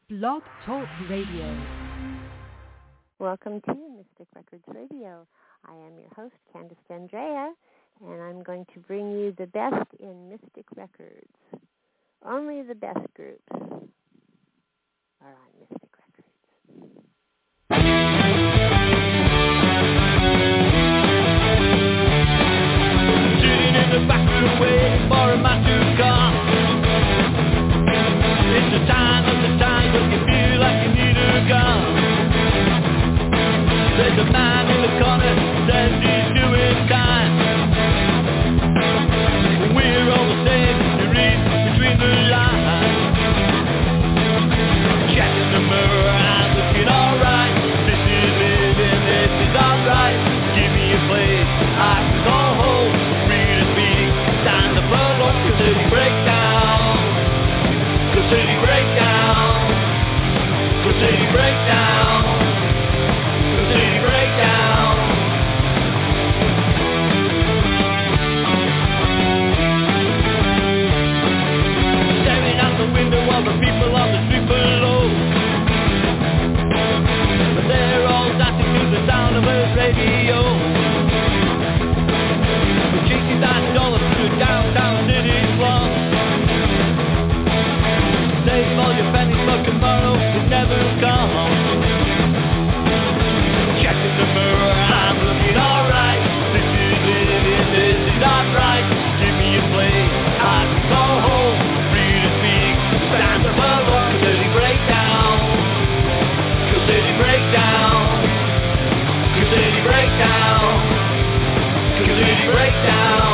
Blog Talk Radio. Welcome to Mystic Records Radio. I am your host, Candice Andrea, and I'm going to bring you the best in Mystic Records. Only the best groups are on Mystic Records. Sitting in the back room waiting for a man to come. It's the time of the time when you feel like you need a gun. There's a man in the corner says he's doing time. We're all the same, you read between the lines. Checking the mirror, I'm looking alright. This is living, this is alright. Give me a place I can call home. Free to speak, stand up alone. City breakdown, city breakdown, city breakdown, city breakdown. Staring out the window of the people on the street below. But they're all dancing to the sound of a radio. We're chasing that dollar through the downtown city slum. Save all your pennies for tomorrow, it never comes. Checking the mirror, I'm looking alright. This is living, this is alright. Give me a place, I can go home. Free to speak, stand up alone. City breakdown, city breakdown, city breakdown, city breakdown.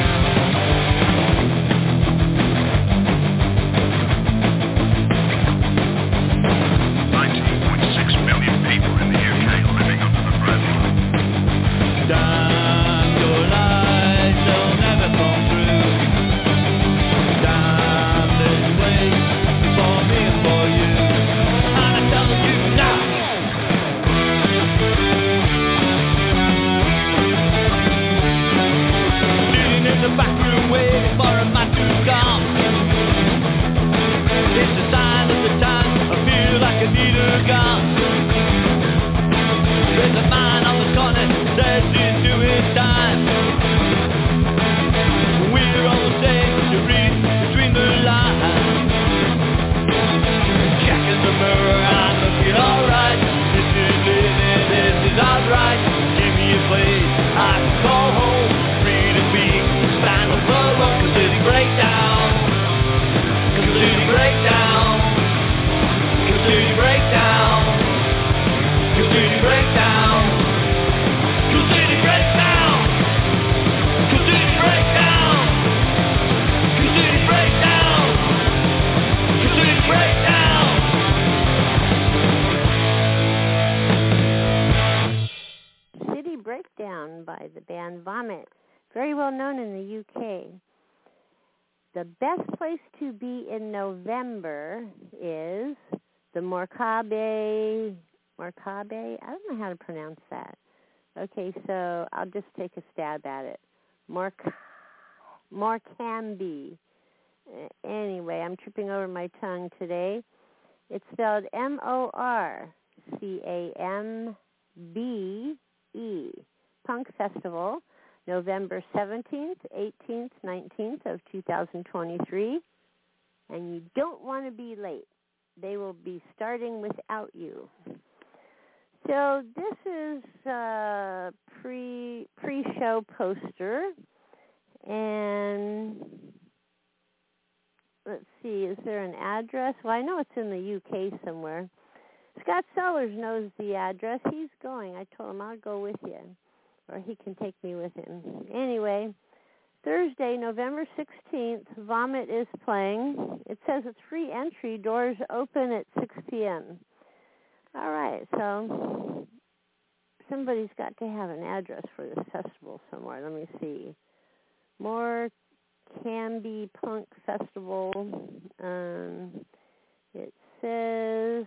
19.6 million people in the UK living under the breadline. Damn, your lies, they'll never come true. Damn, there's ways for me and for you. And I tell you now. Sitting in the back room waiting for a man to come. It's a sign of the time, I feel like I need a gun. There's a man on the corner, says he's doing time. We're all the same, you read between the lines. Checking the mirror, I'm looking alright. This is living, this is alright. Give me a place, I can call home. Free to speak, stand up alone. City breakdown, city breakdown, city breakdown, city breakdown, city breakdown, city breakdown, city breakdown, city breakdown. City Breakdown by the band Vomit, very well known in the UK. The best place to be in November is the Morecambe, I don't know how to pronounce that. Okay, so I'll just take a stab at it. Morecambe. Anyway, I'm tripping over my tongue today. It's spelled Morecambe. Punk Festival, November 17th, 18th, 19th of 2023. And you don't want to be late. They will be starting without you. So this is a pre-show poster. And let's see, is there an address? Well, I know it's in the UK somewhere. Scott Sellers knows the address. He's going. I told him I'll go with you, or he can take me with him. Anyway, Thursday, November 16th, Vomit is playing. It says it's free entry. Doors open at 6 p.m. All right, so somebody's got to have an address for this festival somewhere. Let me see. Morecambe Punk Festival. It says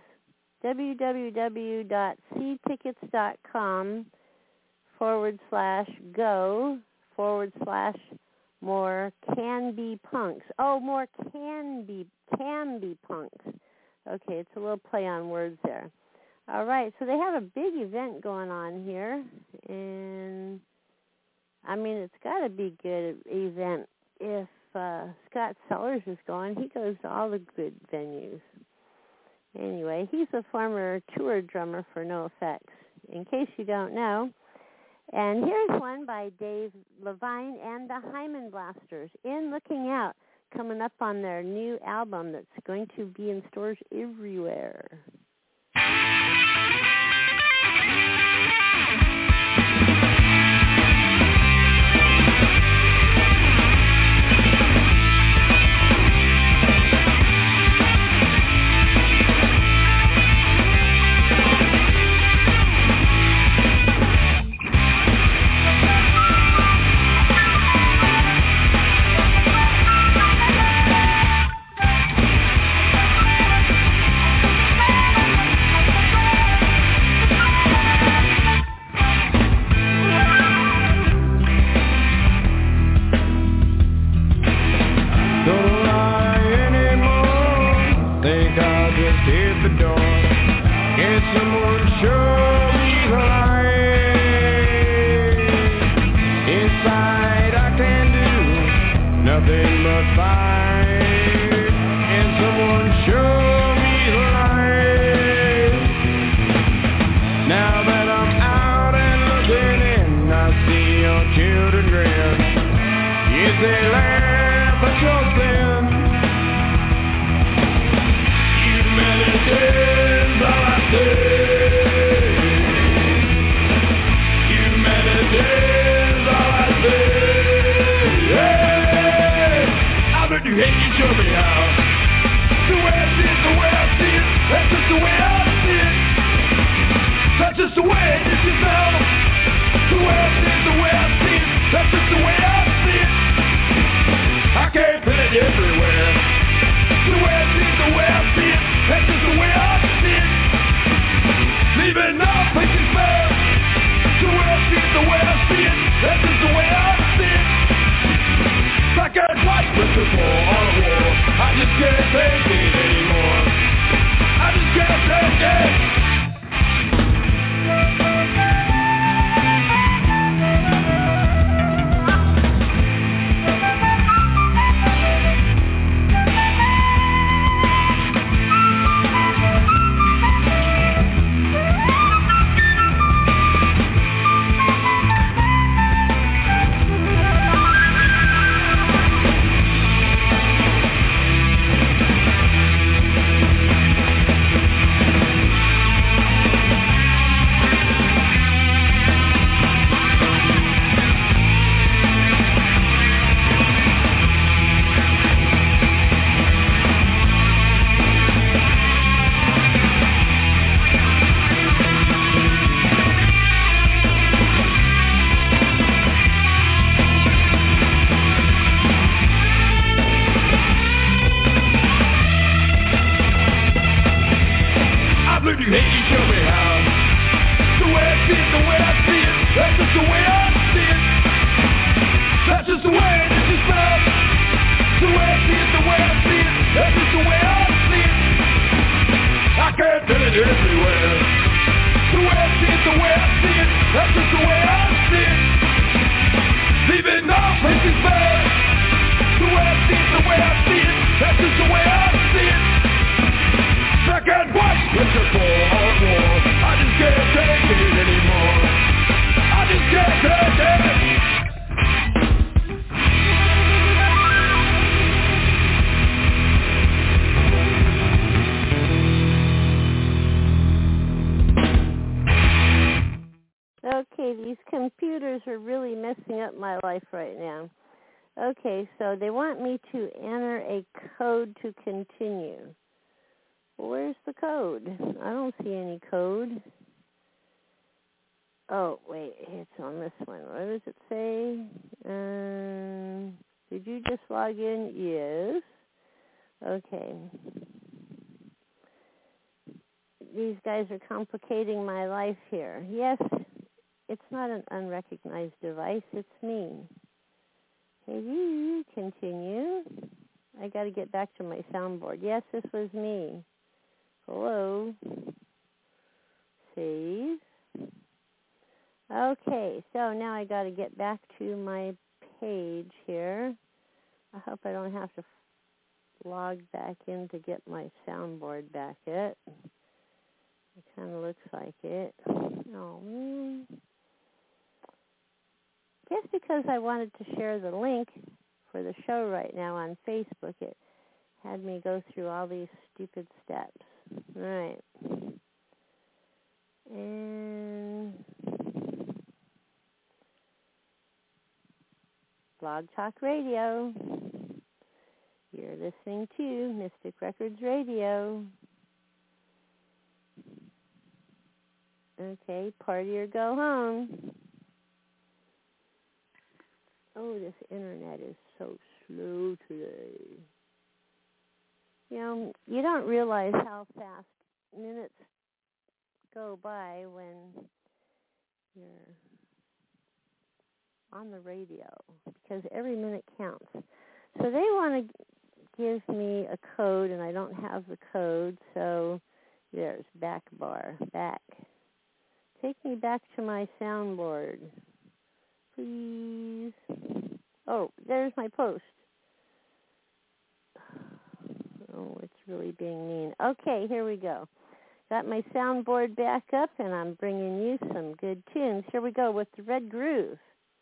www.ctickets.com/go/more Canby Punks. Oh, more Canby Punks. Okay, it's a little play on words there. All right, so they have a big event going on here, and I mean, it's got to be a good event if Scott Sellers is going. He goes to all the good venues. Anyway, he's a former tour drummer for NoFX, in case you don't know. And here's one by Dave Levine and the Hyman Blasters, In Looking Out, coming up on their new album that's going to be in stores everywhere. Okay, so they want me to enter a code to continue. Well, where's the code? I don't see any code. Oh, wait, it's on this one. What does it say? Did you just log in? Yes. Okay. These guys are complicating my life here. Yes, it's not an unrecognized device. It's me. Hey, continue. I got to get back to my soundboard. Yes, this was me. Hello. Save. Okay, so now I got to get back to my page here. I hope I don't have to log back in to get my soundboard back yet. It kind of looks like it. Oh, man. Just because I wanted to share the link for the show right now on Facebook, it had me go through all these stupid steps. All right. And Blog Talk Radio. You're listening to Mystic Records Radio. Okay, party or go home. Oh, this internet is so slow today. You know, you don't realize how fast minutes go by when you're on the radio, because every minute counts. So they want to give me a code, and I don't have the code, so there's back bar, back. Take me back to my soundboard, please. Oh, there's my post. Oh, it's really being mean. Okay, here we go. Got my soundboard back up, and I'm bringing you some good tunes. Here we go with the Red Groove.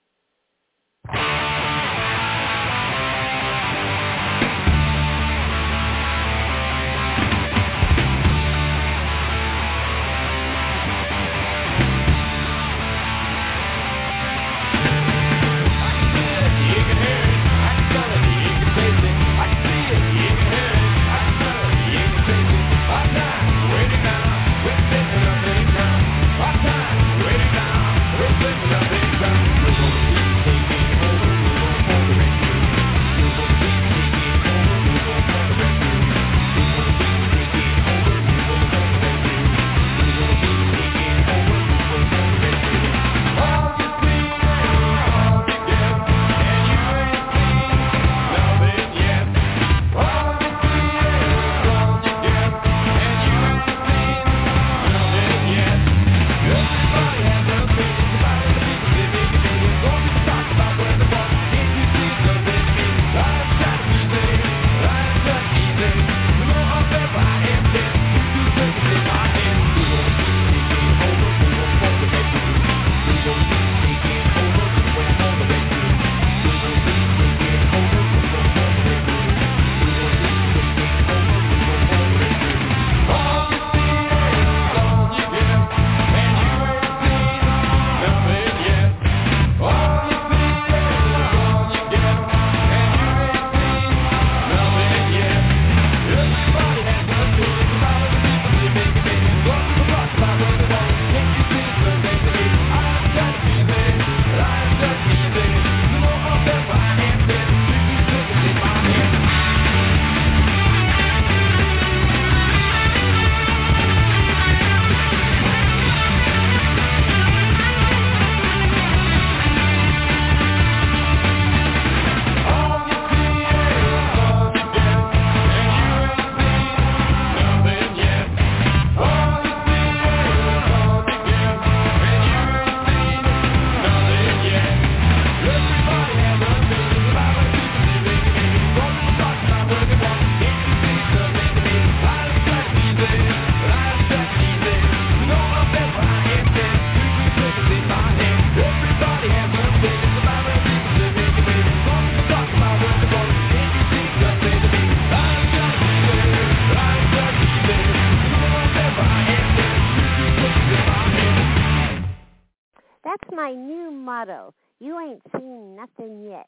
My new motto, you ain't seen nothing yet.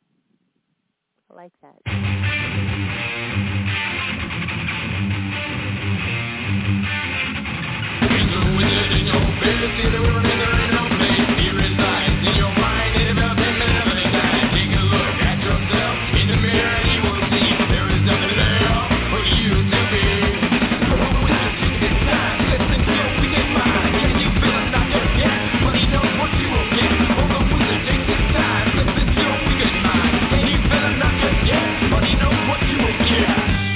I like that. Wizard in your face, see the river, there ain't no place. He resides in your mind, in about 10 minutes of any time. Take a look at yourself in the mirror and you will see there is nothing there for you to be. Oh, wizard, take this time, listen till we get mine. Can you feel it not just yet? Money knows what you will get. Oh, the wizard, take this time, listen till we get mine. Can you feel it not just yet? Money knows what you will get.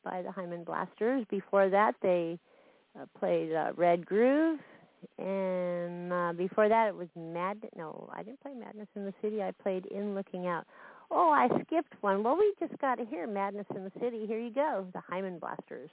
by the Hyman Blasters. Before that, they played Red Groove. And before that, it was No, I didn't play Madness in the City. I played In Looking Out. Oh, I skipped one. Well, we just got to hear Madness in the City. Here you go, the Hyman Blasters.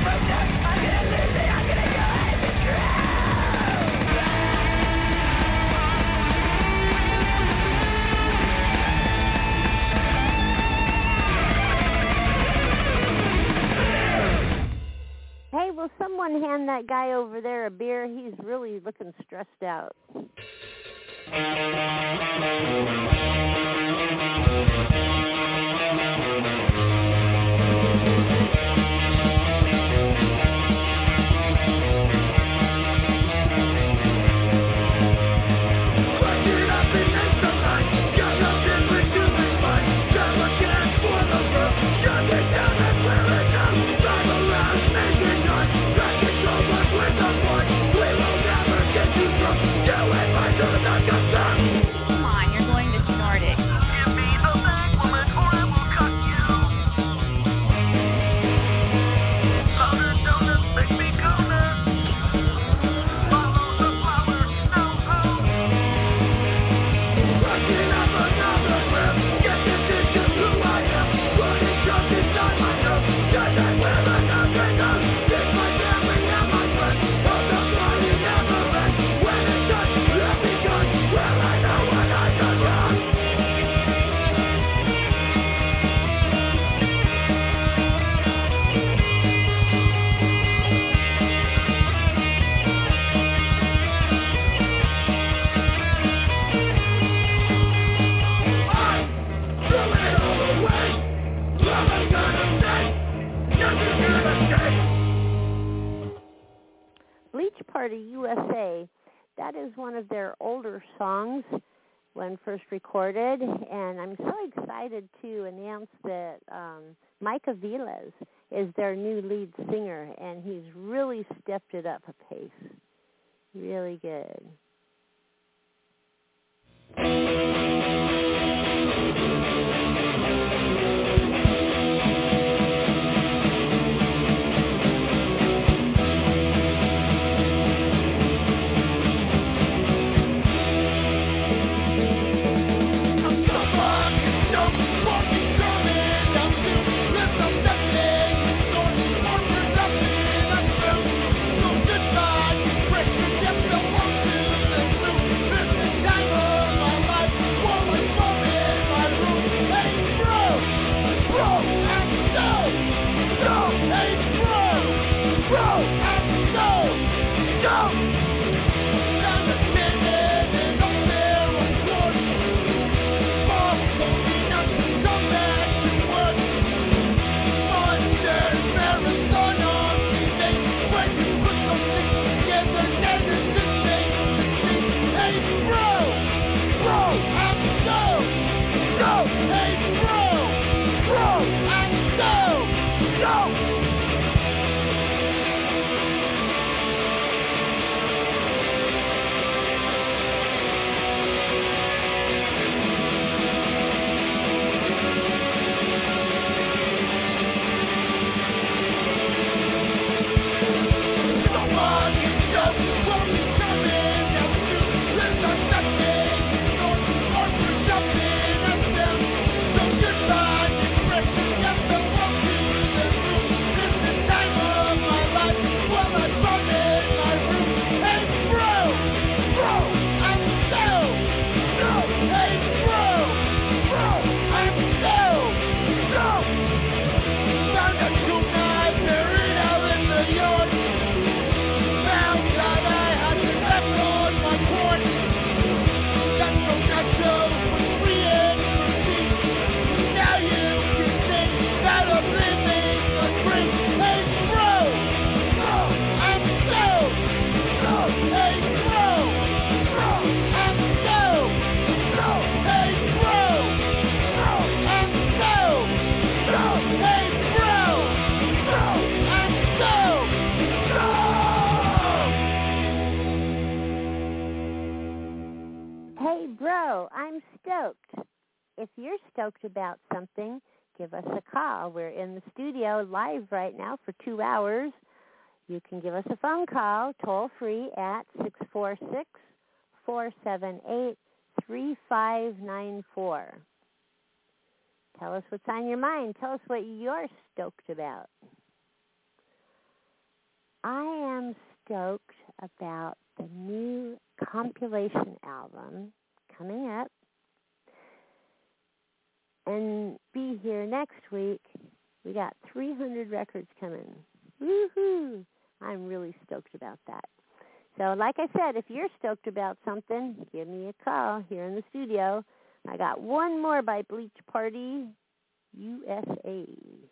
Hey, will someone hand that guy over there a beer? He's really looking stressed out. Come on, you're going to snort it. Give me the bag, woman, or I will cut you. Louder donuts make me colder. Follow the flower, no hope. Rushing up another breath. Get this into who I am. Putting drugs inside my nose. Just like where the country goes. It's my family and my friends. Of the party never ends. When it's done, let me go. Well, I know what I've done wrong. I threw it all away. What am I gonna say? Nothing gonna escape. Bleach Party USA, that is one of their older songs when first recorded, and I'm so excited to announce that Mike Aviles is their new lead singer, and he's really stepped it up a pace. Really good. Hey, bro, I'm stoked. If you're stoked about something, give us a call. We're in the studio live right now for 2 hours. You can give us a phone call, toll-free at 646-478-3594. Tell us what's on your mind. Tell us what you're stoked about. I am stoked about the new compilation album coming up. And be here next week. We got 300 records coming. Woohoo! I'm really stoked about that. So like I said, if you're stoked about something, give me a call here in the studio. I got one more by Bleach Party USA.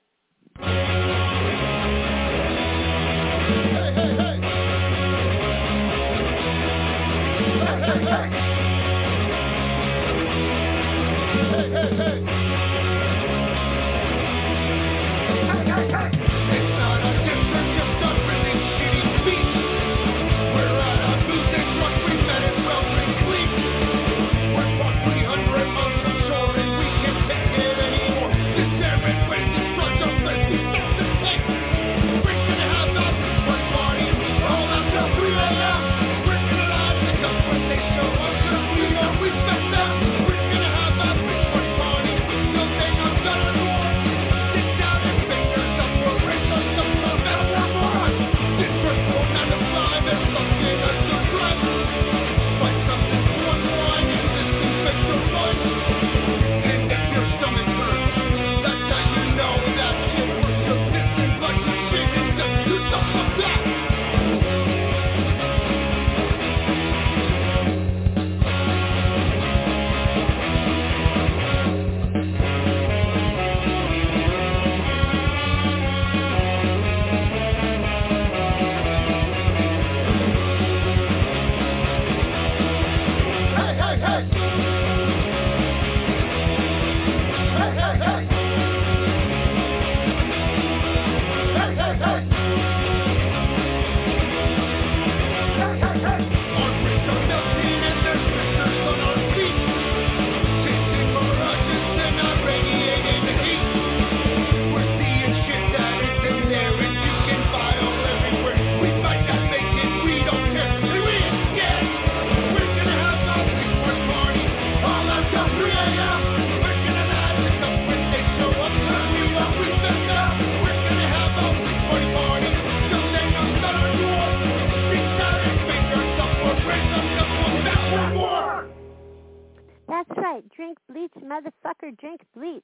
That's right. Drink bleach, motherfucker. Drink bleach.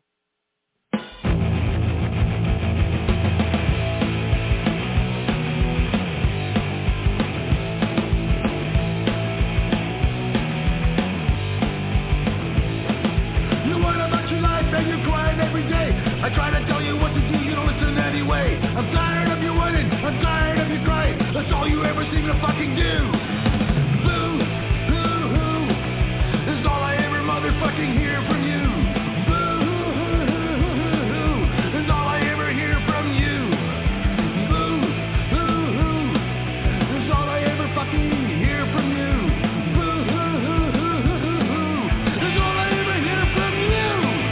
You learn about your life and you're crying every day. I try to tell you what to do, you don't listen anyway. I'm tired of you winning, I'm tired of you crying. That's all you ever seem to fucking do. Boo, hoo, hoo. This is all I ever motherfucking hear from you. Boo, hoo, hoo, hoo. This is all I ever hear from you. Boo, hoo, hoo. This is all I ever fucking hear from you. Boo, hoo, hoo, hoo, hoo. This is all I ever hear from you.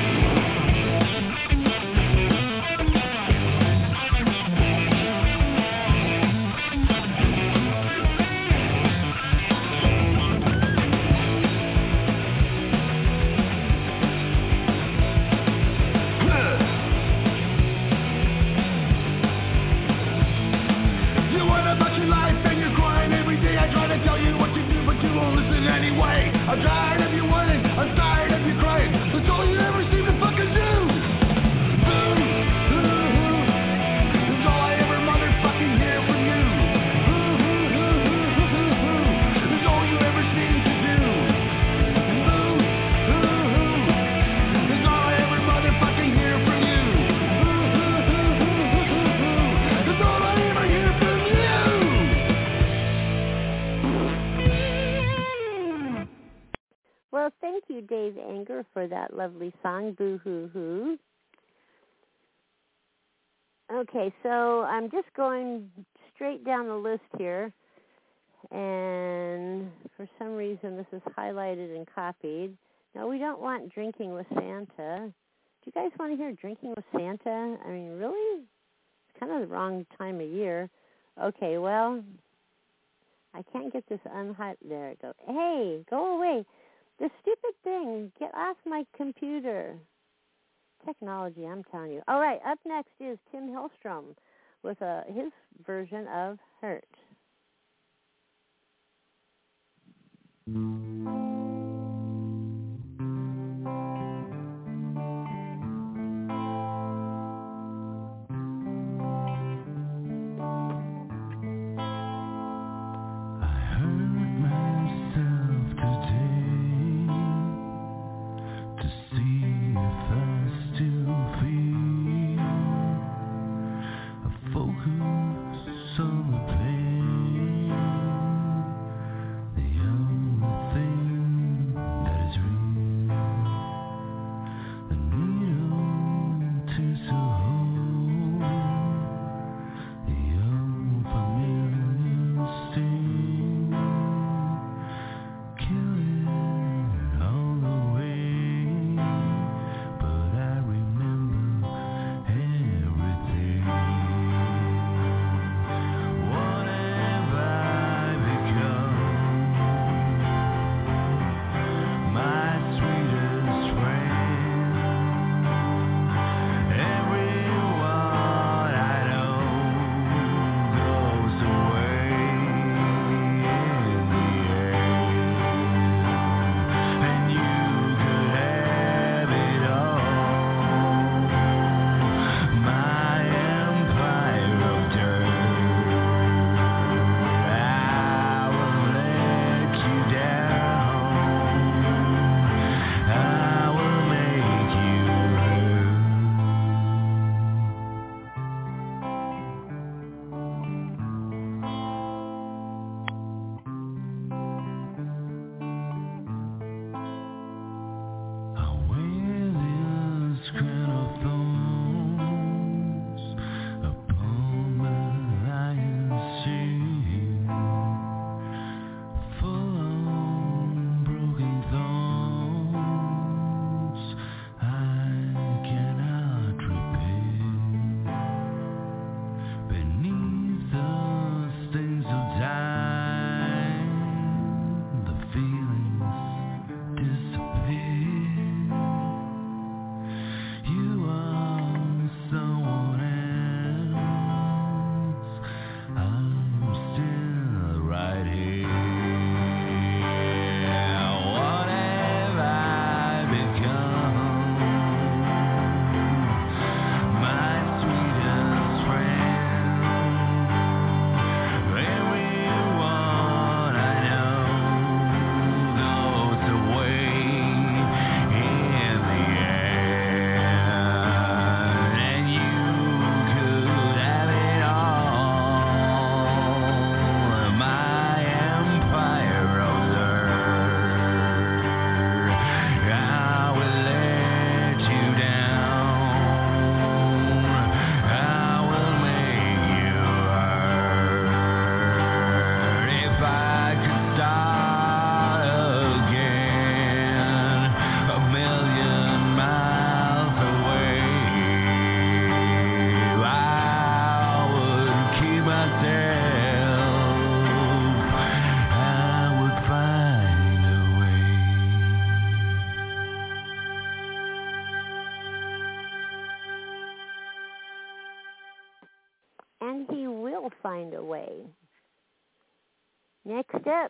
You went about your life and you're crying every day. I try to tell you what to do, but you won't listen anyway. I'm tired of you winning, I'm tired of you crying. That's all you ever seem to fucking do. Boo, hoo, hoo. This is all I ever motherfucking hear from you. Boo, hoo, hoo, hoo, hoo, hoo. This is all you ever seem to do. Boo, hoo, hoo. This is all I ever motherfucking hear from you. Boo, hoo, hoo, hoo, hoo, hoo. This is all I ever hear from you. Well, thank you, Dave Anger, for that lovely song, Boo Hoo Hoo. Okay, so I'm just going straight down the list here, and for some reason this is highlighted and copied. No, we don't want Drinking with Santa. Do you guys want to hear Drinking with Santa? I mean, really? It's kind of the wrong time of year. Okay, well, I can't get this there it goes. Hey, go away. This stupid thing, get off my computer. Technology, I'm telling you. All right, up next is Tim Hellstrom with his version of Hurt. And he will find a way. Next up.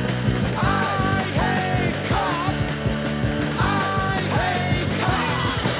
I hate cops.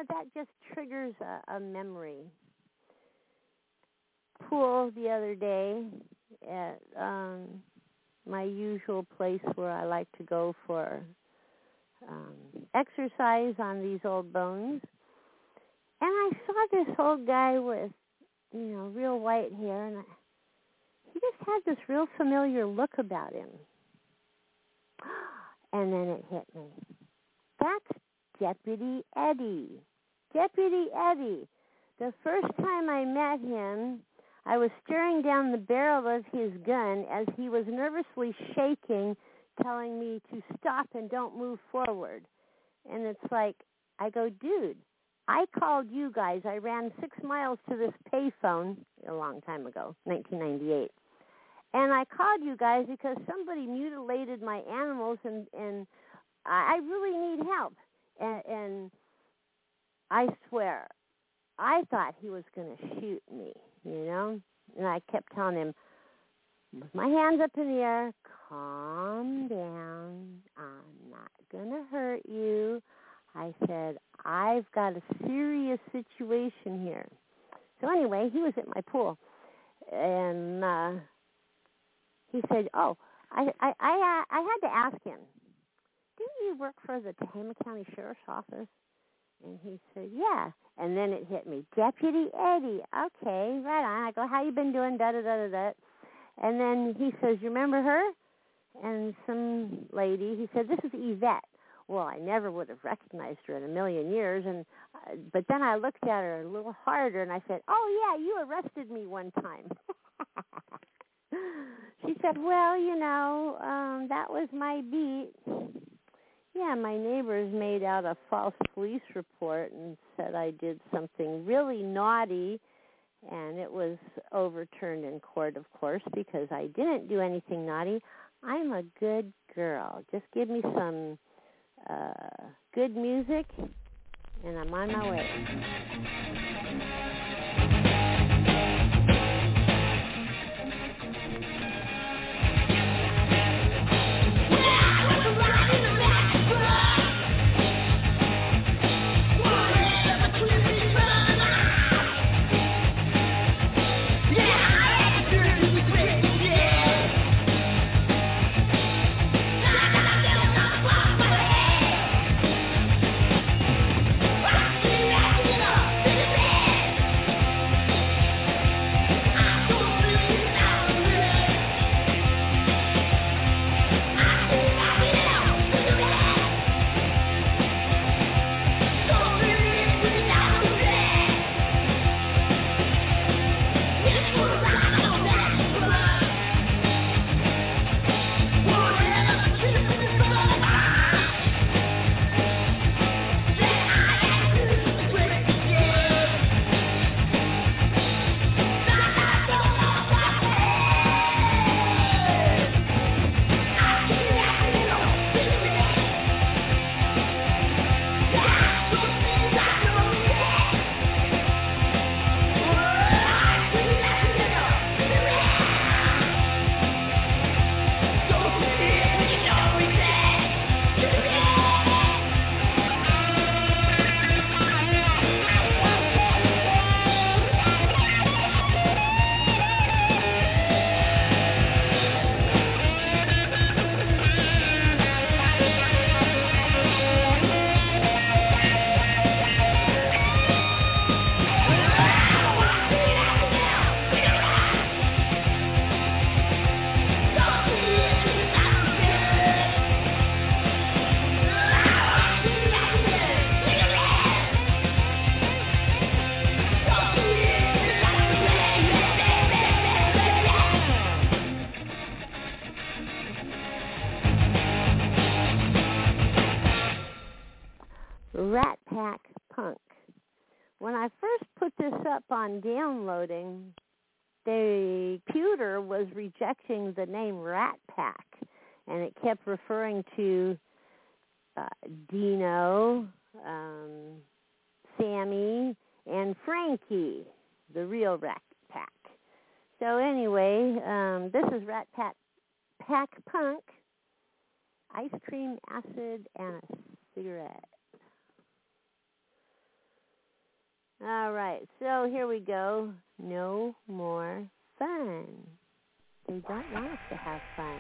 that just triggers a memory. Pool the other day at my usual place where I like to go for exercise on these old bones. And I saw this old guy with, real white hair, and he just had this real familiar look about him. And then it hit me. That's Deputy Eddie. Deputy Eddie. The first time I met him, I was staring down the barrel of his gun as he was nervously shaking, telling me to stop and don't move forward. And it's like, I go, dude, I called you guys. I ran 6 miles to this payphone a long time ago, 1998. And I called you guys because somebody mutilated my animals, and I really need help. And I swear, I thought he was going to shoot me, And I kept telling him, with my hands up in the air, calm down. I'm not going to hurt you. I said, I've got a serious situation here. So anyway, he was at my pool. And he said, oh, I had to ask him, didn't you work for the Tehama County Sheriff's Office? And he said, yeah. And then it hit me, Deputy Eddie. Okay, right on. I go, how you been doing? Da-da-da-da-da. And then he says, you remember her? And some lady, he said, this is Yvette. Well, I never would have recognized her in a million years. But then I looked at her a little harder, and I said, oh, yeah, you arrested me one time. She said, well, that was my beat. Yeah, my neighbors made out a false police report and said I did something really naughty, and it was overturned in court, of course, because I didn't do anything naughty. I'm a good girl. Just give me some good music, and I'm on my way. Rat Pack Punk. When I first put this up on downloading, the computer was rejecting the name Rat Pack, and it kept referring to Dino, Sammy, and Frankie, the real Rat Pack. So anyway, this is Rat Pack Punk, Ice Cream, Acid, and a Cigarette. All right, so here we go. No more fun. They don't want us to have fun.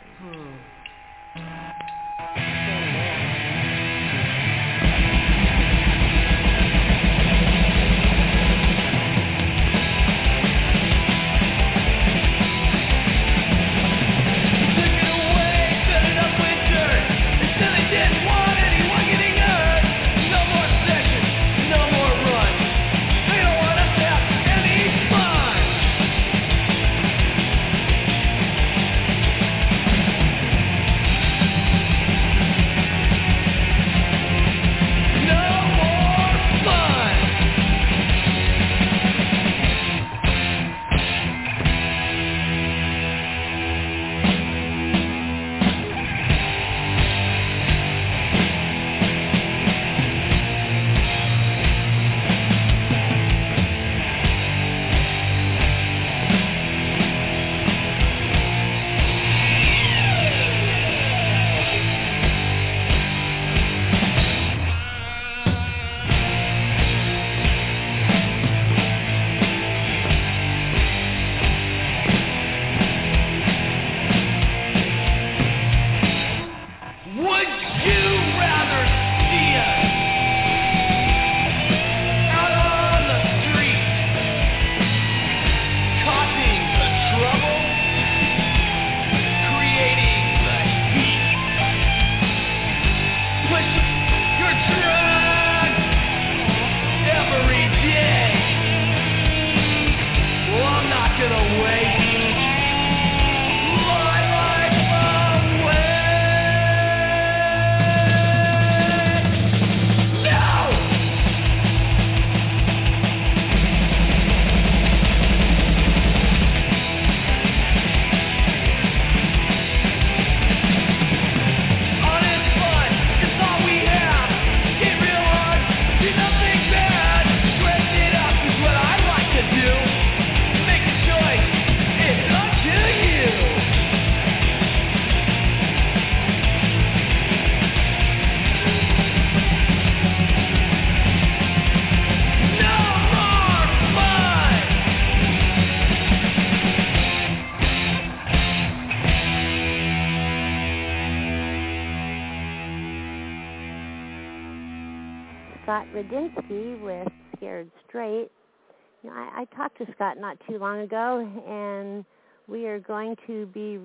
Scott Radinsky with Scared Straight. You know, I talked to Scott not too long ago, and we are going to be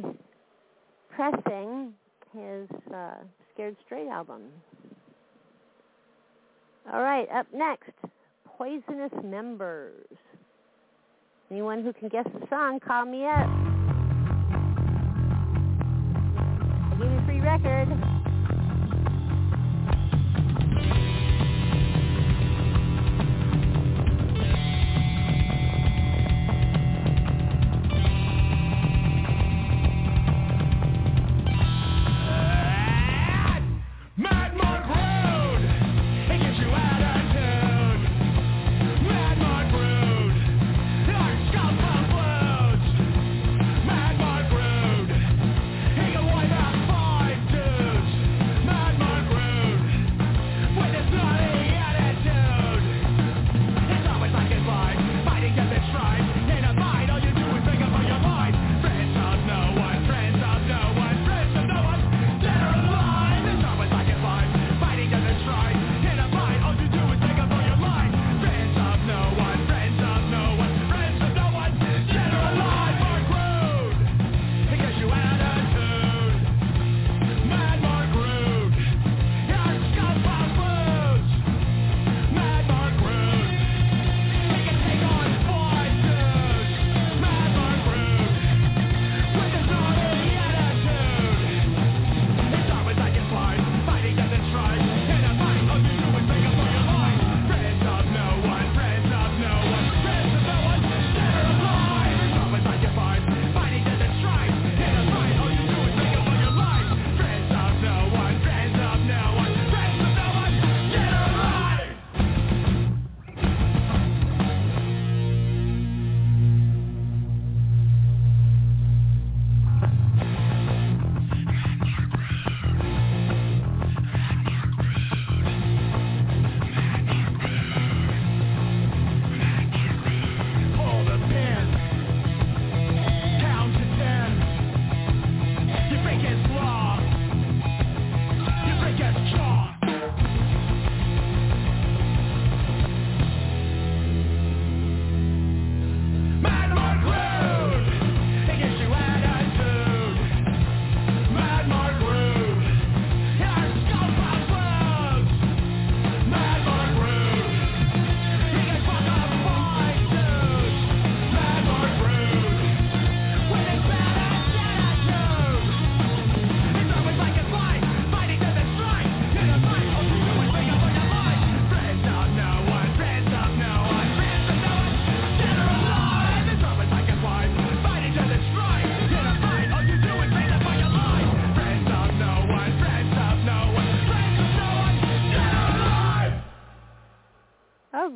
repressing his Scared Straight album. All right, up next, Poisonous Members. Anyone who can guess the song, call me up. I'll give you a free record. Mad Mark Rude, he can wipe out 5 dudes.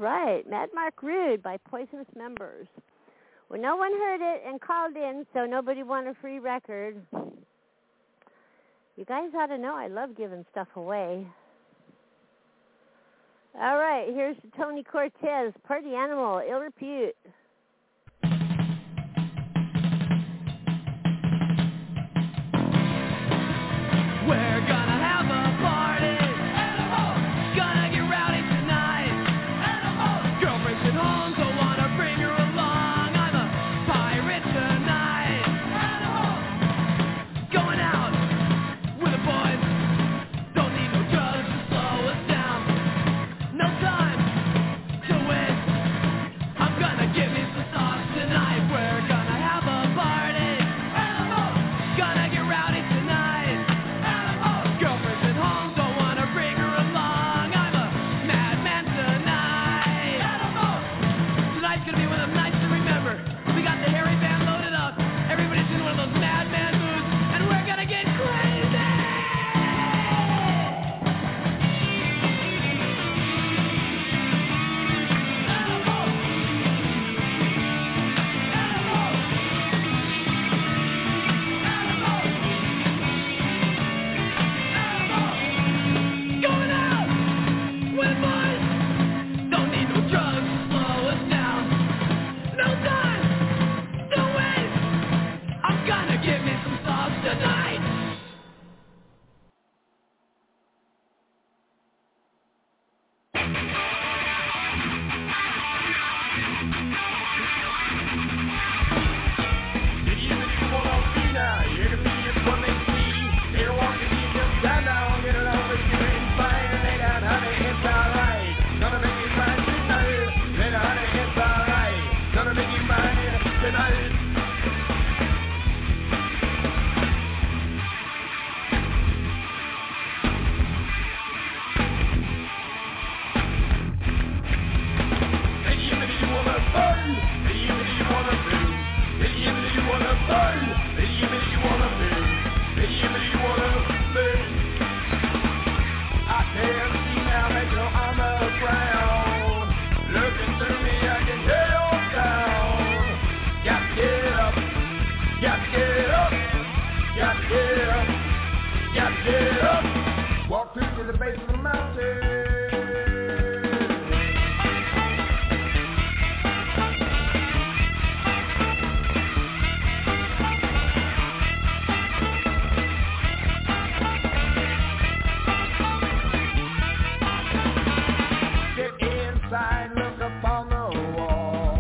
right. Mad Mark Rude by Poisonous Members. Well, no one heard it and called in, so nobody won a free record. You guys ought to know I love giving stuff away. All right, here's Tony Cortez, Party Animal, Ill Repute. We're gonna have a party. Gonna get rowdy tonight. Girlfriend's at home, so wanna bring her along. I'm a pirate tonight. Going out with the boys. Don't need no drugs to slow us down. No time to waste. I'm gonna give me some sauce tonight. We're gonna have a party. Gonna get rowdy tonight. Girlfriend's at home, don't wanna bring her along. I'm a madman tonight. Tonight's gonna be one of them nights to remember. We got the hairy band loaded up. Everybody's in one of those madman moods, and we're gonna get crazy. Going out with boys. Don't need no drugs to slow us down. No time to waste. I'm gonna give me some sauce tonight. Walk through to the base of the mountain. Get inside, look upon the wall.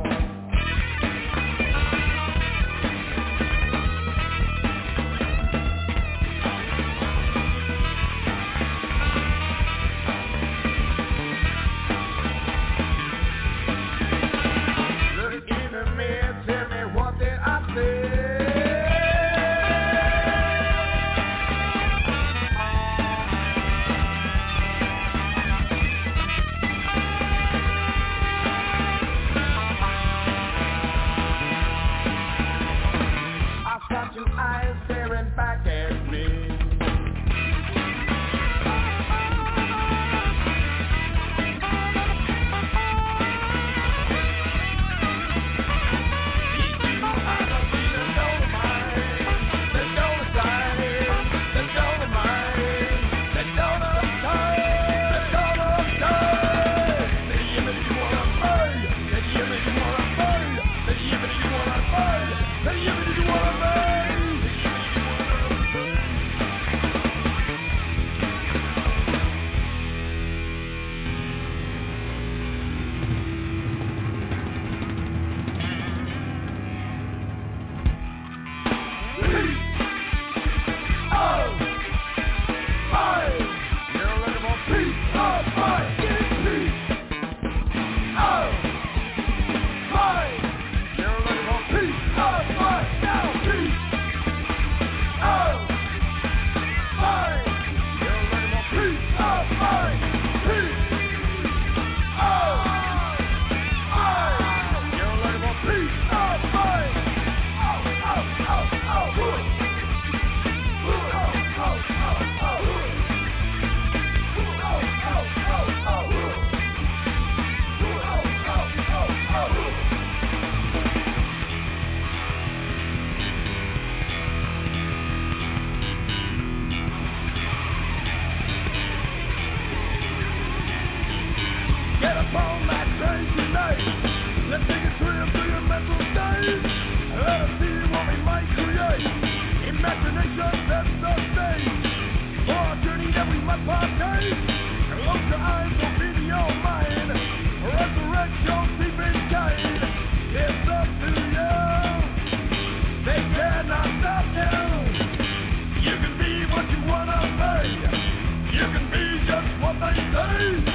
upon that crazy night. Let's take a trip through your mental state. Let us see what we might create. Imagination sets the stage for a journey that we must partake. Close your eyes, open your mind. Resurrect your sleeping kind. It's up to you. They cannot stop you. You can be what you wanna be. You can be just what they say.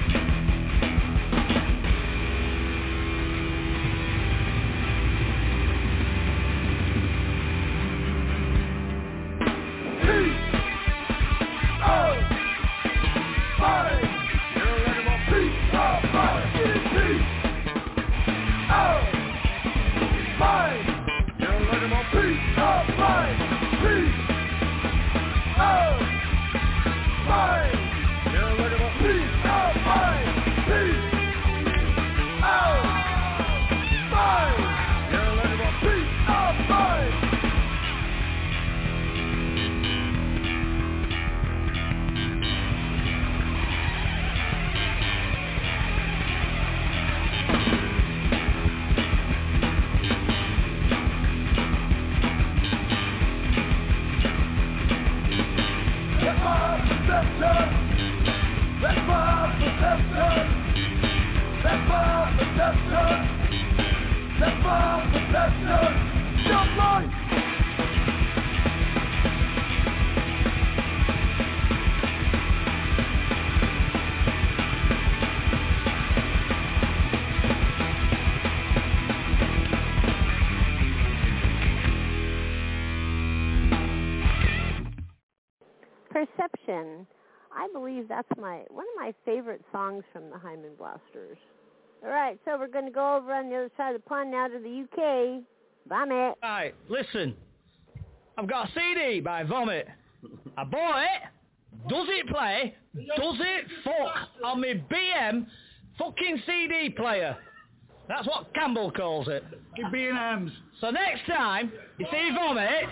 Perception. I believe that's one of my favorite songs from the Hyman Blasters. All right, so we're going to go over on the other side of the pond now to the UK. Vomit. Right, listen. I've got a CD by Vomit. I bought it. Does it play? Does it fuck on my BM fucking CD player? That's what Campbell calls it. B&M's. So next time you see Vomit,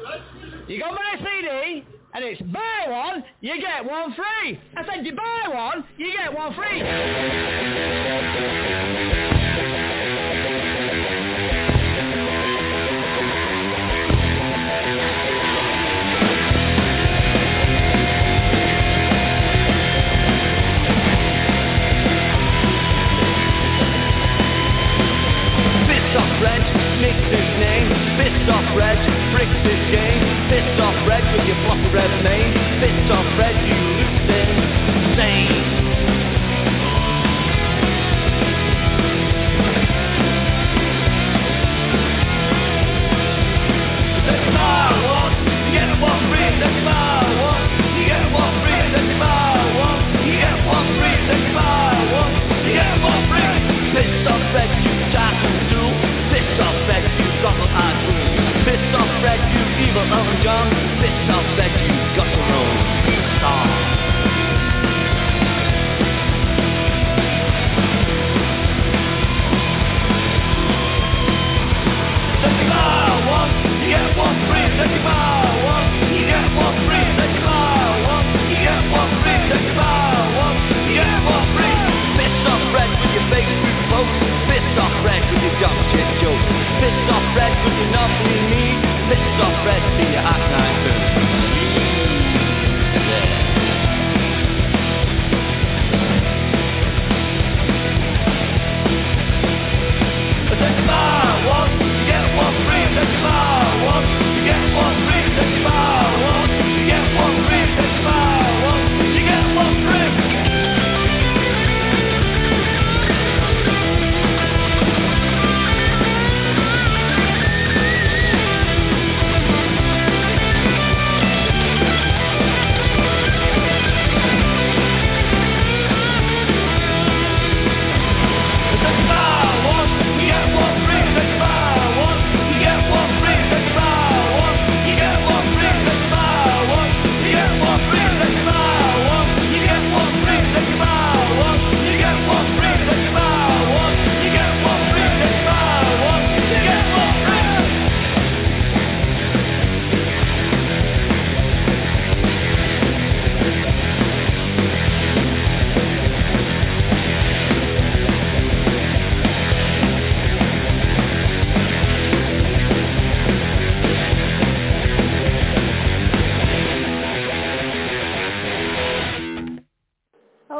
you go buy a CD, and it's buy one, you get one free. I said you buy one, you get one free. Mix his name, fist off Reg, bricks his game, fist off Reg with your block of red mane, fist off Reg, you lose insane.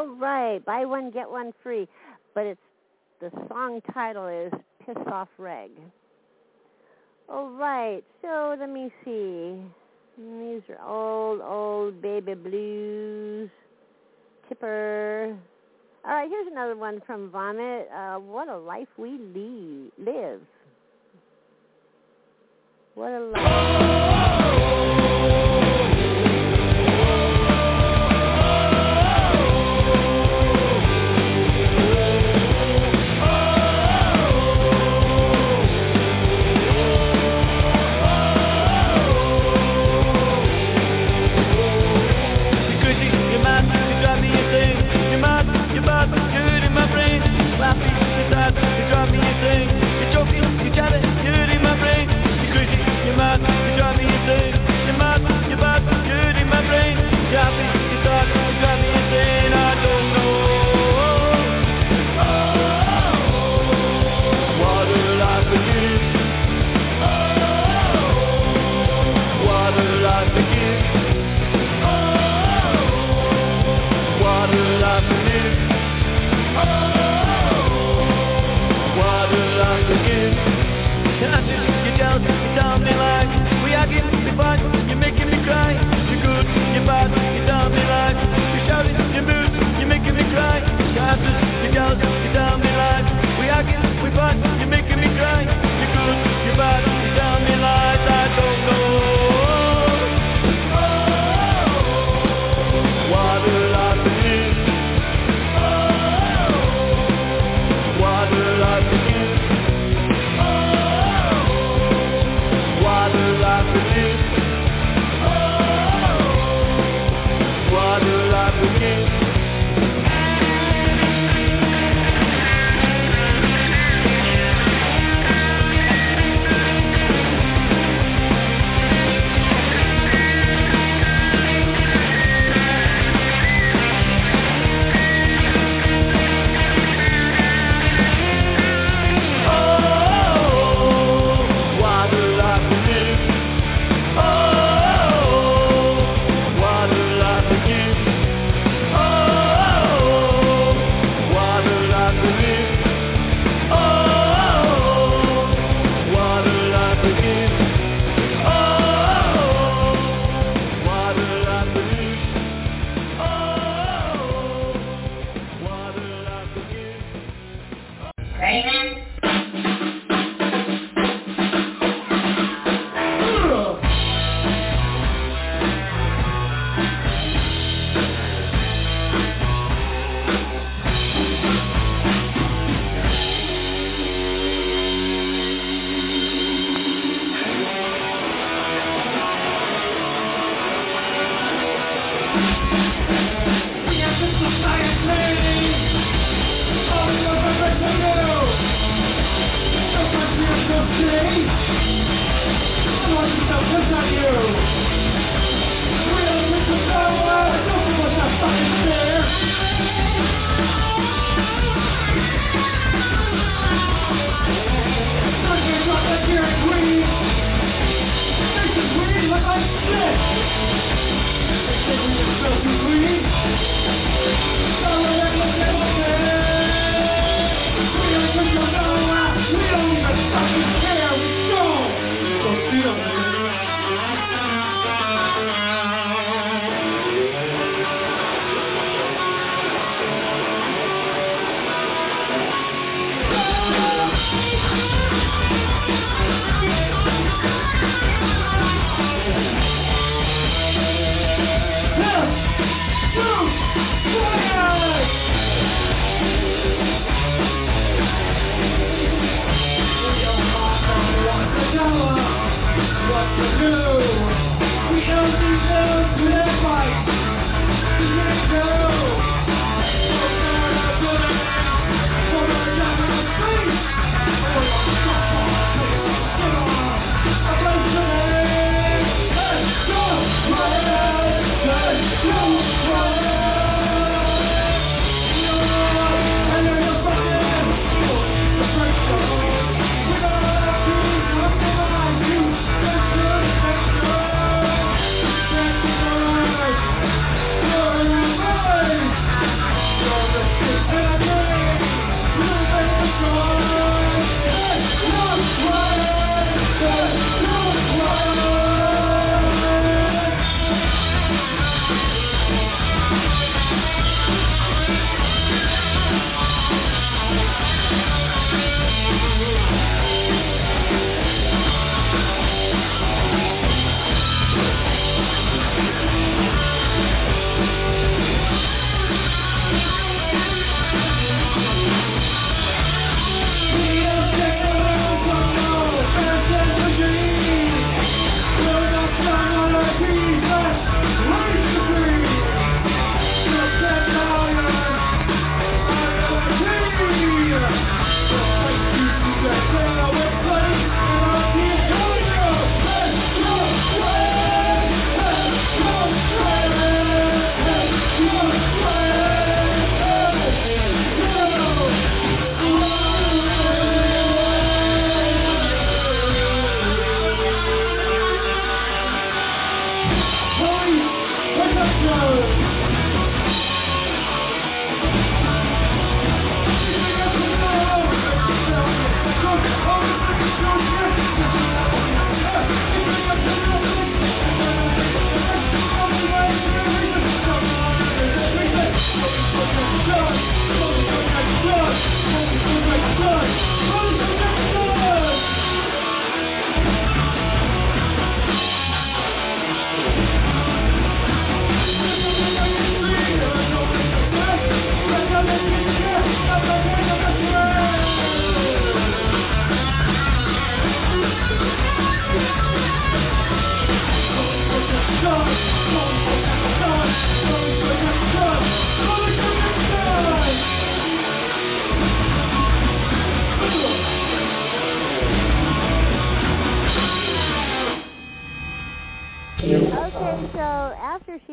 All right, buy one, get one free. But it's the song title is Piss Off Reg. All right, so let me see. These are old baby blues. Tipper. All right, here's another one from Vomit. What a life we live. What a life. You drive me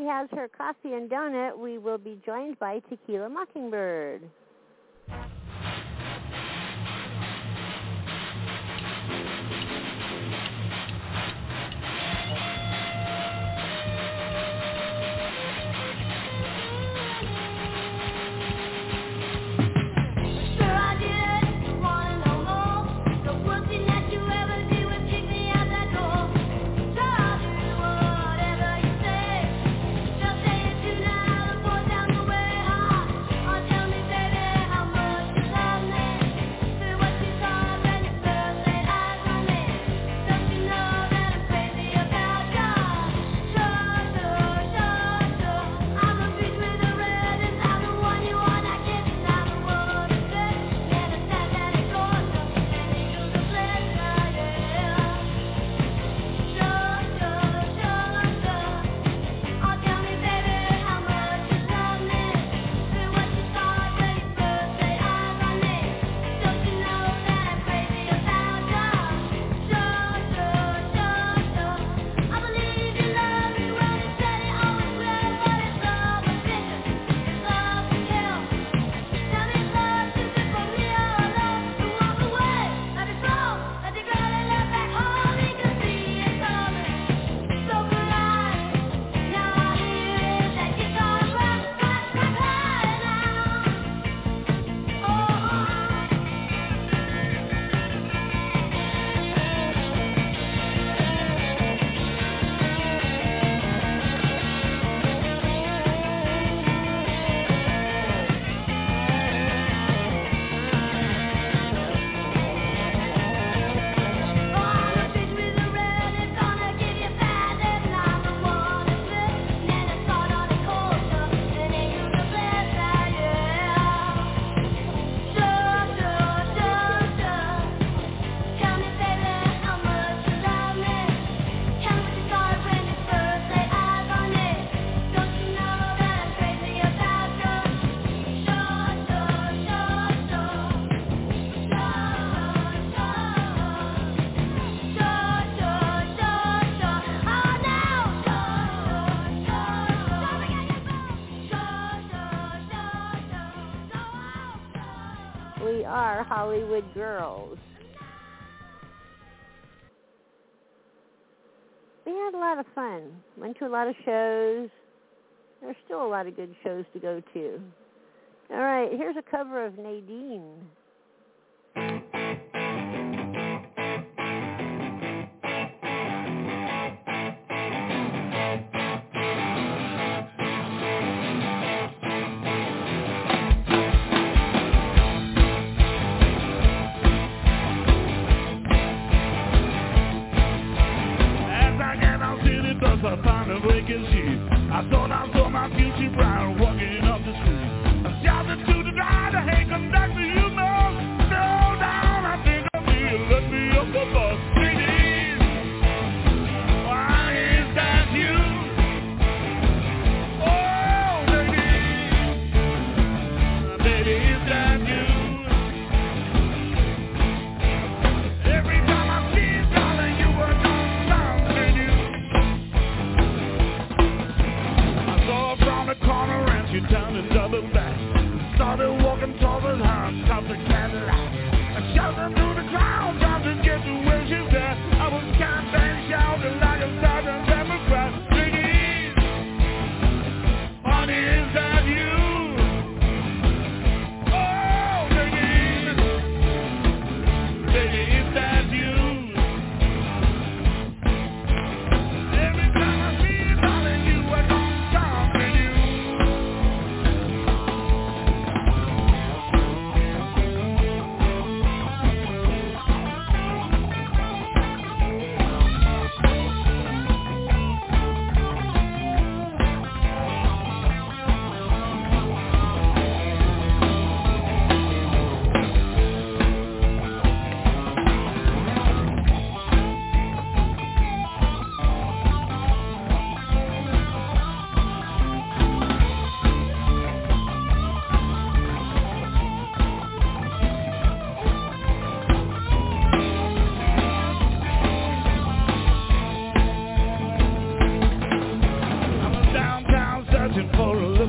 has her coffee and donut, we will be joined by Tequila Mockingbird. We are Hollywood Girls. We had a lot of fun. Went to a lot of shows. There's still a lot of good shows to go to. All right, here's a cover of Nadine. I found a vacancy. I thought I saw my future bride walking up the street. I shouted to the driver, hey conductor, you know, slow down, I think I'll be, let me up the bus. Ladies, why is that you? Oh, ladies, baby, is that you? Every time I see you, darling, you were gone down, lady. The corner and she turned and doubled back. Started walking toward the house, stopped the Cadillac. I shouted through the crowd, trying to get to where she's at. I was campaign shouting like a Southern Democrat. Ladies, honey, is that you? Oh, ladies, baby, is that you? Every time I see you, darling, you are gone.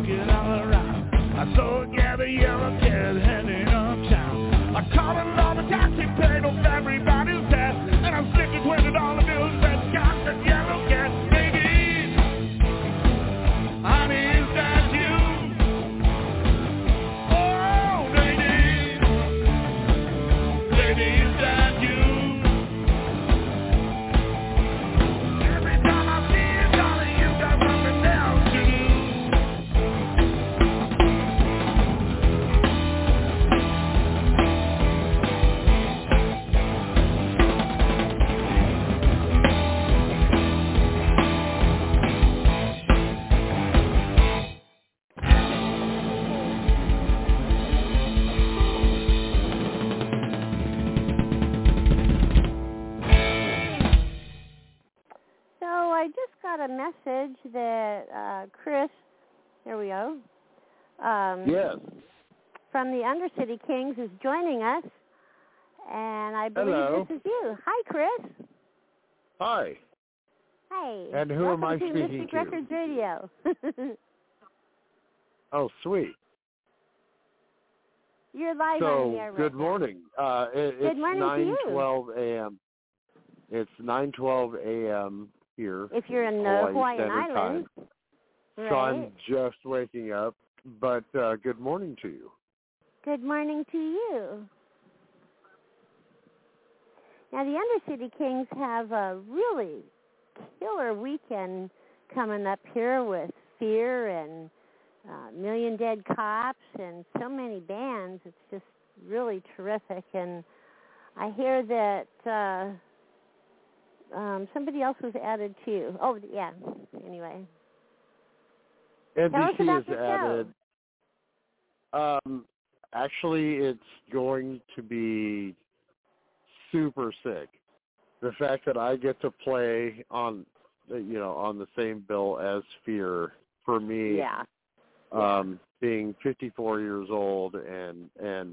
looking all around. I saw a gather yellow cat heading uptown. I called another taxi, paid off everybody's debt, and I'm sticking $20 bills that got the yellow cat. Baby, honey, is that you? Oh, lady, is that you? Every time I see you, darling, you got something else to do. So I just got a message that Chris, there we go, Yes. from the Undercity Kings is joining us, and I believe Hello. this is you. Hi, Chris. Hi. Hey. And who am I Welcome to speaking Mystic to? Records Radio. Oh, sweet. You're live on the air So, right good now. morning. It's Good morning to you. 9:12 a.m. It's 9:12 a.m. here. If you're in the Hawaii Hawaiian Standard Islands, Time. right? So I'm just waking up, but good morning to you. Good morning to you. Now, the Undercity Kings have a really killer weekend coming up here with Fear and Million Dead Cops and so many bands. It's just really terrific. And I hear that somebody else was added too. Oh, yeah. Anyway. Tell us NBC about is the show. added. Actually, it's going to be super sick. The fact that I get to play on the same bill as Fear, for me, Yeah. being 54 years old, and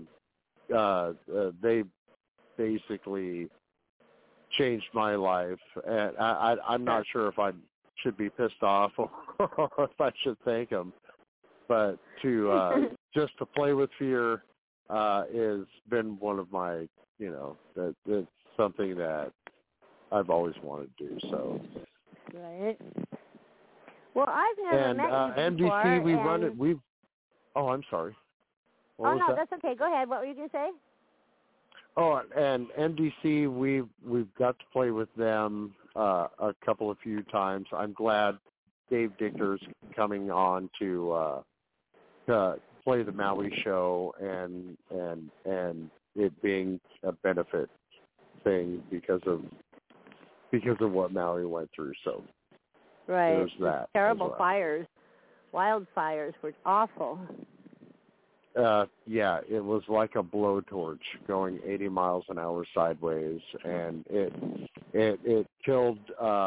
they basically changed my life, and I'm not sure if I should be pissed off or if I should thank them, but to just to play with Fear has been one of my, it's something that I've always wanted to do. So. Right. Well, I've never met you before. NBC, we and... run it. Oh, I'm sorry. What was no, that? that's okay. Go ahead. What were you going to say? Oh, and NBC, we've got to play with them a few times. I'm glad Dave Dicker's coming on to play the Maui show, and it being a benefit thing because of what Maui went through. So right, there's that. Terrible as well. fires, wildfires were awful. Yeah, it was like a blowtorch going 80 miles an hour sideways, and it killed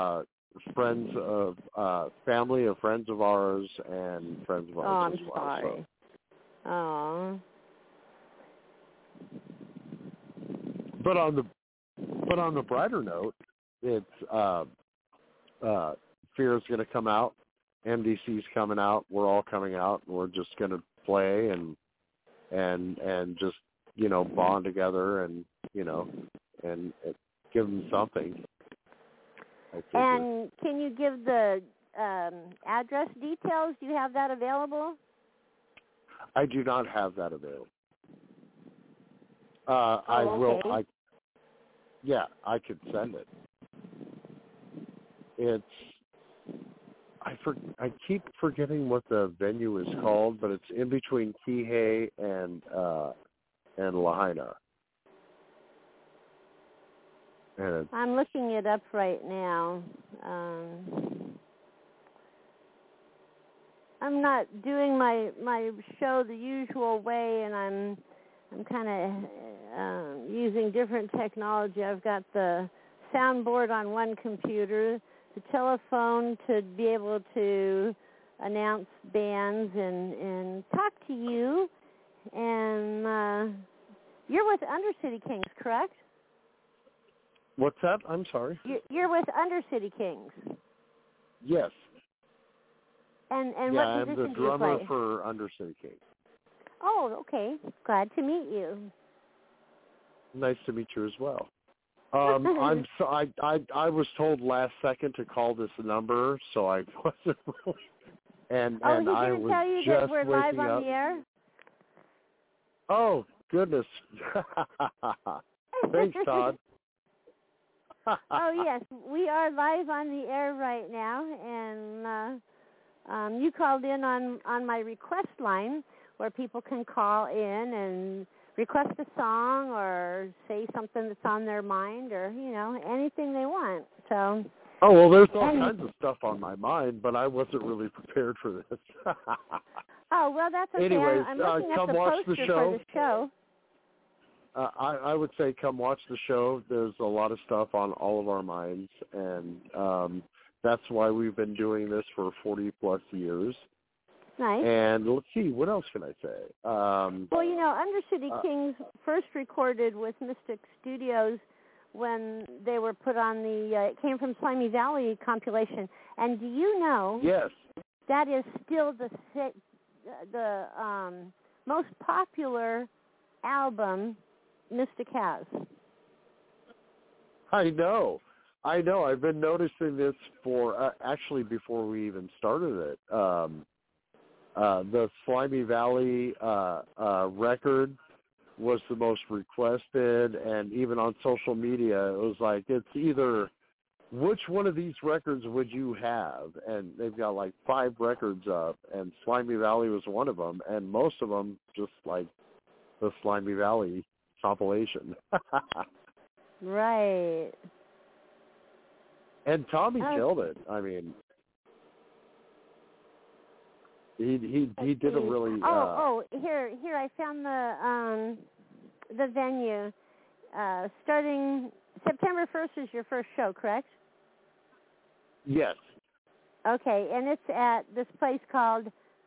family of friends of ours and friends of ours as well. Oh, I'm sorry. So. Oh. But on the brighter note, it's Fear's going to come out, MDC's coming out, we're all coming out, and we're just going to play and just bond together and and give them something. And can you give the address details? Do you have that available? I do not have that available. Okay. I will. I could send it. I keep forgetting what the venue is called, but it's in between Kihei and Lahaina. And I'm looking it up right now. I'm not doing my show the usual way, and I'm kind of using different technology. I've got the soundboard on one computer, the telephone to be able to announce bands and talk to you. And you're with Undercity Kings, correct? what's that? I'm sorry. You're with Undercity Kings. Yes. And yeah, what I'm position the do you drummer play? for Undercity King. Oh, okay. Glad to meet you. Nice to meet you as well. I was told last second to call this number, so I wasn't really. And he I didn't was tell you just that we're live waking on up. the air? Oh goodness! Thanks, Todd. Oh yes, we are live on the air right now, and you called in on my request line, where people can call in and request a song or say something that's on their mind, or anything they want. So. Oh well, there's all kinds of stuff on my mind, but I wasn't really prepared for this. Oh well, that's okay. Anyways, I'm looking at come the watch poster the show. for the show. I would say come watch the show. There's a lot of stuff on all of our minds, and that's why we've been doing this for 40-plus years. Nice. And let's see, what else can I say? Well, Undercity Kings first recorded with Mystic Studios when they were put on the It Came From Slimy Valley compilation. And do you know Yes. that is still the most popular album Mystic has? I know. I've been noticing this for actually before we even started it. The Slimy Valley record was the most requested, and even on social media, it was like, it's either which one of these records would you have? And they've got like 5 records up, and Slimy Valley was one of them, and most of them just like the Slimy Valley compilation. Right. And Tommy killed it. I mean, he did a really. Here I found the venue. Starting September 1st is your first show, correct? Yes. Okay, and it's at this place called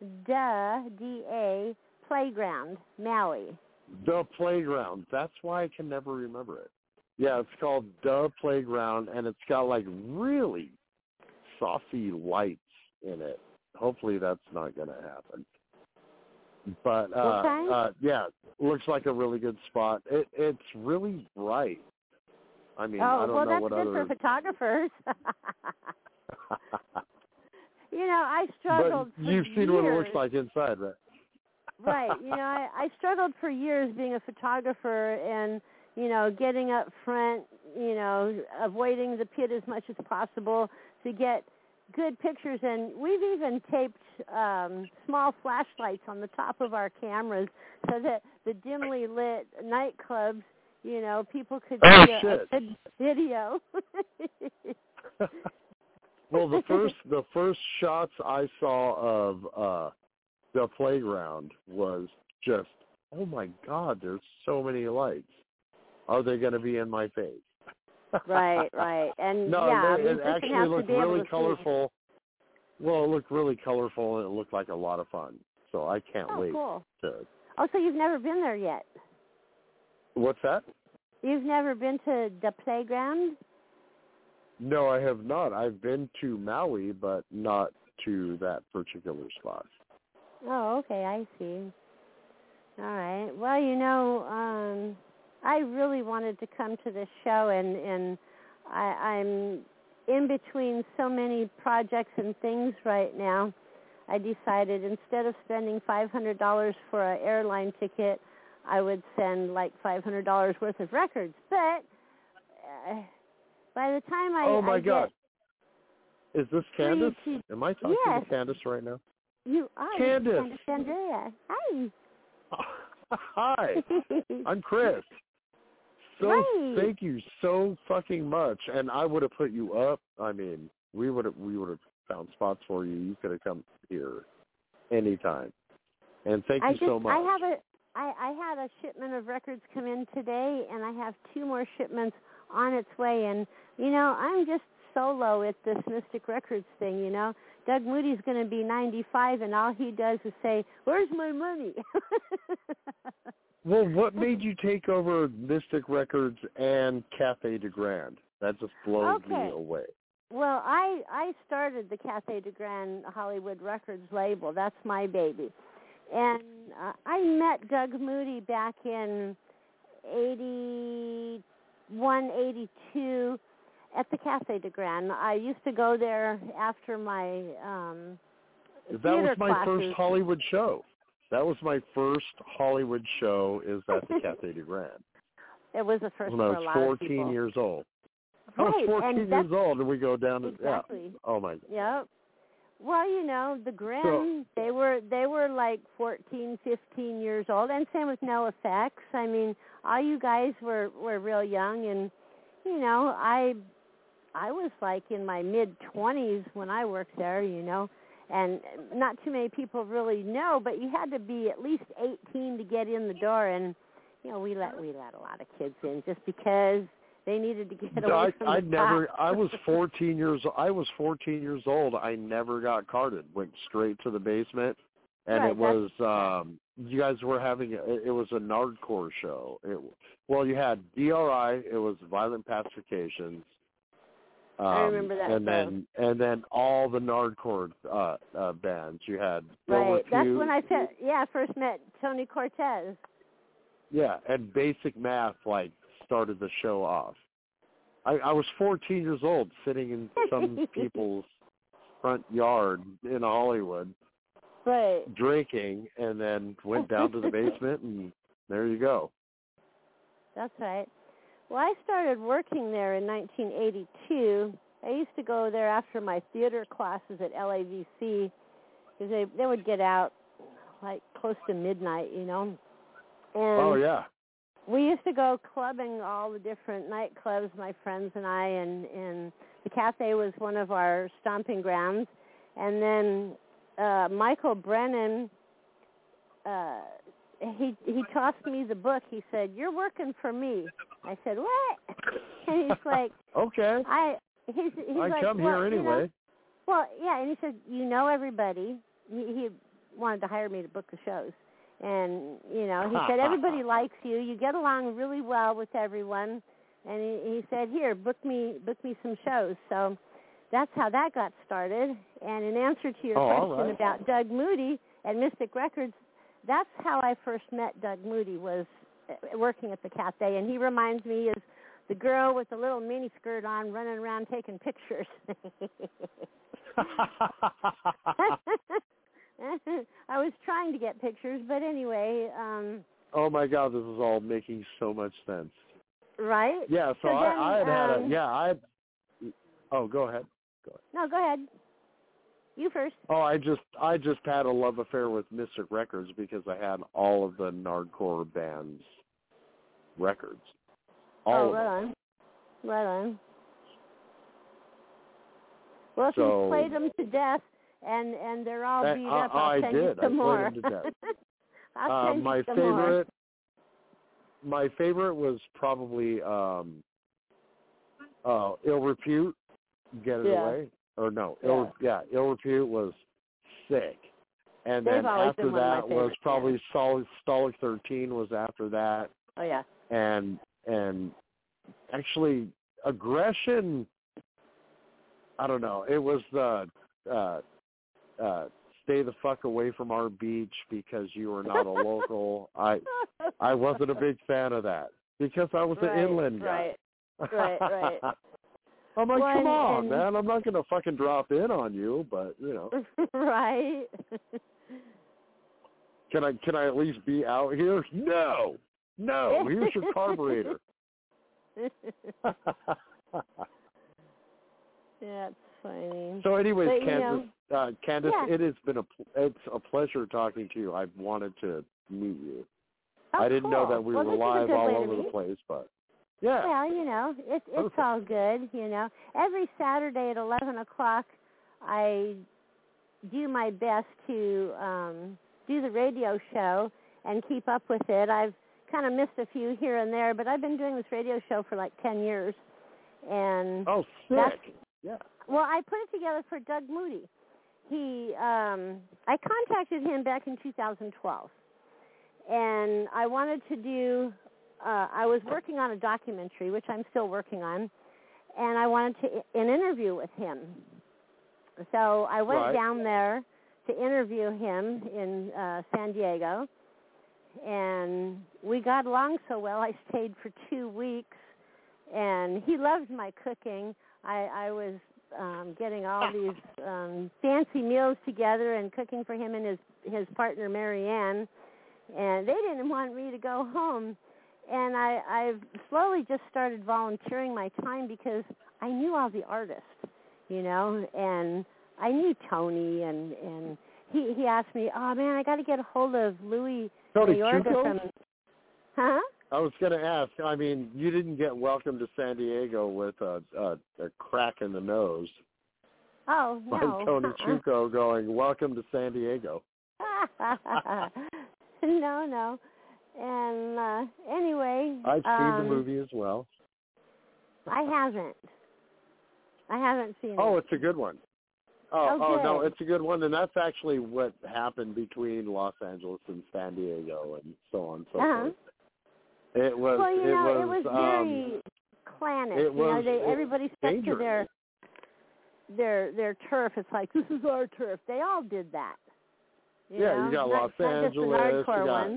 DA Playground, Maui. The Playground. That's why I can never remember it. Yeah, it's called The Playground, and it's got like really saucy lights in it. Hopefully that's not going to happen. But yeah, looks like a really good spot. It's really bright. I mean, I don't know what other. Oh, well, that's good for photographers. I struggled But for you've seen years. what it looks like inside, right? Right. I struggled for years being a photographer and, getting up front, avoiding the pit as much as possible to get good pictures. And we've even taped small flashlights on the top of our cameras so that the dimly lit nightclubs, people could see a good video. Well, the first shots I saw of The Playground was just, oh my God, there's so many lights. Are they going to be in my face? Right. And no, it actually looked really colorful. Well, it looked really colorful, and it looked like a lot of fun. So I can't wait. Cool. Oh, so you've never been there yet? What's that? You've never been to The Playground? No, I have not. I've been to Maui, but not to that particular spot. Oh, okay, I see. All right. Well, I really wanted to come to this show, and I'm in between so many projects and things right now. I decided instead of spending $500 for an airline ticket, I would send like $500 worth of records. But by the time Oh my God. Is this Candace? Am I talking Yes. to Candace right now? You are. Candace. Andrea. Hi. Hi. I'm Chris. So Right. Thank you so fucking much. And I would have put you up. I mean, we would have found spots for you. You could have come here anytime. And thank you so much. I had a shipment of records come in today, and I have 2 more shipments on its way. And, I'm just solo at this Mystic Records thing, Doug Moody's going to be 95, and all he does is say, "Where's my money?" Well, what made you take over Mystic Records and Cafe de Grand? That just blows me away. Well, I started the Cathay de Grand Hollywood Records label. That's my baby. And I met Doug Moody back in 81, 82 at the Cathay de Grand. I used to go there after my that was my classes. first Hollywood show. That was my first Hollywood show is at the Cathay de Grand. It was the first when I for a was lot 14 of people. years old. I Right, was 14 and years old, and we go down to exactly. yeah. Oh my God. Yep. Well, you know, the Grimm, they were like 14, 15 years old, and same with No Effects. I mean, all you guys were real young, and you know, I was like in my mid-20s when I worked there, you know, and not too many people really know, but you had to be at least 18 to get in the door, and you know, we let a lot of kids in just because they needed to get away from the cops. I was 14 years old. I never got carded. Went straight to the basement, and Right, it was you guys were having it was a Nardcore show. You had DRI. It was Violent Pacifications. I remember that. And then all the Nardcore bands. You had right. That's when I first met Tony Cortez. Yeah, and Basic Math started the show off. I was 14 years old, sitting in some people's front yard in Hollywood, right, drinking, and then went down to the basement, and there you go. That's right. Well, I started working there in 1982. I used to go there after my theater classes at LAVC because they would get out like close to midnight, you know. And oh, yeah. We used to go clubbing all the different nightclubs, my friends and I, and the Cathay was one of our stomping grounds. And then Michael Brennan, he tossed me the book. He said, "You're working for me." I said, "What?" And he's like, "Okay." He's I like, come here anyway. You know, well, yeah, and he said, "You know everybody." He wanted to hire me to book the shows. And, you know, he said, everybody likes you. You get along really well with everyone. And he said, here, book me some shows. So that's how that got started. And in answer to your question about Doug Moody at Mystic Records, that's how I first met Doug Moody, was working at the Cathay. And he reminds me as the girl with the little mini skirt on running around taking pictures. I was trying to get pictures, but anyway. Oh my God, this is all making so much sense. Right? Yeah. So I had Oh, go ahead. No, go ahead. You first. Oh, I just had a love affair with Mystic Records because I had all of the Nardcore bands' records. All of them. Right on. Well, if you played them to death, and they're all beat up, I'll send you some more. I played them to death. I'll send you some more. My favorite was probably Ill Repute, Get It Away. Or no, Ill Repute was sick. And then after that was probably Stolic 13 was after that. Oh, yeah. And actually, Aggression, I don't know, it was the stay the fuck away from our beach because you are not a local. I wasn't a big fan of that because I was an inland guy. Right. I'm like, come on, man. I'm not going to fucking drop in on you, but, you know. Right. Can I at least be out here? No. Here's your carburetor. That's funny. So anyways, but, Candace, it's a pleasure talking to you. I've wanted to meet you. I didn't know that we were live all over the place, but yeah. Well, you know, it's all good, you know. Every Saturday at 11 o'clock, I do my best to do the radio show and keep up with it. I've kind of missed a few here and there, but I've been doing this radio show for like 10 years. And sick. Yeah. Well, I put it together for Doug Moody. I contacted him back in 2012, and I wanted to do. I was working on a documentary, which I'm still working on, and I wanted an interview with him. So I went down there to interview him in San Diego, and we got along so well. I stayed for 2 weeks, and he loved my cooking. I was getting all these fancy meals together and cooking for him and his partner, Marianne, and they didn't want me to go home. And I've slowly just started volunteering my time because I knew all the artists, and I knew Tony, and he asked me, oh, man, I got to get a hold of Louis Mayorga from... Huh? I was going to ask, I mean, you didn't get welcome to San Diego with a crack in the nose. Oh, no. Like Tony Chuco going, welcome to San Diego. No. And anyway... I've seen the movie as well. I haven't seen it. Oh, it's a good one. Oh, no, good. it's a good one, and that's actually what happened between Los Angeles and San Diego and so on and so forth. It was, well, it was very clannish. Everybody stuck to their turf. It's like, this is our turf. They all did that. You got Los Angeles. Not just the hardcore ones.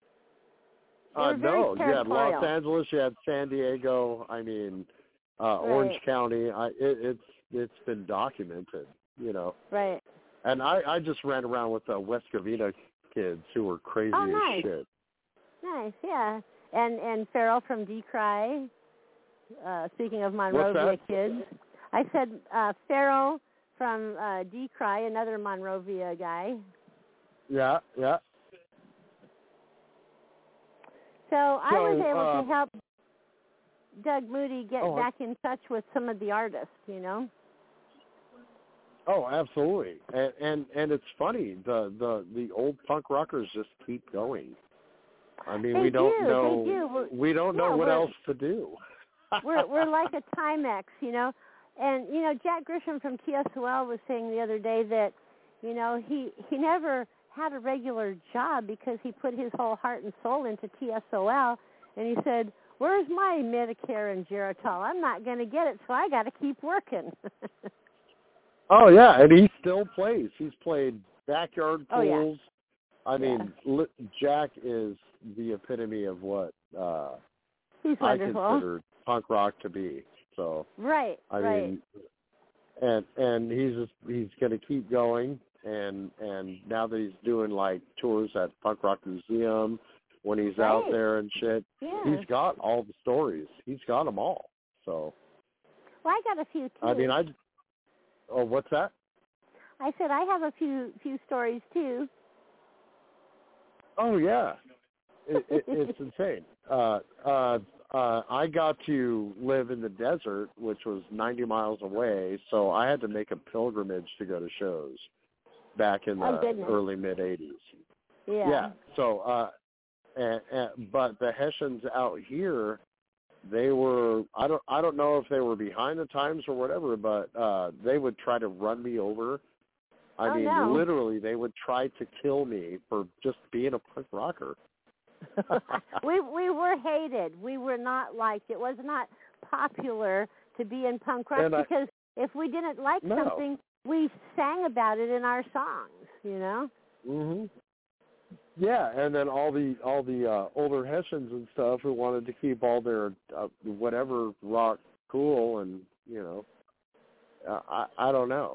No, you had Los Angeles, you had San Diego. I mean, Orange County. It's been documented, Right. And I just ran around with the West Covina kids who were crazy as shit. Nice, yeah. And Farrell from Decry. Speaking of Monrovia kids, I said Farrell from Decry, another Monrovia guy. Yeah. So I was able to help Doug Moody get back in touch with some of the artists, Oh, absolutely, and it's funny. The old punk rockers just keep going. I mean, we don't know what else to do. we're like a Timex, And Jack Grisham from TSOL was saying the other day that he never had a regular job because he put his whole heart and soul into TSOL, and he said, where's my Medicare and Geritol? I'm not going to get it, so I got to keep working. Oh, yeah, and he still plays. He's played backyard pools. I mean, Jack is the epitome of what He's I wonderful. consider punk rock to be. So I mean, and he's going to keep going. And now that he's doing like tours at Punk Rock Museum, when he's out there and shit, he's got all the stories. He's got them all. So. Well, I got a few too. I mean, Oh, what's that? I said I have a few stories too. Oh yeah, it's insane. I got to live in the desert, which was 90 miles away, so I had to make a pilgrimage to go to shows back in the early mid '80s. Yeah. So, but the Hessians out here, they were I don't know if they were behind the times or whatever, but they would try to run me over. I mean, literally, they would try to kill me for just being a punk rocker. we were hated. We were not liked. It was not popular to be in punk rock because if we didn't like something, we sang about it in our songs. Mhm. Yeah, and then all the older Hessians and stuff who wanted to keep all their whatever rock cool, and I don't know.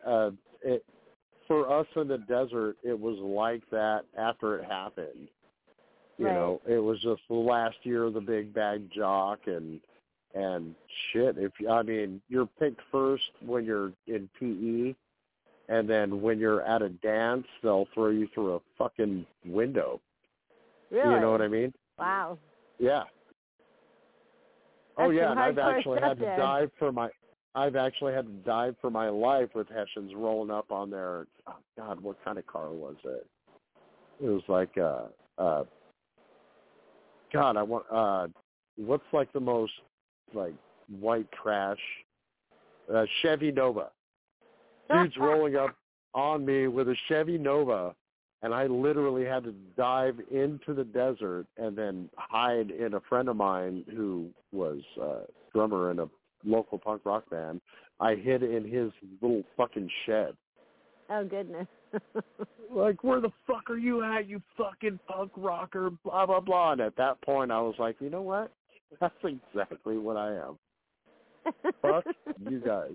For us in the desert, it was like that after it happened. You know, it was just the last year of the Big Bag Jock and shit. You're picked first when you're in PE. And then when you're at a dance, they'll throw you through a fucking window. Really? You know what I mean? Wow. Yeah. That's and I've actually had to there. dive for my life with Hessians rolling up on their. Oh God, what kind of car was it? It was like what's like the most like white trash? Chevy Nova. Dude's rolling up on me with a Chevy Nova, and I literally had to dive into the desert and then hide in a friend of mine who was a drummer in a local punk rock band. I hid in his little fucking shed. Oh, goodness. Like, where the fuck are you at, you fucking punk rocker, blah, blah, blah. And at that point, I was like, you know what? That's exactly what I am. Fuck you guys.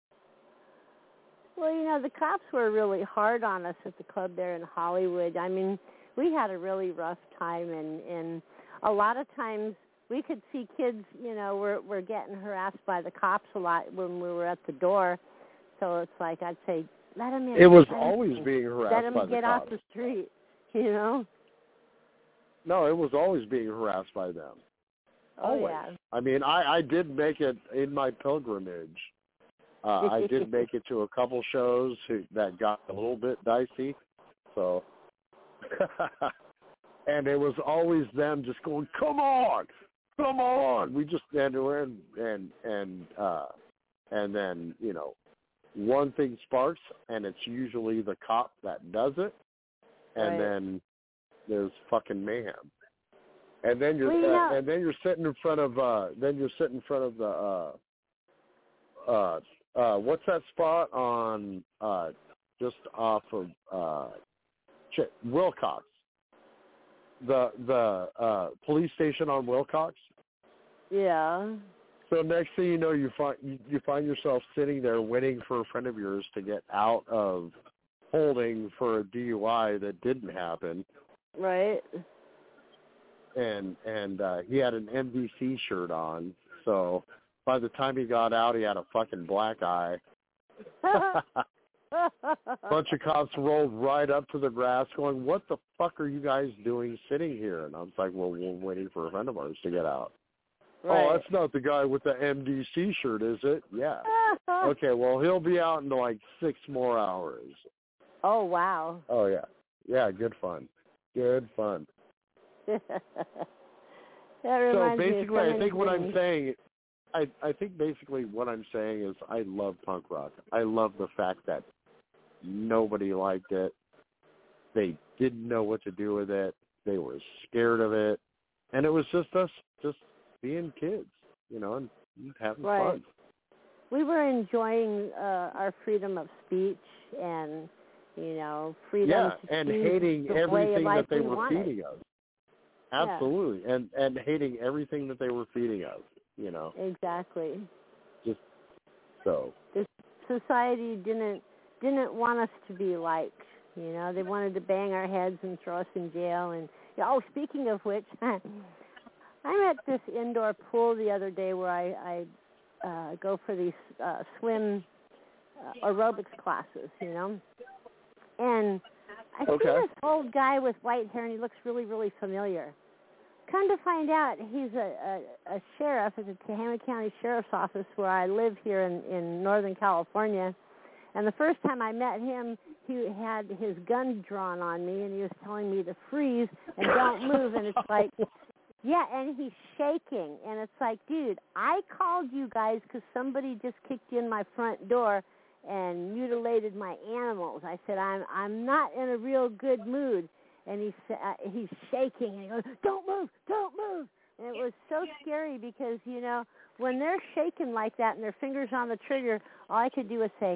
Well, you know, the cops were really hard on us at the club there in Hollywood. I mean, we had a really rough time, and a lot of times we could see kids, you know, were getting harassed by the cops a lot when we were at the door. So it's like I'd say, let them in. It was always being harassed by the cops. Let them get off the street, you know? No, it was always being harassed by them. Oh, always. yeah. I mean, I did make it in my pilgrimage. I did make it to a couple shows that got a little bit dicey. So, and it was always them just going, come on. We just stand there and then, you know, one thing sparks, and it's usually the cop that does it, and then there's fucking mayhem. And then you're sitting in front of the what's that spot on just off of Wilcox, the police station on Wilcox. Yeah. So next thing you know, you find yourself sitting there waiting for a friend of yours to get out of holding for a DUI that didn't happen. Right. And he had an MDC shirt on, so by the time he got out, he had a fucking black eye. Bunch of cops rolled right up to the grass going, what the fuck are you guys doing sitting here? And I was like, well, we're waiting for a friend of ours to get out. Right. Oh, that's not the guy with the MDC shirt, is it? Yeah. Okay, well, he'll be out in like 6 more hours. Oh, wow. Oh, yeah. Yeah, good fun. Good fun. So basically, I think what I'm saying, I think basically what I'm saying is I love punk rock. I love the fact that nobody liked it. They didn't know what to do with it. They were scared of it. And it was just us just being kids, you know, and having fun. We were enjoying our freedom of speech and, you know, freedom to and choose hating the everything way of that they life were wanted. feeding us. Absolutely. Yeah. And hating everything that they were feeding us, you know. Exactly. Just so. This society didn't want us to be liked, you know. They wanted to bang our heads and throw us in jail. And speaking of which, I'm at this indoor pool the other day where I go for these swim aerobics classes, you know. And I see this old guy with white hair, and he looks really, really familiar. Come to find out, he's a sheriff at the Tehama County Sheriff's Office where I live here in Northern California. And the first time I met him, he had his gun drawn on me, and he was telling me to freeze and don't move. And it's like, yeah, and he's shaking. And it's like, dude, I called you guys because somebody just kicked in my front door and mutilated my animals. I said, I'm not in a real good mood. And he's shaking, and he goes, don't move. And it was so scary because, you know, when they're shaking like that and their fingers on the trigger, all I could do was say,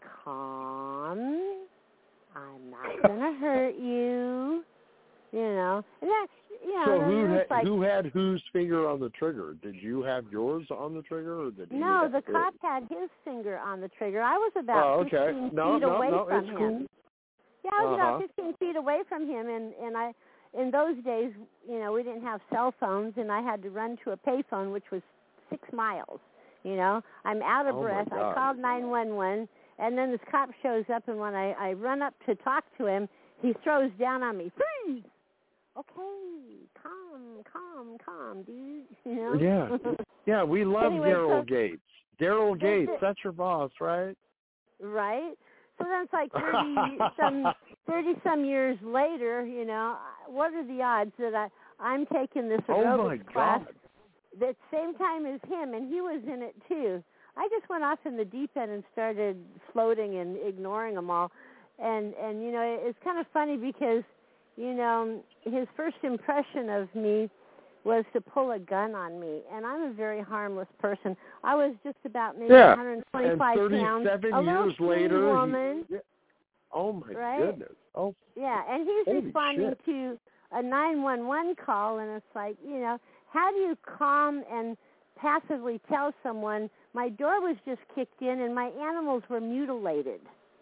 calm, I'm not going to hurt you, you know. And that, you know. So who had whose finger on the trigger? Did you have yours on the trigger? Or did no, the cop had his finger on the trigger. I was about 15 feet away from him. Cool. Yeah, I was about 15 feet away from him, and I, in those days, you know, we didn't have cell phones, and I had to run to a payphone, which was 6 miles. You know, I'm out of breath. I called 911, and then this cop shows up, and when I run up to talk to him, he throws down on me, freeze. Okay, calm, dude. You know? Yeah, we love Daryl Gates. Daryl Gates, that's your boss, right? Right. So then it's like 30 some years later, you know, what are the odds that I'm taking this aerobics class at the same time as him, and he was in it too. I just went off in the deep end and started floating and ignoring them all. And you know, it's kind of funny because, you know, his first impression of me was to pull a gun on me, and I'm a very harmless person. I was just about maybe Yeah. 125 and 37 pounds, a little years skinny later, woman. Oh my Right? goodness! Oh, Yeah, and he's holy responding shit. to a 911 call, and it's like, how do you calm and passively tell someone, my door was just kicked in and my animals were mutilated,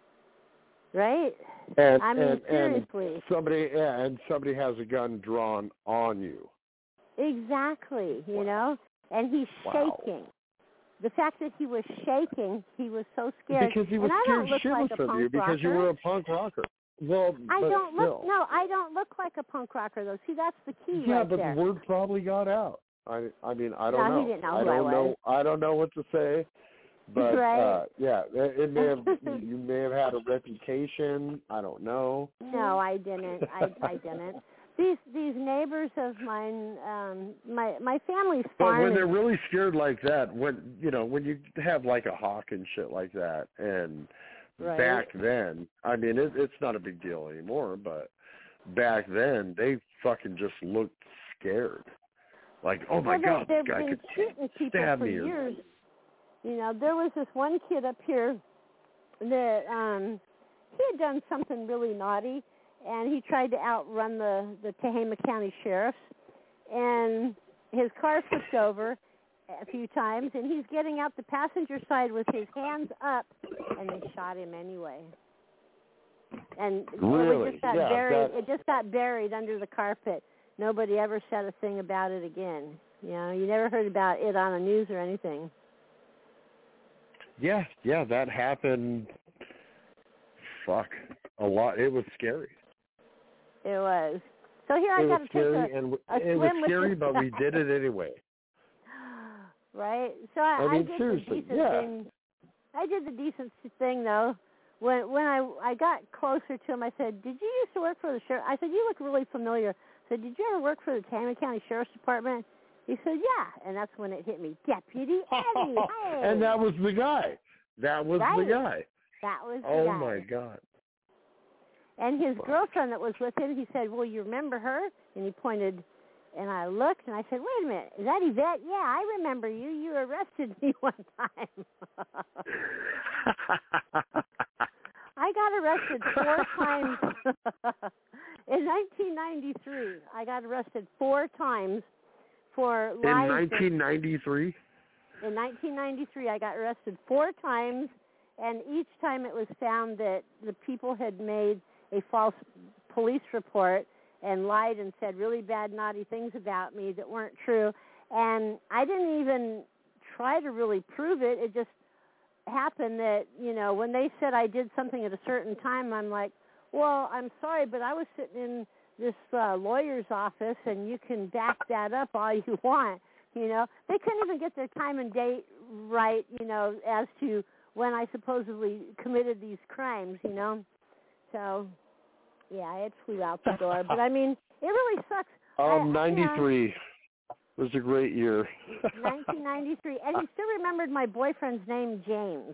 right? And, I mean, and seriously. somebody has a gun drawn on you. Exactly, and he's Wow. shaking. The fact that he was shaking, he was so scared. Because he was and I scared don't look shitless like a of punk you because rocker. you were a punk rocker. Well, I but don't still. look. No, I don't look like a punk rocker though. See, that's the key Yeah, right but there. the word probably got out. I mean, I don't know. No, he didn't know who I was. I don't know what to say. But Right. it may have you may have had a reputation. I don't know. No, I didn't. I didn't. These neighbors of mine, my family's But farm. when they're really scared like that, when you have like a hawk and shit like that, and Right. back then, I mean, it's not a big deal anymore. But back then, they fucking just looked scared. Like, oh my God, this they've guy been could shooting people stab for me. years. There was this one kid up here that he had done something really naughty, and he tried to outrun the Tehama County sheriffs, and his car flipped over a few times, and he's getting out the passenger side with his hands up, and they shot him anyway. And Really? it just got buried. It just got buried under the carpet. Nobody ever said a thing about it again. You never heard about it on the news or anything. Yeah, that happened. Fuck, a lot. It was scary. It was. So here I got to take it was scary, but we did it anyway. Right. So I did seriously, the decent thing. I did the decent thing though. When I got closer to him, I said, "Did you used to work for the sheriff?" I said, "You look really familiar." I said, "Did you ever work for the Tehama County Sheriff's Department?" He said, "Yeah," and that's when it hit me. Deputy Eddie. Hey. And that was the guy. That was the guy. That was the Oh guy. my God. And his girlfriend that was with him, he said, "Well, you remember her?" And he pointed, and I looked, and I said, "Wait a minute, is that Yvette?" "Yeah, I remember you. You arrested me one time." I got arrested 4 times. In 1993, I got arrested 4 times for lies. In 1993? In 1993, I got arrested 4 times, and each time it was found that the people had made a false police report and lied and said really bad, naughty things about me that weren't true. And I didn't even try to really prove it. It just happened that, when they said I did something at a certain time, I'm like, well, I'm sorry, but I was sitting in this lawyer's office, and you can back that up all you want. They couldn't even get their time and date right, as to when I supposedly committed these crimes, So, yeah, it flew out the door. But, I mean, it really sucks. 93 was a great year. 1993. And he still remembered my boyfriend's name, James.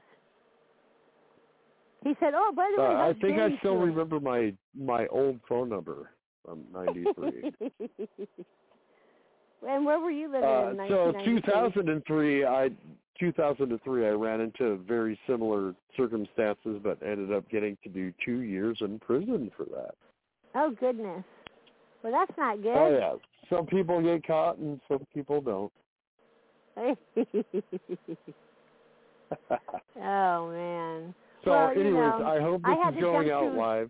He said, "Oh, by the way, I that's think James I still doing?" remember my old phone number from 93. And where were you living in 1993? So 2003, I ran into very similar circumstances, but ended up getting to do 2 years in prison for that. Oh, goodness. Well, that's not good. Oh, yeah. Some people get caught and some people don't. Oh, man. So, well, anyways, I hope this is going out live.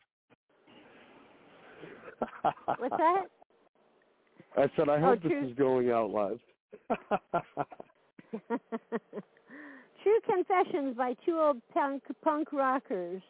What's that? I said, I hope this is going out live. True Confessions by 2 old punk rockers.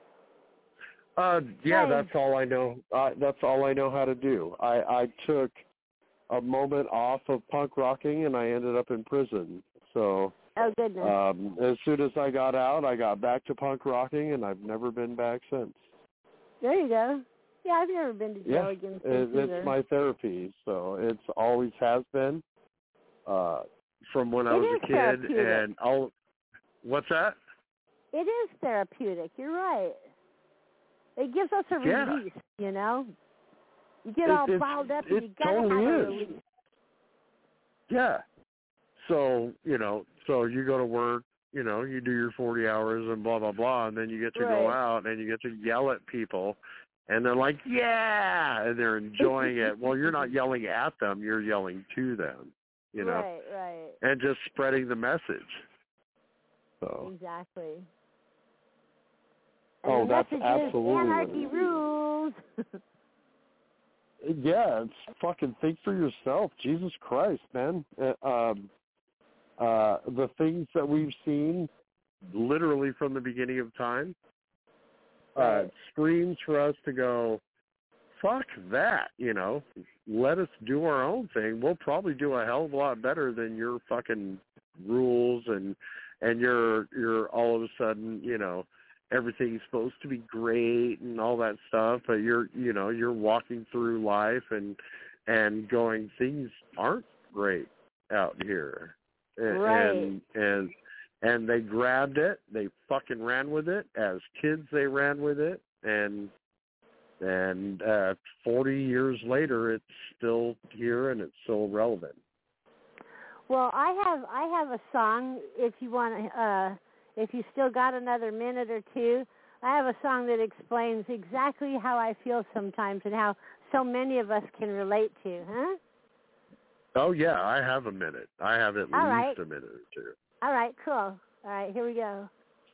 Yeah, that's all I know. That's all I know how to do. I took a moment off of punk rocking, and I ended up in prison. So, oh, goodness. As soon as I got out, I got back to punk rocking, and I've never been back since. There you go. Yeah, I've never been to jail again since either. It's my therapy, so it's always has been from when I was a kid. And what's that? It is therapeutic. You're right. It gives us a release, You get all balled up and you got to have a release. Yeah. So, so you go to work, you do your 40 hours and blah, blah, blah, and then you get to go out and you get to yell at people, and they're like, yeah, and they're enjoying it. Well, you're not yelling at them, you're yelling to them, Right. and just spreading the message. So. Exactly. And the that's message absolutely is anarchy rules. Yeah, it's fucking think for yourself. Jesus Christ, man. The things that we've seen literally from the beginning of time screams for us to go, fuck that, let us do our own thing. We'll probably do a hell of a lot better than your fucking rules and you're all of a sudden, everything's supposed to be great and all that stuff, but you're walking through life and going, things aren't great out here. Right. And they grabbed it, they fucking ran with it. As kids they ran with it, and 40 years later it's still here and it's still relevant. Well, I have a song if you want to if you still got another minute or two. I have a song that explains exactly how I feel sometimes and how so many of us can relate to, huh? Oh, yeah, I have a minute. I have at least a minute or two. All right, cool. All right, here we go.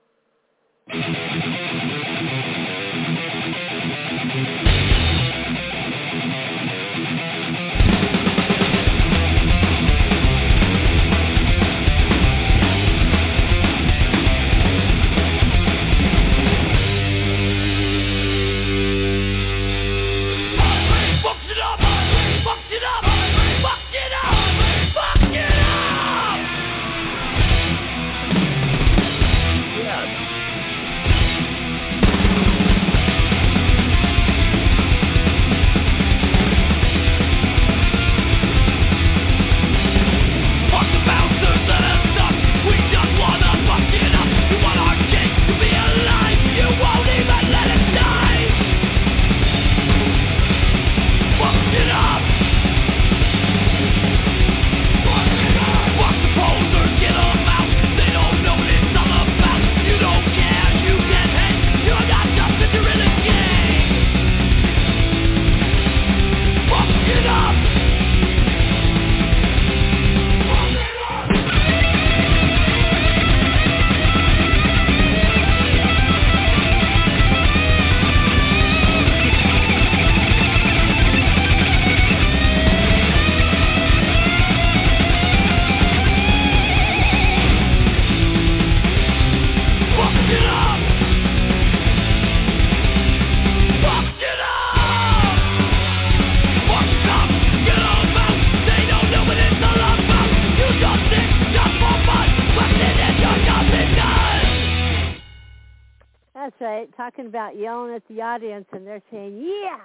That's right, talking about yelling at the audience, and they're saying, yeah!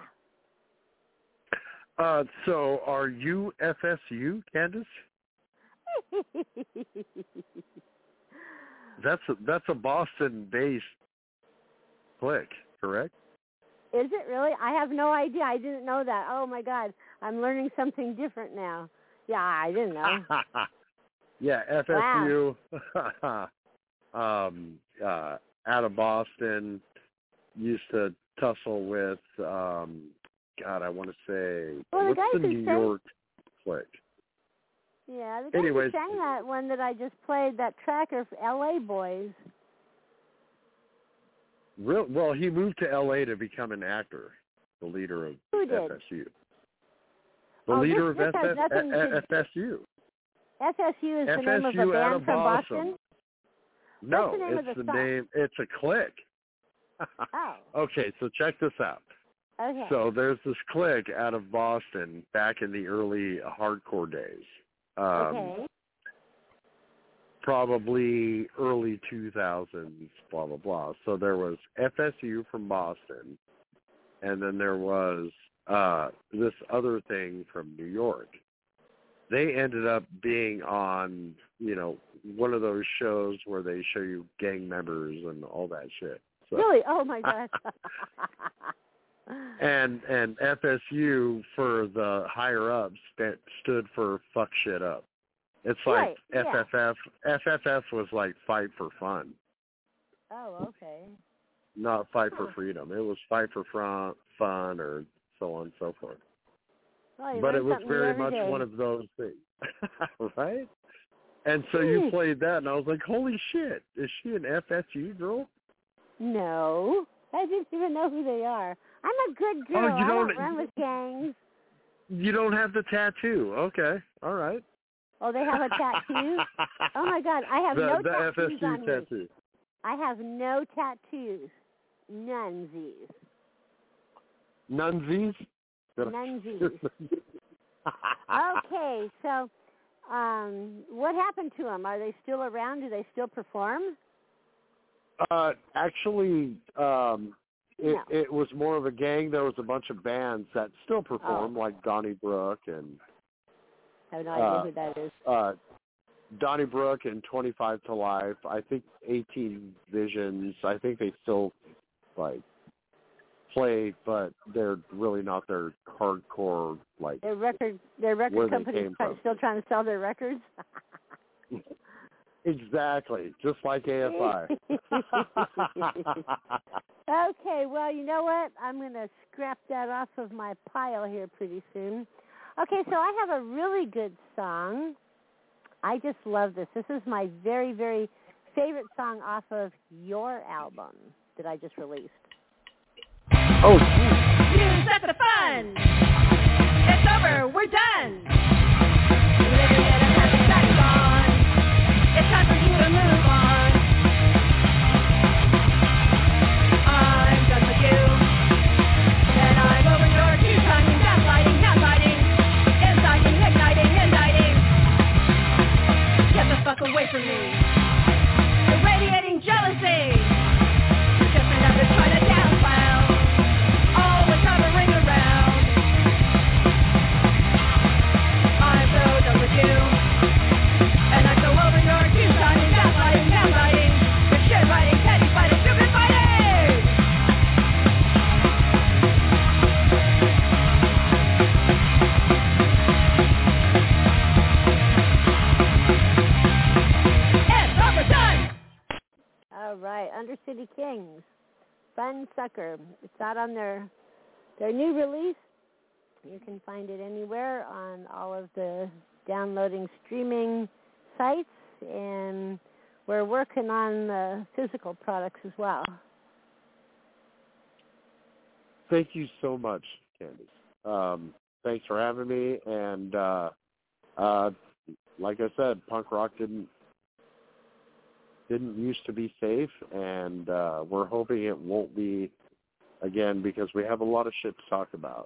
So are you FSU, Candace? That's a Boston-based clique, correct? Is it really? I have no idea. I didn't know that. Oh, my God. I'm learning something different now. Yeah, I didn't know. Yeah, FSU. Out of Boston, used to tussle with, God, I want to say, what's the New York clique? Yeah, the guy who sang that one that I just played, that tracker for L.A. Boys. Well, he moved to L.A. to become an actor, the leader of FSU. The leader of FSU. FSU is the name of a band from Boston? No, it's the name. It's a clique. Oh. Okay, so check this out. Okay. So there's this clique out of Boston back in the early hardcore days. Okay. Probably early 2000s, blah, blah, blah. So there was FSU from Boston, and then there was this other thing from New York. They ended up being on, one of those shows where they show you gang members and all that shit. So. Really? Oh, my God. and FSU, for the higher-ups, stood for fuck shit up. It's like Right, yeah. FFF. FFF was like Fight for Fun, Oh, okay. not Fight for Freedom. It was Fight for Fun or so on and so forth. Well, you But learn it was something new very every much day. one of those things. Right? And so you played that, and I was like, holy shit, is she an FSU girl? No. I didn't even know who they are. I'm a good girl. Oh, you I don't- don't run with gangs. You don't have the tattoo. Okay. All right. Oh, they have a tattoo? Oh, my God. I have no the tattoos FSU on me. tattoo. I have no tattoos. Nunesies. Nunsies? Nunsies. Okay, so what happened to them? Are they still around? Do they still perform? Actually, No. it was more of a gang. There was a bunch of bands that still perform, like Donnybrook and I have no idea who that is. Donnybrook and 25 to Life. I think 18 Visions. I think they still like play, but they're really not their hardcore like. Their record where they company's came from. still trying to sell their records. Exactly, just like AFI. Okay, well, you know what? I'm going to scrap that off of my pile here pretty soon. Okay, so I have a really good song. I just love this. This is my very, very favorite song off of your album that I just released. Oh, geez. You set the fun. It's over. We're done. Living in a happy vagabond. It's time for you to move on. I'm done with you. And I'm over your two-timing, gaslighting, inciting, igniting, indicting. Get the fuck away from me. You're radiating jealousy. You're just another trying to down clown. Always hovering around. I'm so done with you. And I'm so over your two-timing, gaslighting, your shit writing, petty fighting, stupid fighting. It's overdone. All right, Undercity Kings, Fun Sucker. It's out on their new release. You can find it anywhere on all of the downloading streaming sites, and we're working on the physical products as well. Thank you so much, Candice. Thanks for having me. And like I said, punk rock didn't used to be safe, and we're hoping it won't be again because we have a lot of shit to talk about.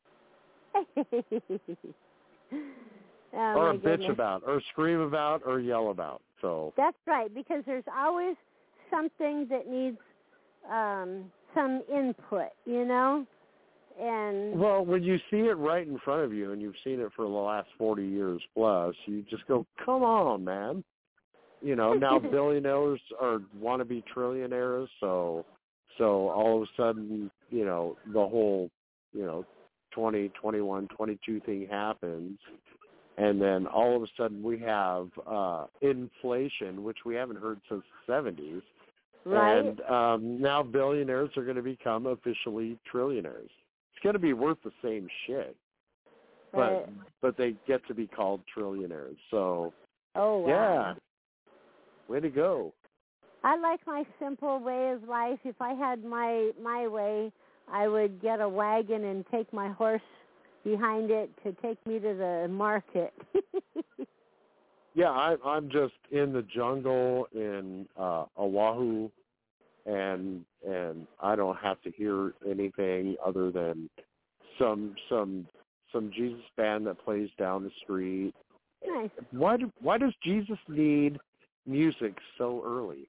Or my bitch goodness. about, or scream about, or yell about. So That's right, because there's always something that needs some input, you know? And well, when you see it right in front of you, and you've seen it for the last 40 years plus, you just go, come on, man. You know, now billionaires want to be trillionaires, so all of a sudden, you know, the whole, 20, 21, 22 thing happens, and then all of a sudden we have inflation, which we haven't heard since the 70s, right? And now billionaires are going to become officially trillionaires. It's going to be worth the same shit, Right. but they get to be called trillionaires. So, Oh, wow. yeah, way to go. I like my simple way of life. If I had my way, I would get a wagon and take my horse behind it to take me to the market. Yeah, I'm just in the jungle in Oahu, and I don't have to hear anything other than some Jesus band that plays down the street. Nice. Why does Jesus need music so early?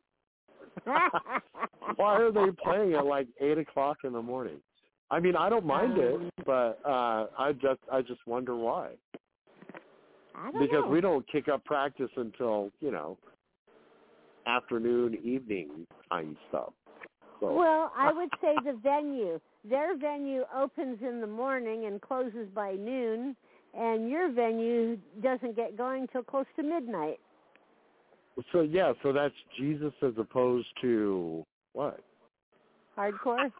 Why are they playing at like 8:00 in the morning? I mean, I don't mind it, but I just wonder why. I don't Because know. we don't kick up practice until afternoon, evening time stuff. So. Well, I would say the venue. Their venue opens in the morning and closes by noon, and your venue doesn't get going till close to midnight. So so that's Jesus as opposed to what? Hardcore.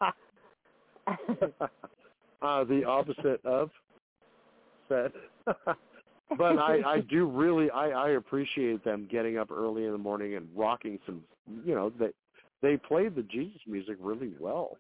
The opposite of said. But I do really I appreciate them getting up early in the morning and rocking some. They played the Jesus music really well.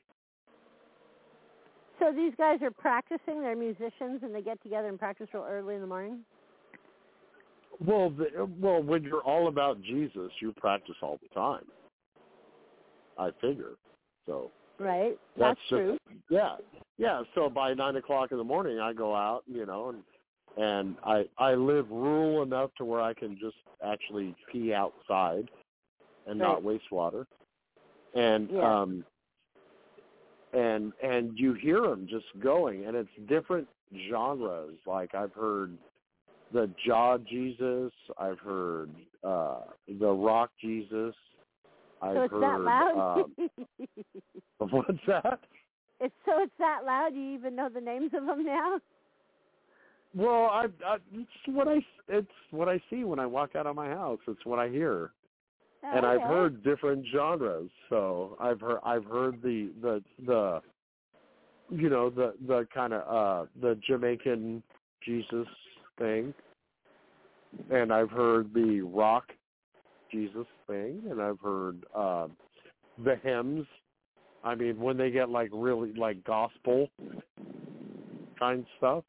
So these guys are practicing. They're musicians, and they get together and practice real early in the morning. Well, when you're all about Jesus, you practice all the time. I figure. So right, that's true. Yeah. So by 9 o'clock in the morning, I go out, and I live rural enough to where I can just actually pee outside and not waste water. And and you hear them just going, and it's different genres. Like I've heard the Jaw Jesus, I've heard the Rock Jesus. I've so it's heard, that loud? What's that? It's that loud. You even know the names of them now? Well, it's what I see when I walk out of my house. It's what I hear. Oh, and okay. I've heard different genres. So I've heard the the kind of the Jamaican Jesus thing, and I've heard the rock Jesus thing, and I've heard the hymns. I mean, when they get like really like gospel kind of stuff,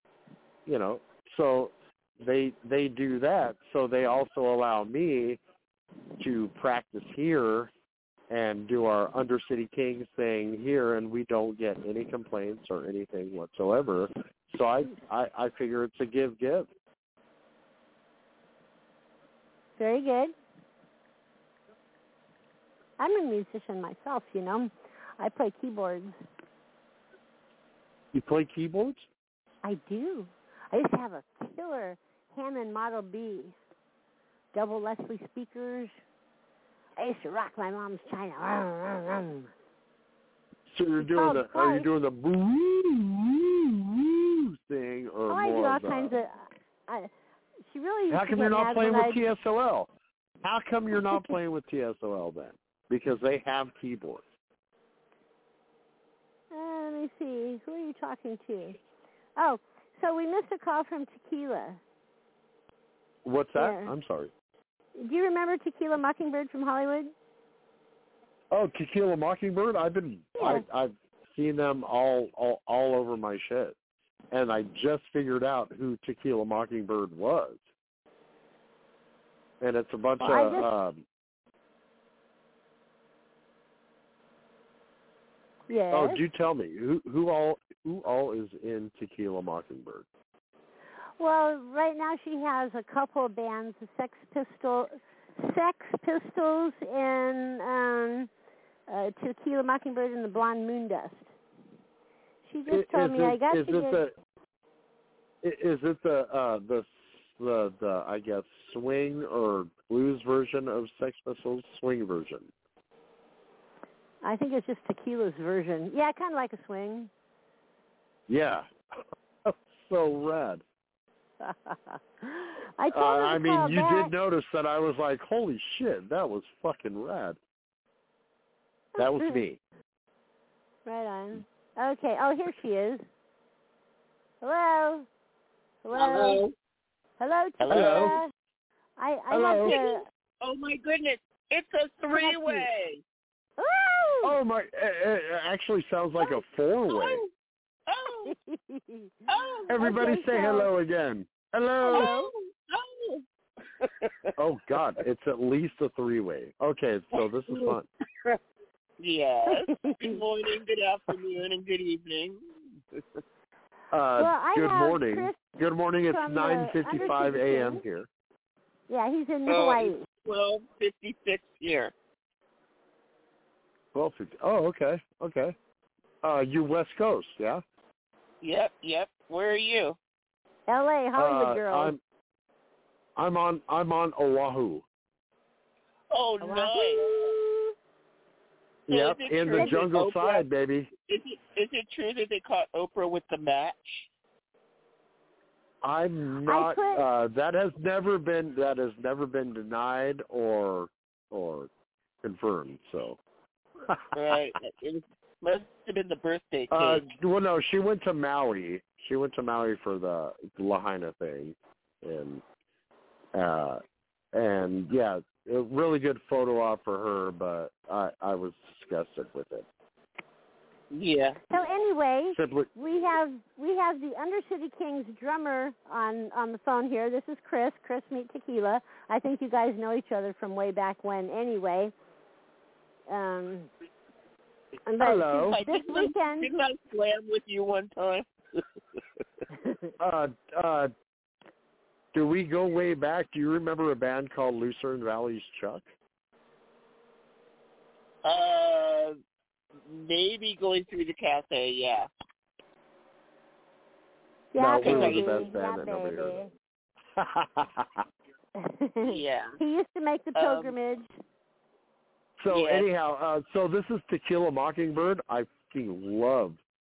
so they do that. So they also allow me to practice here and do our Undercity Kings thing here, and we don't get any complaints or anything whatsoever. So I figure it's a give. Very good. I'm a musician myself, I play keyboards. You play keyboards? I do. I used to have a killer Hammond Model B, double Leslie speakers. I used to rock my mom's China. So you're doing are you doing the boo thing or I more do all of kinds of. She really used How to come get you're not mad playing when with TSOL? How come you're not playing with TSOL then? Because they have keyboards. Let me see. Who are you talking to? Oh, so we missed a call from Tequila. What's that? Yeah. I'm sorry. Do you remember Tequila Mockingbird from Hollywood? Oh, Tequila Mockingbird. I've seen them all over my shit, and I just figured out who Tequila Mockingbird was, and it's a bunch of. Yes. Oh, do tell me who all is in Tequila Mockingbird? Well, right now she has a couple of bands, the Sex Pistols, and Tequila Mockingbird and the Blonde Moondust. She just told me I got to get. Is it the I guess swing or blues version of Sex Pistols? Swing version. I think it's just Tequila's version. Yeah, kind of like a swing. Yeah. So rad. I told her to call you back. did notice that I was like, holy shit, that was fucking rad. That was me. Right on. Okay. Oh, here she is. Hello. Hello. Hello, Tequila. Hello. I Hello. have to. Oh my goodness! It's a three-way. Ooh! Oh my! It actually sounds like a four-way. Oh! Everybody Okay, say hello again. Hello. Oh! Oh God, it's at least a three-way. Okay, so this is fun. Yes. Good morning, good afternoon, and good evening. Good morning. Chris Good morning. It's from 9:55 a.m. here. Yeah, he's in Hawaii. 12:56 here. 12:50. Oh, okay. Okay. You're West Coast, yeah? Yep. Where are you? L.A. Hollywood girl. I'm on Oahu. Oh, nice. So Yep, in the jungle side, baby. Is it true that they caught Oprah with the match? I'm not. That has never been denied or confirmed. So. Right. It must have been the birthday cake. Well, no, she went to Maui. She went to Maui for the Lahaina thing, and yeah, a really good photo op for her. But I was disgusted with it. Yeah. So anyway, Simply, we have the Undercity Kings drummer on the phone here. This is Chris. Chris Meet Tequila. I think you guys know each other from way back when. Anyway. Hello. This weekend. Didn't I slam with you one time? Do we go way back? Do you remember a band called Lucerne Valley's Chuck? Maybe going through the cafe, yeah. Yeah, no, we were baby. the best band that nobody heard of. Yeah. He used to make the pilgrimage. So yes. anyhow, so this is Tequila Mockingbird. I fucking love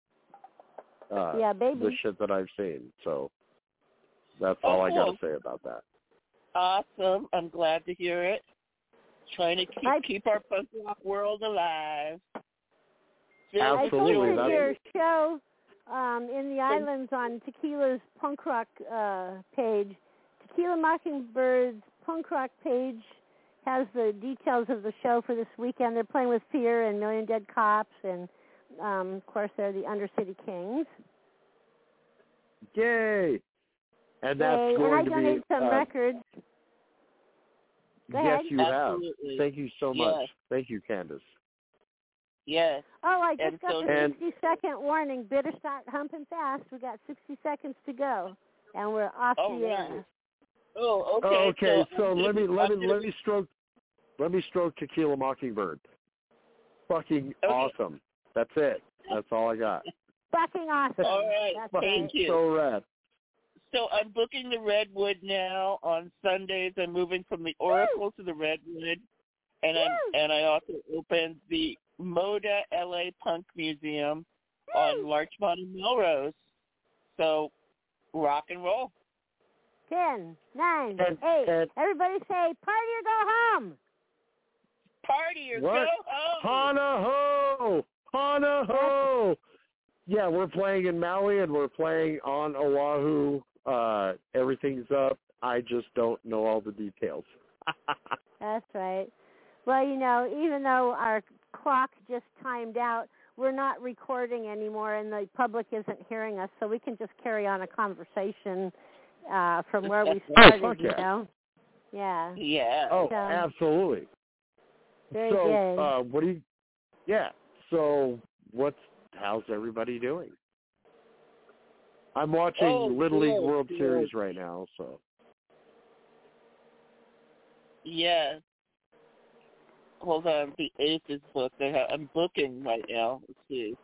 the shit that I've seen. So that's all I got to say about that. Awesome. I'm glad to hear it. Trying to keep our punk rock world alive. Absolutely. I posted your show in the islands on Tequila's punk rock page. Tequila Mockingbird's punk rock page has the details of the show for this weekend. They're playing with Fear and Million Dead Cops, and of course they're the Undercity Kings. Yay! And that's Yay. going and I to donate be some records. Go yes, ahead. you Absolutely. have. Thank you so much. Thank you, Candace. Yes. Oh, I just got the and 60-second warning. Better start humping fast. We got 60 seconds to go, and we're off the air. Oh, okay. Oh, okay. So let me stroke Tequila Mockingbird. Fucking awesome. That's it. That's all I got. Fucking awesome. All right. That's Thank you. So rad. So I'm booking the Redwood now on Sundays. I'm moving from the Oracle to the Redwood, and I also opened the Moda LA Punk Museum on Larchmont and Melrose. So rock and roll. 10, 9, 8. Everybody say, party or go home. Party or what? go home. Hana-ho! Hana-ho! Yeah, we're playing in Maui and we're playing on Oahu. Everything's up. I just don't know all the details. That's right. Well, you know, even though our clock just timed out, we're not recording anymore and the public isn't hearing us, so we can just carry on a conversation from where we started, you know? Yeah. Yeah. Oh, so, absolutely. Very good. What do you... Yeah, so how's everybody doing? I'm watching Little League World Series right now, so... Yeah. Hold on, the Aces book. I'm booking right now. Let's see.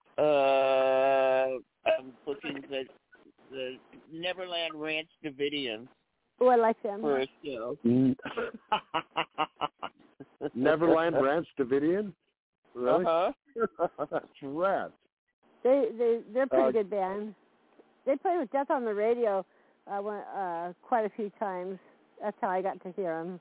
I'm booking the Neverland Ranch Davidians. Oh, I like them. For a show. Neverland Ranch Davidian? Really? Uh-huh. That's rad. They're pretty good band. They played with Death on the Radio quite a few times. That's how I got to hear them.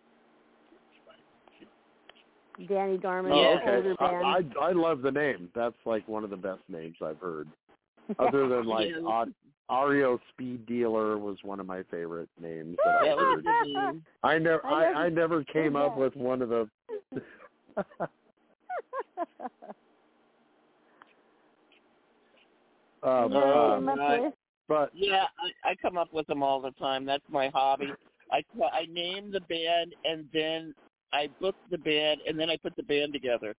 Danny Dorman, older band. I love the name. That's like one of the best names I've heard. Other than like Ario Speed Dealer was one of my favorite names that I've heard. I never came up with one of the. But yeah, I come up with them all the time. That's my hobby. I name the band and then I book the band and then I put the band together.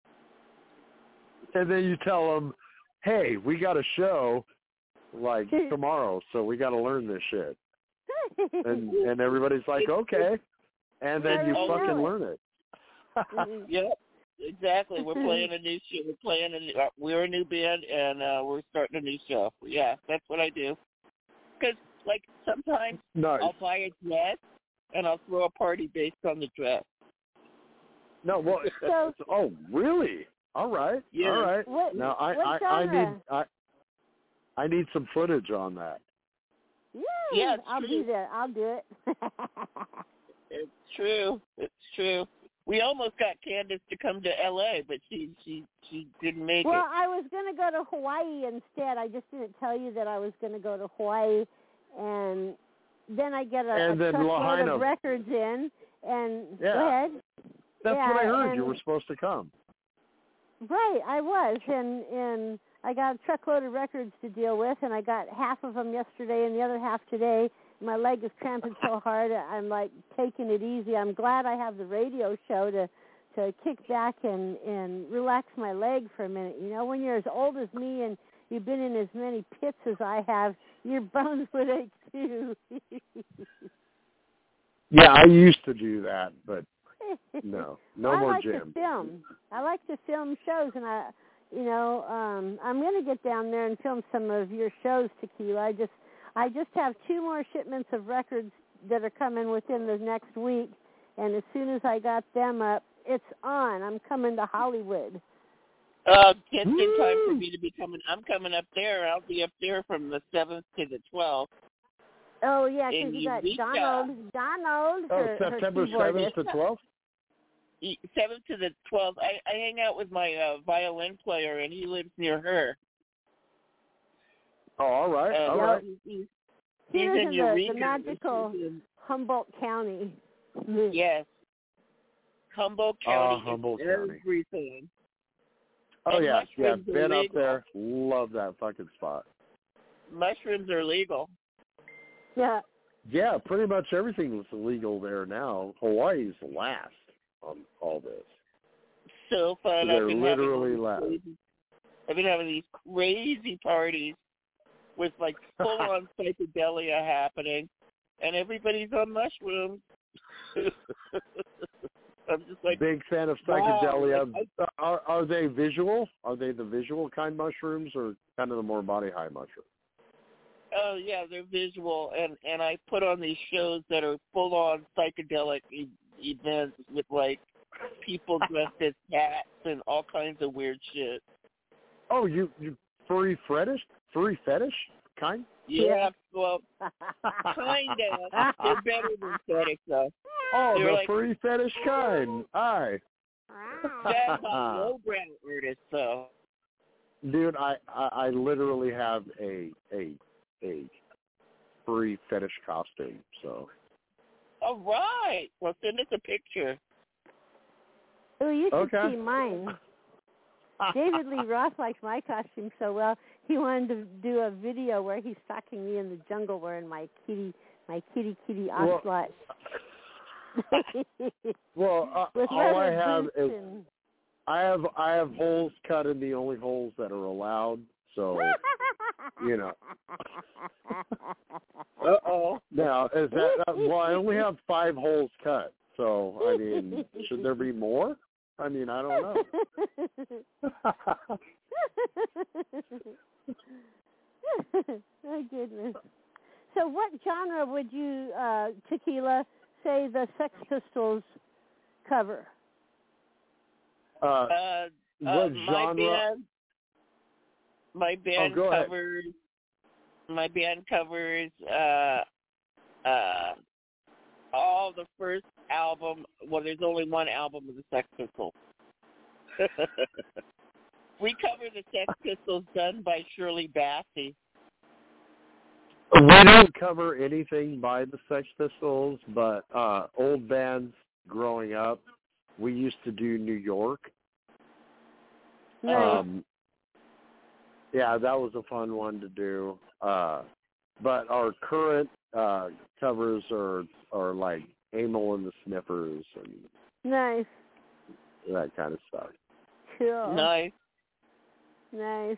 And then you tell them, "Hey, we got a show like tomorrow, so we got to learn this shit." And everybody's like, "Okay," and then you fucking learn it. Yep, exactly. We're playing a new show. We're a new band, and we're starting a new show. Yeah, that's what I do. Because, like, sometimes I'll buy a dress, and I'll throw a party based on the dress. No, well, oh, really? All right, yeah. All right. Now I need some footage on that. Yeah, it's I'll true. be there. I'll do it. It's true. It's true. We almost got Candace to come to L.A., but she didn't make Well, it. I was going to go to Hawaii instead. I just didn't tell you that I was going to go to Hawaii, and then I get a truckload Lahaina. of records in, and Yeah. go ahead. That's Yeah, what I heard. and- You were supposed to come. Right, I was, and I got a truckload of records to deal with, and I got half of them yesterday and the other half today. My leg is cramping so hard, I'm like taking it easy. I'm glad I have the radio show to kick back and relax my leg for a minute. You know, when you're as old as me and you've been in as many pits as I have, your bones would ache too. Yeah, I used to do that, but no I more like gym. to film. I like to film shows, and I'm going to get down there and film some of your shows, Tequila. I just have 2 more shipments of records that are coming within the next week, and as soon as I got them up, it's on. I'm coming to Hollywood. Just in time for me to be coming. I'm coming up there. I'll be up there from the 7th to the 12th. Oh, yeah, In because you got Eureka. Donald. Oh, her September keyboardist. 7th to 12th? 7th to the 12th. I hang out with my violin player, and he lives near her. Oh, all right. All Yep. right. He's He lives in in Eureka. the magical Humboldt County. Yes. Humboldt County. Humboldt is County. everything. Oh, And yeah. Yeah, mushrooms are been up legal. there. Love that fucking spot. Mushrooms are legal. Yeah. Yeah, pretty much everything is illegal there now. Hawaii's last on all this. So fun. They're I've been literally having last. I've been having these crazy parties with like full-on psychedelia happening, and everybody's on mushrooms. I'm just like, Big fan of wow. psychedelia. Are they visual? Are they the visual kind mushrooms or kind of the more body high mushrooms? oh yeah, they're visual, and I put on these shows that are full-on psychedelic events with like people dressed as cats and all kinds of weird shit. Oh, you furry fetish kind? Yeah, well, kinda. They're better than fetish though. Oh, They're the like- furry fetish kind. Aye. That's not lowbrow artists though. Dude, I literally have a furry fetish costume. So. All right. Well, send us a picture. Oh, you should Okay. see mine. David Lee Roth likes my costume so well. He wanted to do a video where he's stalking me in the jungle wearing my kitty ocelot. Well, With all I rubber have boots is and... I have holes cut in the only holes that are allowed. So, you know. Uh-oh. Now, is that well? I only have 5 holes cut. So, I mean, should there be more? I mean, I don't know. My goodness. So what genre would you, Tequila, say the Sex Pistols cover? What my genre? My band go ahead. covers. My band covers all the first album. Well, there's only one album of the Sex Pistols. We cover the Sex Pistols done by Shirley Bassey. We don't cover anything by the Sex Pistols, but old bands growing up, we used to do New York. Nice. Yeah, that was a fun one to do. But our current covers are like Amyl and the Sniffers and Nice. that kind of stuff. Cool. Nice. Nice.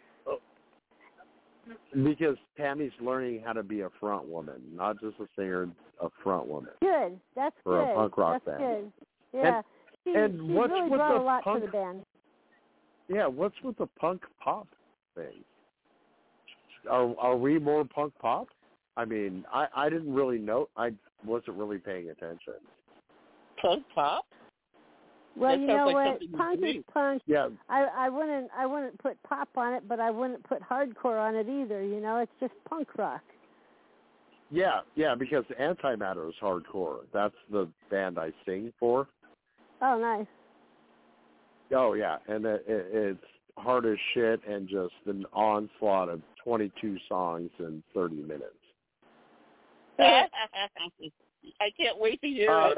Because Tammy's learning how to be a front woman, not just a singer, a front woman. Good. That's For good. a punk rock That's band. Good. Yeah. She what's really with brought the a lot punk, to the band. Yeah, what's with the punk pop thing? Are we more punk pop? I mean, I didn't really know. I wasn't really paying attention. Punk pop? Well, That you sounds know like what? something you Punk do. is punk. Yeah. I wouldn't put pop on it, but I wouldn't put hardcore on it either. You know, it's just punk rock. Yeah, because Antimatter is hardcore. That's the band I sing for. Oh, nice. Oh, yeah, and it's hard as shit and just an onslaught of 22 songs in 30 minutes. I can't wait to hear it.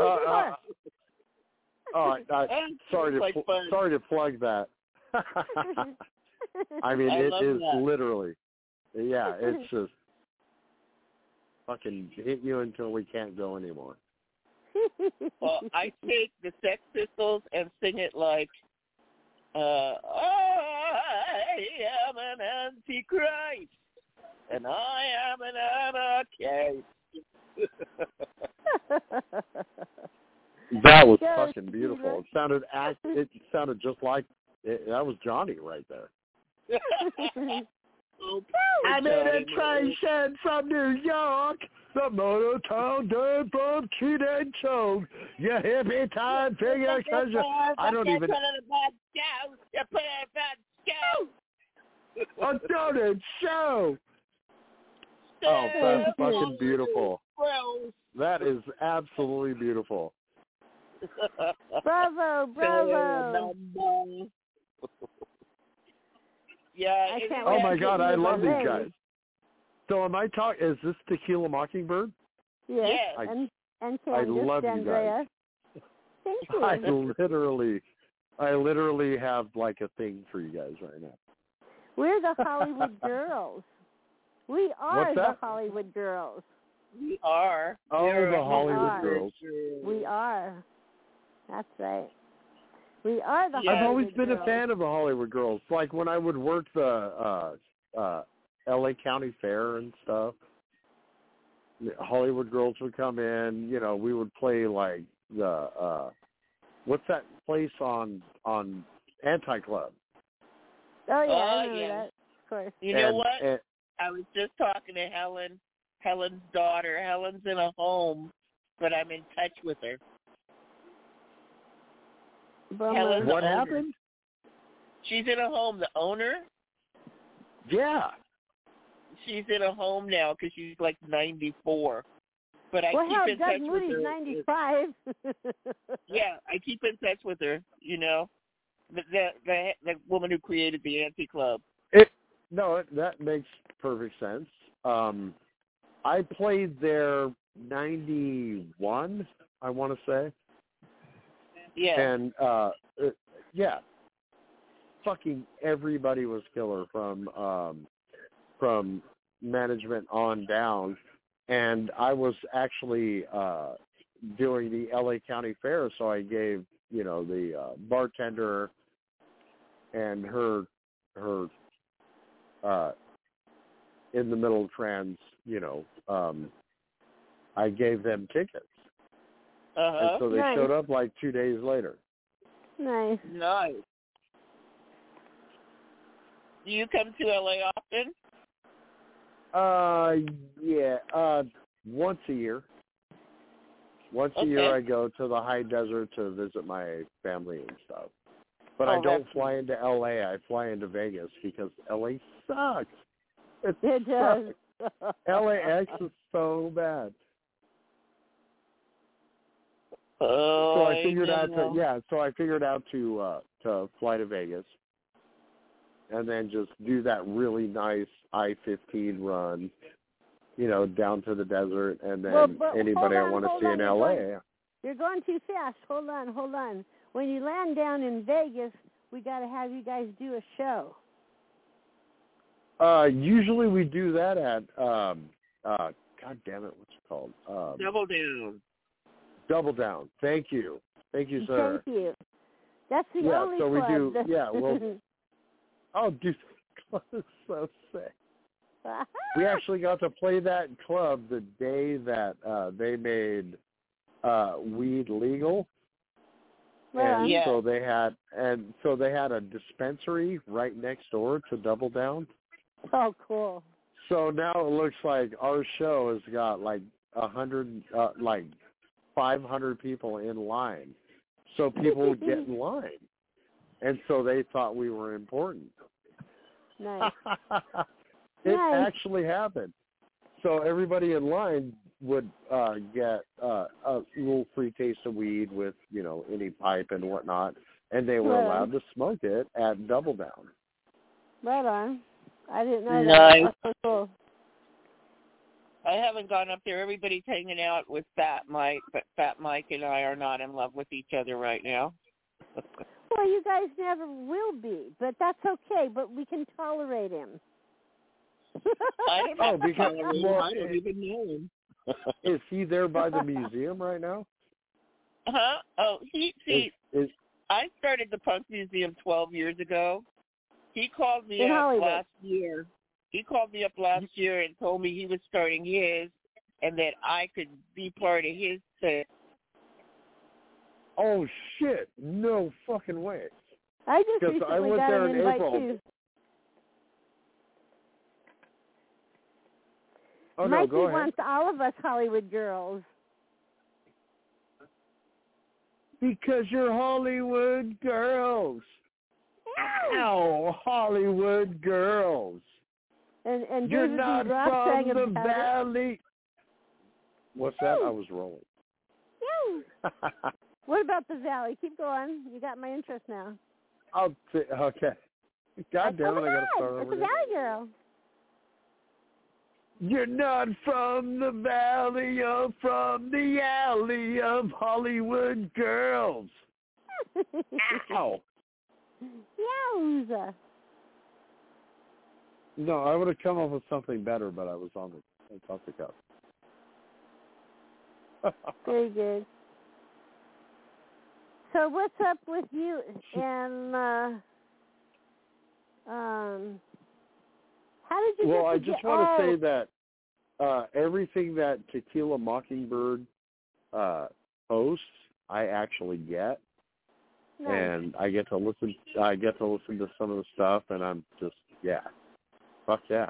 Sorry to plug that. I mean, it is literally, yeah, it's just fucking hit you until we can't go anymore. Well, I take the Sex Pistols and sing it like, I am an antichrist, and I am an anarchist. That was fucking beautiful. It sounded just like that was Johnny right there. I'm in a train shed from New York, the motor town dirt from Teenage Choke. You hippie time figure, cause I don't even. I don't show. Oh, that's fucking beautiful. That is absolutely beautiful. Bravo. Yeah. Oh my God, I love these guys. So am I talking? Is this Tequila Mockingbird? Yes. I And I Candace, love you Andrea. guys. Thank you. I literally have like a thing for you guys right now. We're the Hollywood Girls. We are What's that? the Hollywood Girls. We are. Oh, the Hollywood Girls. We are. That's right. We are the Hollywood I've always been Girls. a fan of the Hollywood Girls. Like when I would work the L.A. County Fair and stuff, the Hollywood Girls would come in. You know, we would play like the what's that place on Anti-Club? Oh, yeah, I remember that. Of course. You know what? I was just talking to Helen's daughter. Helen's in a home, but I'm in touch with her. Helen's what owner. happened? She's in a home. The owner? Yeah. She's in a home now because she's like 94. But I keep in touch with her. 95. Yeah, I keep in touch with her. You know, the woman who created the Anti-Club. That makes perfect sense. I played there 91, I want to say. Yeah. And yeah, fucking everybody was killer from management on down. And I was actually doing the LA County Fair, so I gave the bartender and her in the middle trans, I gave them tickets. And so they showed up like 2 days later. Nice. Do you come to LA often? Yeah, once a year. Once a year I go to the high desert to visit my family and stuff. But I don't fly into LA, I fly into Vegas because LA sucks. It does. LAX is so bad. Oh, so I figured out to fly to Vegas and then just do that really nice I-15 run, down to the desert, and then anybody I want to see in LA. You're going too fast. Hold on. When you land down in Vegas, we got to have you guys do a show. Usually we do that at God damn it, what's it called? Double Down. Double Down. Thank you, sir. Thank you. That's the only so club. We do. Yeah, well. Oh, dude, that is so sick. We actually got to play that club the day that they made weed legal. Well, and so they had a dispensary right next door to Double Down. Oh, cool. So now it looks like our show has got like 500 people in line. So people would get in line. And so they thought we were important. Nice. It actually happened. So everybody in line would get a little free taste of weed with, any pipe and whatnot, and they were allowed to smoke it at Double Down. Right on. I didn't know Nice. that. That's so cool. I haven't gone up there. Everybody's hanging out with Fat Mike, but Fat Mike and I are not in love with each other right now. Well, you guys never will be, but that's okay. But we can tolerate him. I don't because I don't even know him. Is he there by the museum right now? Huh? Oh, I started the Punk Museum 12 years ago. He called me up last year. He called me up last year and told me he was starting his and that I could be part of his thing. Oh, shit. No fucking way. I just recently went got there an in invite, April. too. Oh, Mikey no, go ahead. wants all of us Hollywood girls. Because you're Hollywood girls. Ow, Hollywood girls. And you're David not D. Roth sang from the about valley. What's that? I was rolling. What about the valley? Keep going. You got my interest now. Okay. God damn it, I got to start over It's a valley girl. You're not from the valley, you're from the alley of Hollywood girls. Ow. Yowza. No, I would have come up with something better, but I was on the cuff. Very good. So what's up with you and how did you Well, get I just want to say that everything that Tequila Mockingbird hosts, I actually get. Nice. And I get to listen to some of the stuff, and I'm just, fuck yeah.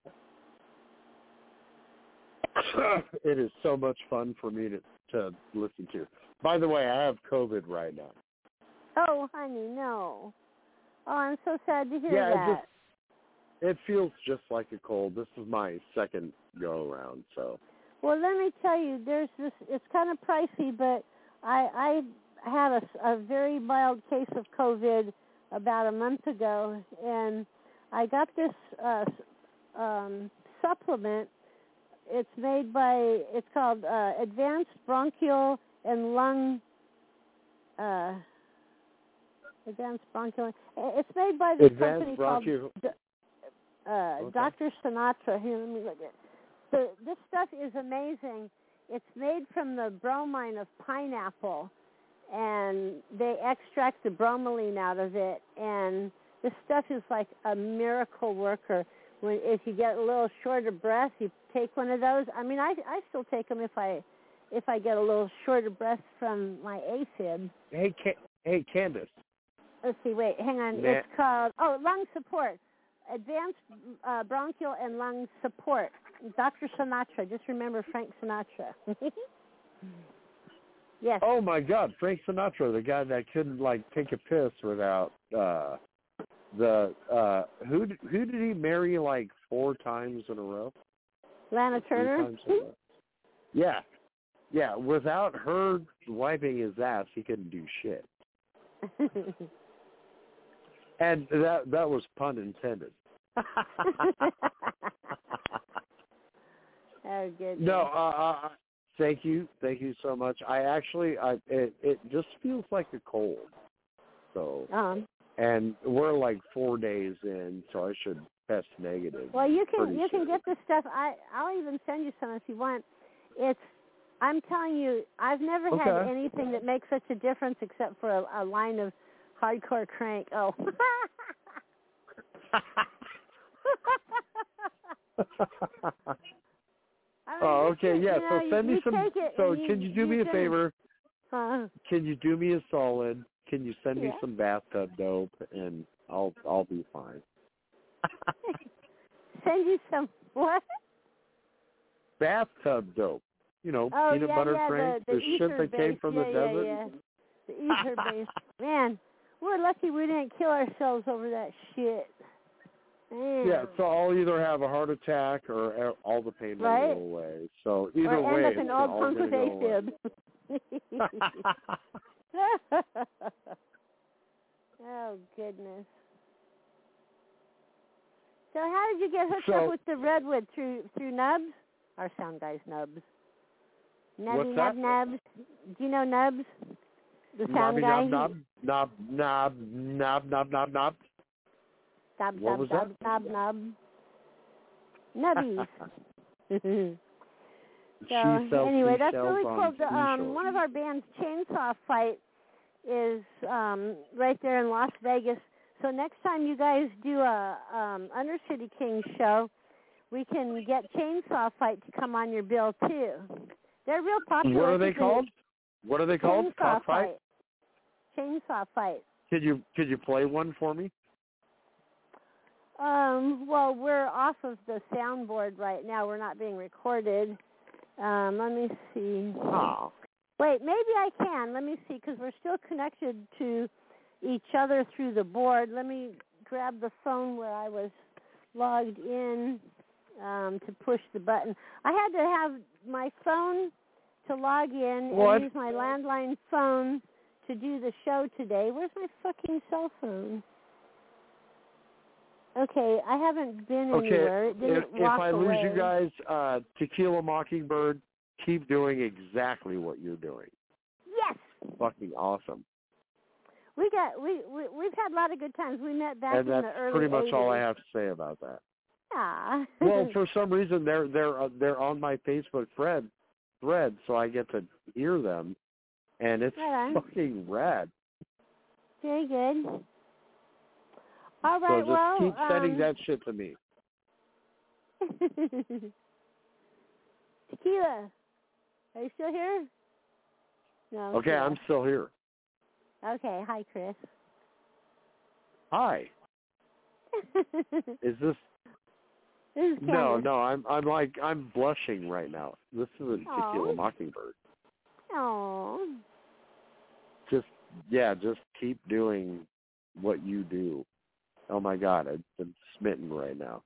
It is so much fun for me to listen to. By the way, I have COVID right now. Oh, honey, no. Oh, I'm so sad to hear that. It feels just like a cold. This is my second go-around, so. Well, let me tell you, there's this, it's kind of pricey, but I had a very mild case of COVID about a month ago, and I got this supplement. It's called Advanced Bronchial and Lung, Advanced Bronchial. It's made by this company called Dr. Sinatra. Here, let me look at it. This stuff is amazing. It's made from the bromine of pineapple, and they extract the bromelain out of it, and this stuff is like a miracle worker. If you get a little short of breath, you take one of those. I mean, I still take them if I get a little short of breath from my AFib. Hey, Candace. Let's see, wait, hang on. It's called, Lung Support. Advanced Bronchial and Lung Support. Dr. Sinatra. Just remember Frank Sinatra. Yes. Oh, my God, Frank Sinatra, the guy that couldn't, take a piss without who did he marry, 4 times in a row? Lana Turner? 3 times in a row. Yeah. Yeah, without her wiping his ass, he couldn't do shit. And that was pun intended. Oh, good. No, thank you so much. It just feels like a cold. So, and we're 4 days in, so I should test negative. Well, you can get this stuff. I'll even send you some if you want. I'm telling you, I've never had anything that makes such a difference except for a line of hardcore crank. Oh. Oh, okay, yeah. So send me some. So can you do me a favor? Can you do me a solid? Can you send me some bathtub dope, and I'll be fine. Send you some what? Bathtub dope. Peanut butter crank, the shit that came from the desert. Yeah. The ether base. Man, we're lucky we didn't kill ourselves over that shit. Man. Yeah, so I'll either have a heart attack or all the pain will Right. go away. So either or way, end up it's an old all punk going with to go away. AFib. Oh, goodness. So how did you get hooked up with the Redwood? Through Nubs? Our sound guy's Nubs. What's that? Nubs. Do you know Nubs? The sound guy? Knob. What was that? Nubbies. She sells anyway, that's seashells really on cool. One of our band's Chainsaw Fight is right there in Las Vegas. So next time you guys do a Undercity King show, we can get Chainsaw Fight to come on your bill too. They're real popular. What are they called? What are they called? Chainsaw Fight. Chainsaw Fight. Could you play one for me? Well, we're off of the soundboard right now. We're not being recorded. Let me see. Oh. Wait, maybe I can. Let me see, because we're still connected to each other through the board. Let me grab the phone where I was logged in to push the button. I had to have my phone to log in and use my landline phone to do the show today. Where's my fucking cell phone? Okay, I haven't been anywhere. It didn't if walk I away. lose you guys, Tequila Mockingbird, keep doing exactly what you're doing. Yes. Fucking awesome. We've had a lot of good times. We met back And in the that's early pretty much 80s. all I have to say about that. Ah. Well, for some reason they're on my Facebook thread, so I get to hear them, and it's fucking rad. Very good. All right. So just keep sending that shit to me. Tequila, are you still here? No. Okay, I'm still here. Okay. Hi, Chris. Hi. Is this? This is No. I'm blushing right now. This isn't Tequila Mockingbird. Oh. Just keep doing what you do. Oh my God, I'm smitten right now.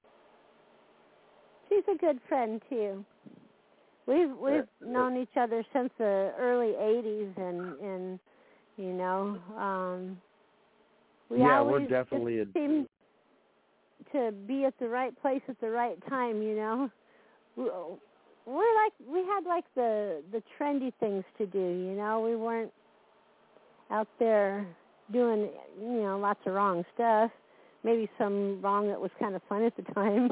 She's a good friend too. We've known each other since the early '80s, and you know, we always we're definitely seem to be at the right place at the right time. You know, we had like the trendy things to do. You know, we weren't out there doing, you know, lots of wrong stuff. Maybe some wrong that was kind of fun at the time.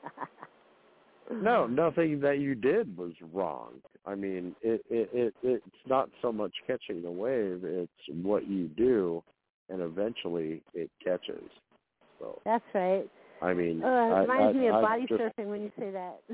No, nothing that you did was wrong. I mean, it's not so much catching the wave; it's what you do, and eventually it catches. So that's right. I mean, it reminds me of body surfing when you say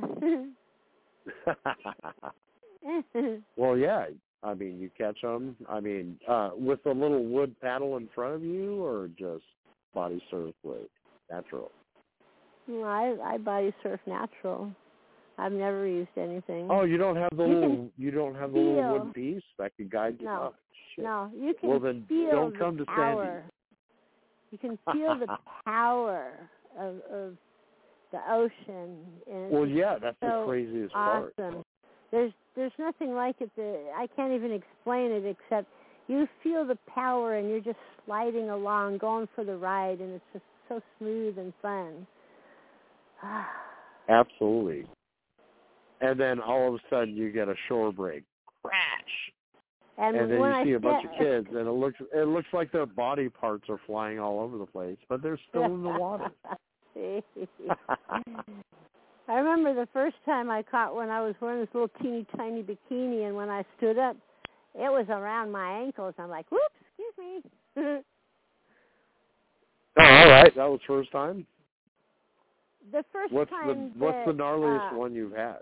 that. Well, yeah. I mean, you catch them. I mean, with a little wood paddle in front of you, or just body surf with natural? Well, I body surf natural. I've never used anything. Oh, you don't have the little wood piece that can guide you? No, oh, shit. No, you can well, then feel don't the come to power. Sandy. You can feel the power of the ocean. And well, yeah, that's so the craziest awesome. part. There's nothing like it. I can't even explain it except you feel the power and you're just sliding along, going for the ride, and it's just so smooth and fun. Absolutely. And then all of a sudden you get a shore break. Crash. And then you see a bunch of kids, and it looks like their body parts are flying all over the place, but they're still in the water. I remember the first time I caught one, I was wearing this little teeny tiny bikini, and when I stood up, it was around my ankles. I'm like, whoops, excuse me. Oh, all right. That was first time? The first time. What's the gnarliest one you've had?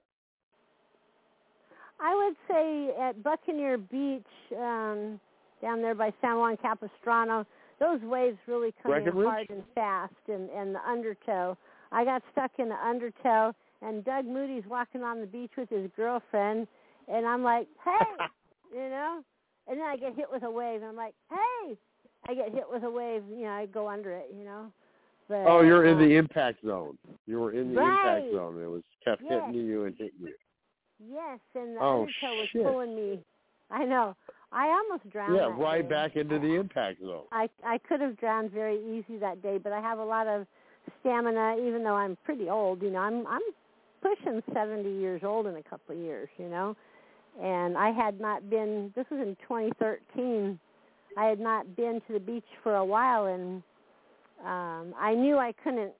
I would say at Buccaneer Beach, down there by San Juan Capistrano, those waves really come in hard and fast, and the undertow. I got stuck in the undertow, and Doug Moody's walking on the beach with his girlfriend, and I'm like, hey, you know? And then I get hit with a wave, and I'm like, hey! I get hit with a wave, you know, I go under it, you know? But, Oh, you're in the impact zone. You were in the Right. impact zone. It was kept Yes. hitting you and hitting you. Yes, and the Oh, undertow was shit. pulling me. I know. I almost drowned Yeah, that right day. back into the impact zone. I could have drowned very easy that day, but I have a lot of stamina, even though I'm pretty old. You know, I'm pushing 70 years old in a couple of years, you know. And I had not been, this was in 2013, I had not been to the beach for a while, and I knew I couldn't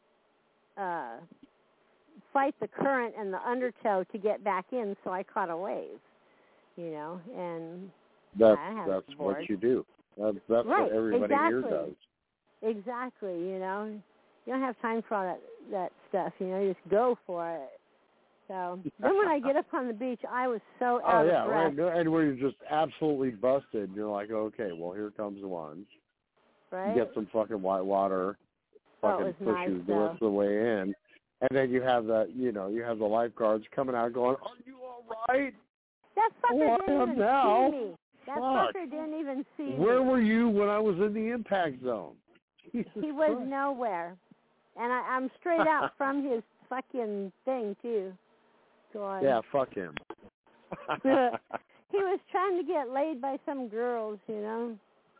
fight the current and the undertow to get back in, so I caught a wave, you know, and That's bored. what you do. That's Right, what everybody here exactly. does. Exactly, you know. You don't have time for all that stuff, you know, you just go for it. So then when I get up on the beach, I was so out of breath. Right. And where you're just absolutely busted, you're like, okay, well, here comes one. Right? You get some fucking white water, fucking push nice, you the rest of the way in. And then you have the lifeguards coming out going, are you all right? That fucker didn't even now. see me. That Fuck. fucker didn't even see me. Where were you when I was in the impact zone? Jesus he was Christ. nowhere. And I'm straight out from his fucking thing, too. God. Yeah, fuck him. He was trying to get laid by some girls, you know.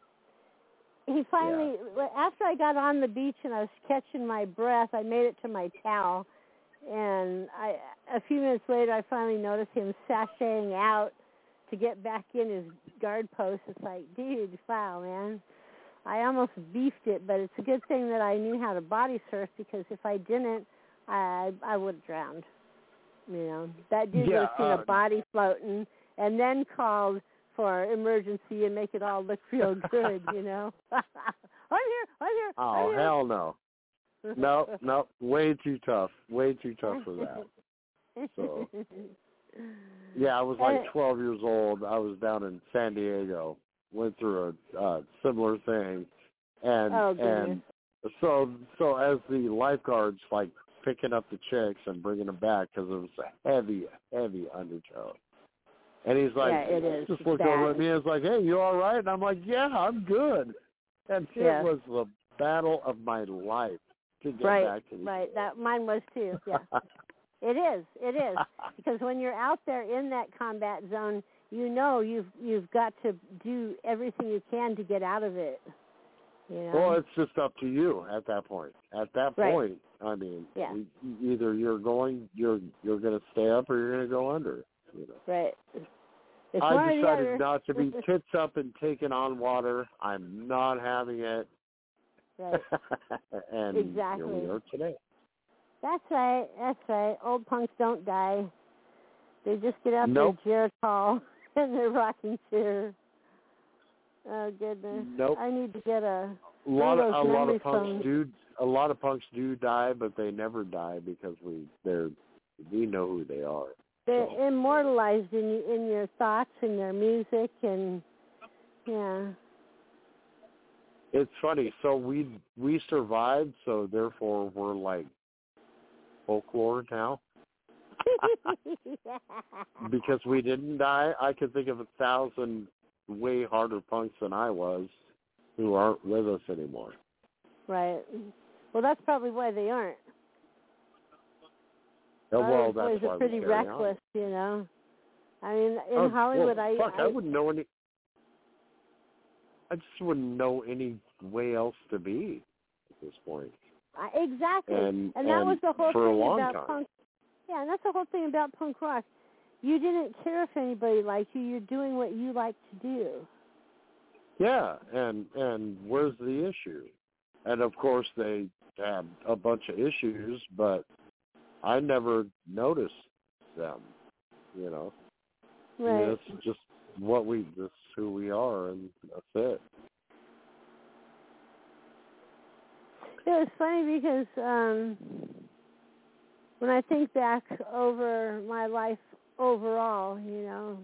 He finally, after I got on the beach and I was catching my breath, I made it to my towel. And a few minutes later, I finally noticed him sashaying out to get back in his guard post. It's like, dude, wow, man. I almost beefed it, but it's a good thing that I knew how to body surf, because if I didn't, I would have drowned. You know, that dude would have seen a body floating and then called for emergency and make it all look real good, you know. I'm here. Oh, hell no. Nope. Way too tough for that. So, yeah, I was like 12 years old. I was down in San Diego. Went through a similar thing. And so as the lifeguards, like, picking up the chicks and bringing them back, because it was a heavy undertow. And he's like, it is. just looked over at me and was like, hey, you all right? And I'm like, yeah, I'm good. And it was the battle of my life to get back to the Right, that mine was too, yeah. It is. Because when you're out there in that combat zone, you know you've got to do everything you can to get out of it. You know? Well, it's just up to you at that point. At that point, I mean, either you're going to stay up or you're going to go under. You know? Right. I decided not to be tits up and taking on water. I'm not having it. Right. And exactly. Here we are today. That's right. Old punks don't die. They just get out their Geritol in their rocking chair. Oh goodness! Nope. I need to get a lot of punks phones. do die, but they never die because we know who they are. They're immortalized in your thoughts and your music, and It's funny. So we survived, so therefore we're like folklore now. Because we didn't die. I could think of 1,000 way harder punks than I was who aren't with us anymore. Right. Well, that's probably why they aren't. Oh, well, that's why are pretty reckless, you know. I mean, in Hollywood, I wouldn't know any. I just wouldn't know any way else to be at this point. Exactly. And that was the whole thing about punk. Yeah, and that's the whole thing about punk rock. You didn't care if anybody liked you. You're doing what you like to do. Yeah, and where's the issue? And, of course, they had a bunch of issues, but I never noticed them, you know. Right. I mean, it's just this is who we are, and that's it. It was funny because when I think back over my life overall, you know,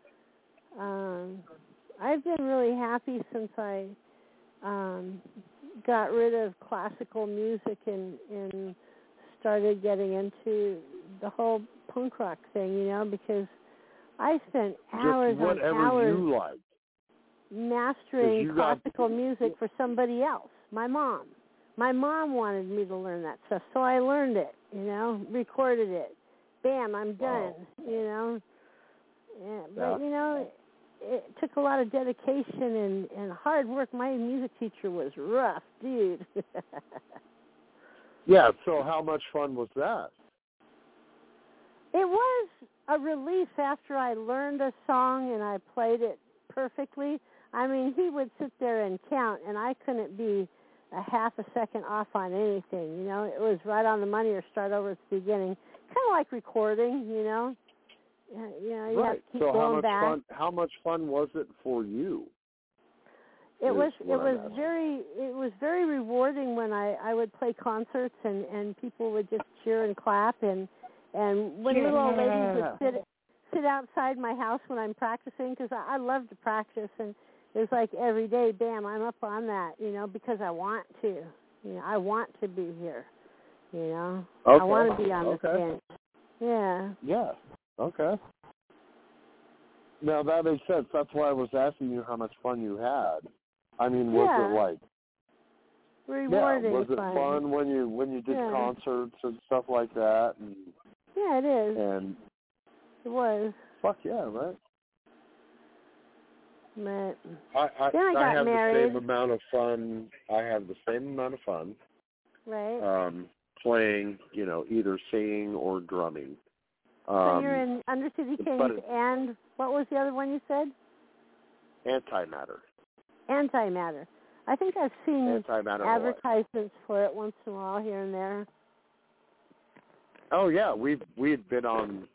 I've been really happy since I got rid of classical music and started getting into the whole punk rock thing, you know, because I spent hours on hours mastering classical music for somebody else, my mom. my mom wanted me to learn that stuff, so I learned it, recorded it. Bam, I'm done, Wow. Yeah, but, it took a lot of dedication and hard work. My music teacher was rough, dude. Yeah, so how much fun was that? It was a relief after I learned a song and I played it perfectly. I mean, he would sit there and count, and I couldn't be a half a second off on anything, It was right on the money or start over at the beginning. Kind of like recording, You Right. have to keep So going back. how much fun was it for you? It was very rewarding when I would play concerts and people would just cheer and clap and when little old ladies would sit outside my house when I'm practicing, because I love to practice, and it was like every day, bam, I'm up on that, because I want to. I want to be here. Okay. I want to be on the bench. Yeah. Yeah. Okay. Now that makes sense. That's why I was asking you how much fun you had. I mean, was it like rewarding? Was it fun when you did concerts and stuff like that? And, yeah, it is. And it was. Fuck yeah, right? But I got have married. the same amount of fun. I have the same amount of fun. Right. Playing, either singing or drumming. So you're in Undercity Kings, and what was the other one you said? Antimatter. Antimatter. I think I've seen Antimatter advertisements for it once in a while here and there. Oh yeah, we had been on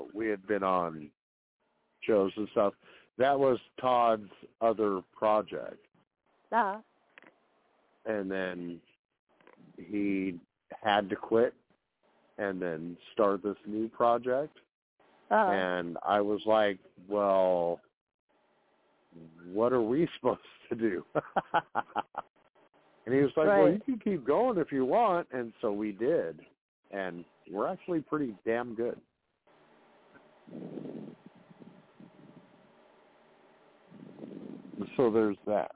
shows and stuff. That was Todd's other project. And then he had to quit and then start this new project. And I was like, well, what are we supposed to do? And he was like, well, you can keep going if you want. And so we did. And we're actually pretty damn good. So there's that.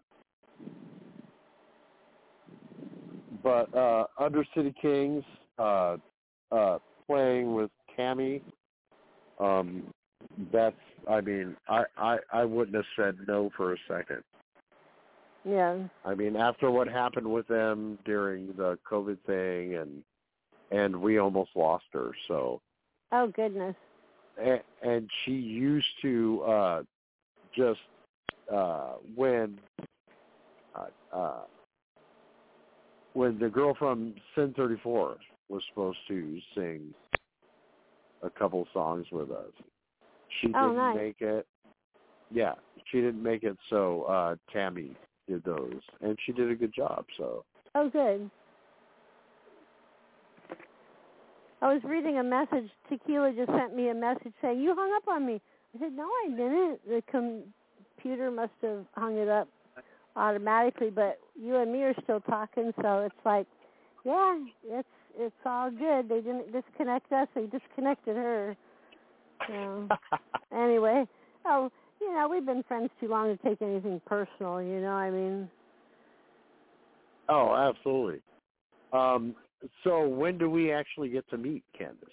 But Undercity Kings, playing with Tammy, that's, I mean, I wouldn't have said no for a second. Yeah. I mean, after what happened with them during the COVID thing, and we almost lost her, so. Oh, goodness. And she used to just, when the girl from Sin 34 was supposed to sing a couple songs with us, she didn't make it. Yeah, she didn't make it, so Tammy did those, and she did a good job. So. Oh, good. I was reading a message. Tequila just sent me a message saying, you hung up on me. I said, no, I didn't. The computer must have hung it up automatically, but you and me are still talking, so it's like, yeah, it's all good. They didn't disconnect us. They disconnected her. So, anyway, we've been friends too long to take anything personal, I mean. Oh, absolutely. So when do we actually get to meet, Candace?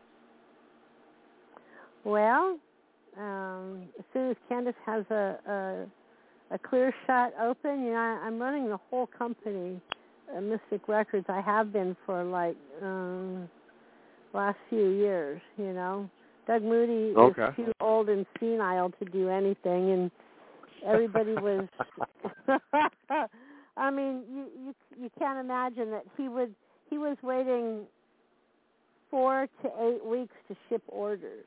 Well, as soon as Candace has a clear shot open, I'm running the whole company, Mystic Records. I have been for like last few years, Doug Moody is too old and senile to do anything, and everybody was. I mean, you can't imagine that he was waiting 4 to 8 weeks to ship orders.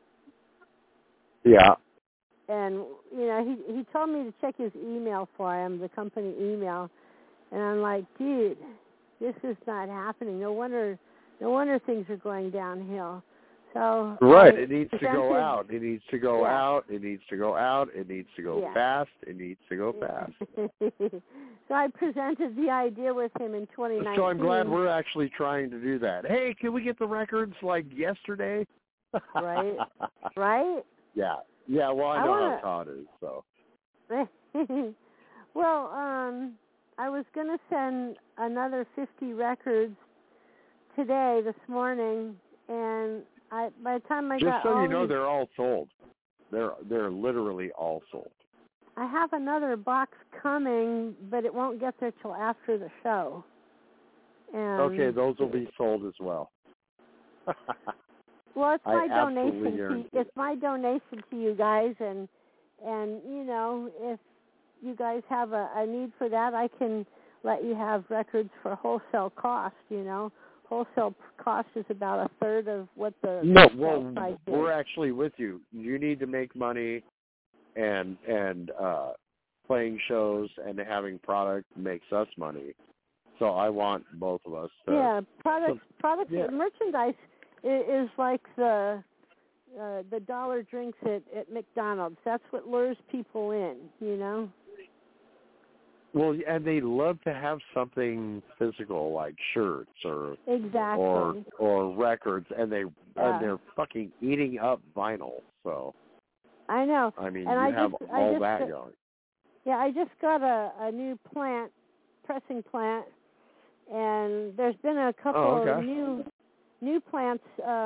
Yeah. And he told me to check his email for him, the company email, and I'm like, dude, this is not happening. No wonder things are going downhill. So it needs to go out. It needs to go out. It needs to go out. It needs to go fast. It needs to go fast. So I presented the idea with him in 2019. So I'm glad we're actually trying to do that. Hey, can we get the records like yesterday? Right. Right? Yeah. Yeah, well, I know how Todd is, so. Well, I was going to send another 50 records today, this morning, and by the time I got just so all you know, these, they're all sold. They're literally all sold. I have another box coming, but it won't get there till after the show. And Okay, those will be sold as well. Well, it's my donation. guarantee It's my donation to you guys, and you know, if you guys have a need for that, I can let you have records for wholesale cost. You know, wholesale cost is about a third of what the retail price is. We're actually with you. You need to make money, and playing shows and having product makes us money. So I want both of us to. Yeah, product, yeah. merchandise is like the dollar drinks at McDonald's. That's what lures people in, you know. Well, and they love to have something physical like shirts or exactly or records, and they're fucking eating up vinyl. So I know. I mean, and you have all that going. Yeah, I just got a new pressing plant, and there's been a couple of new plants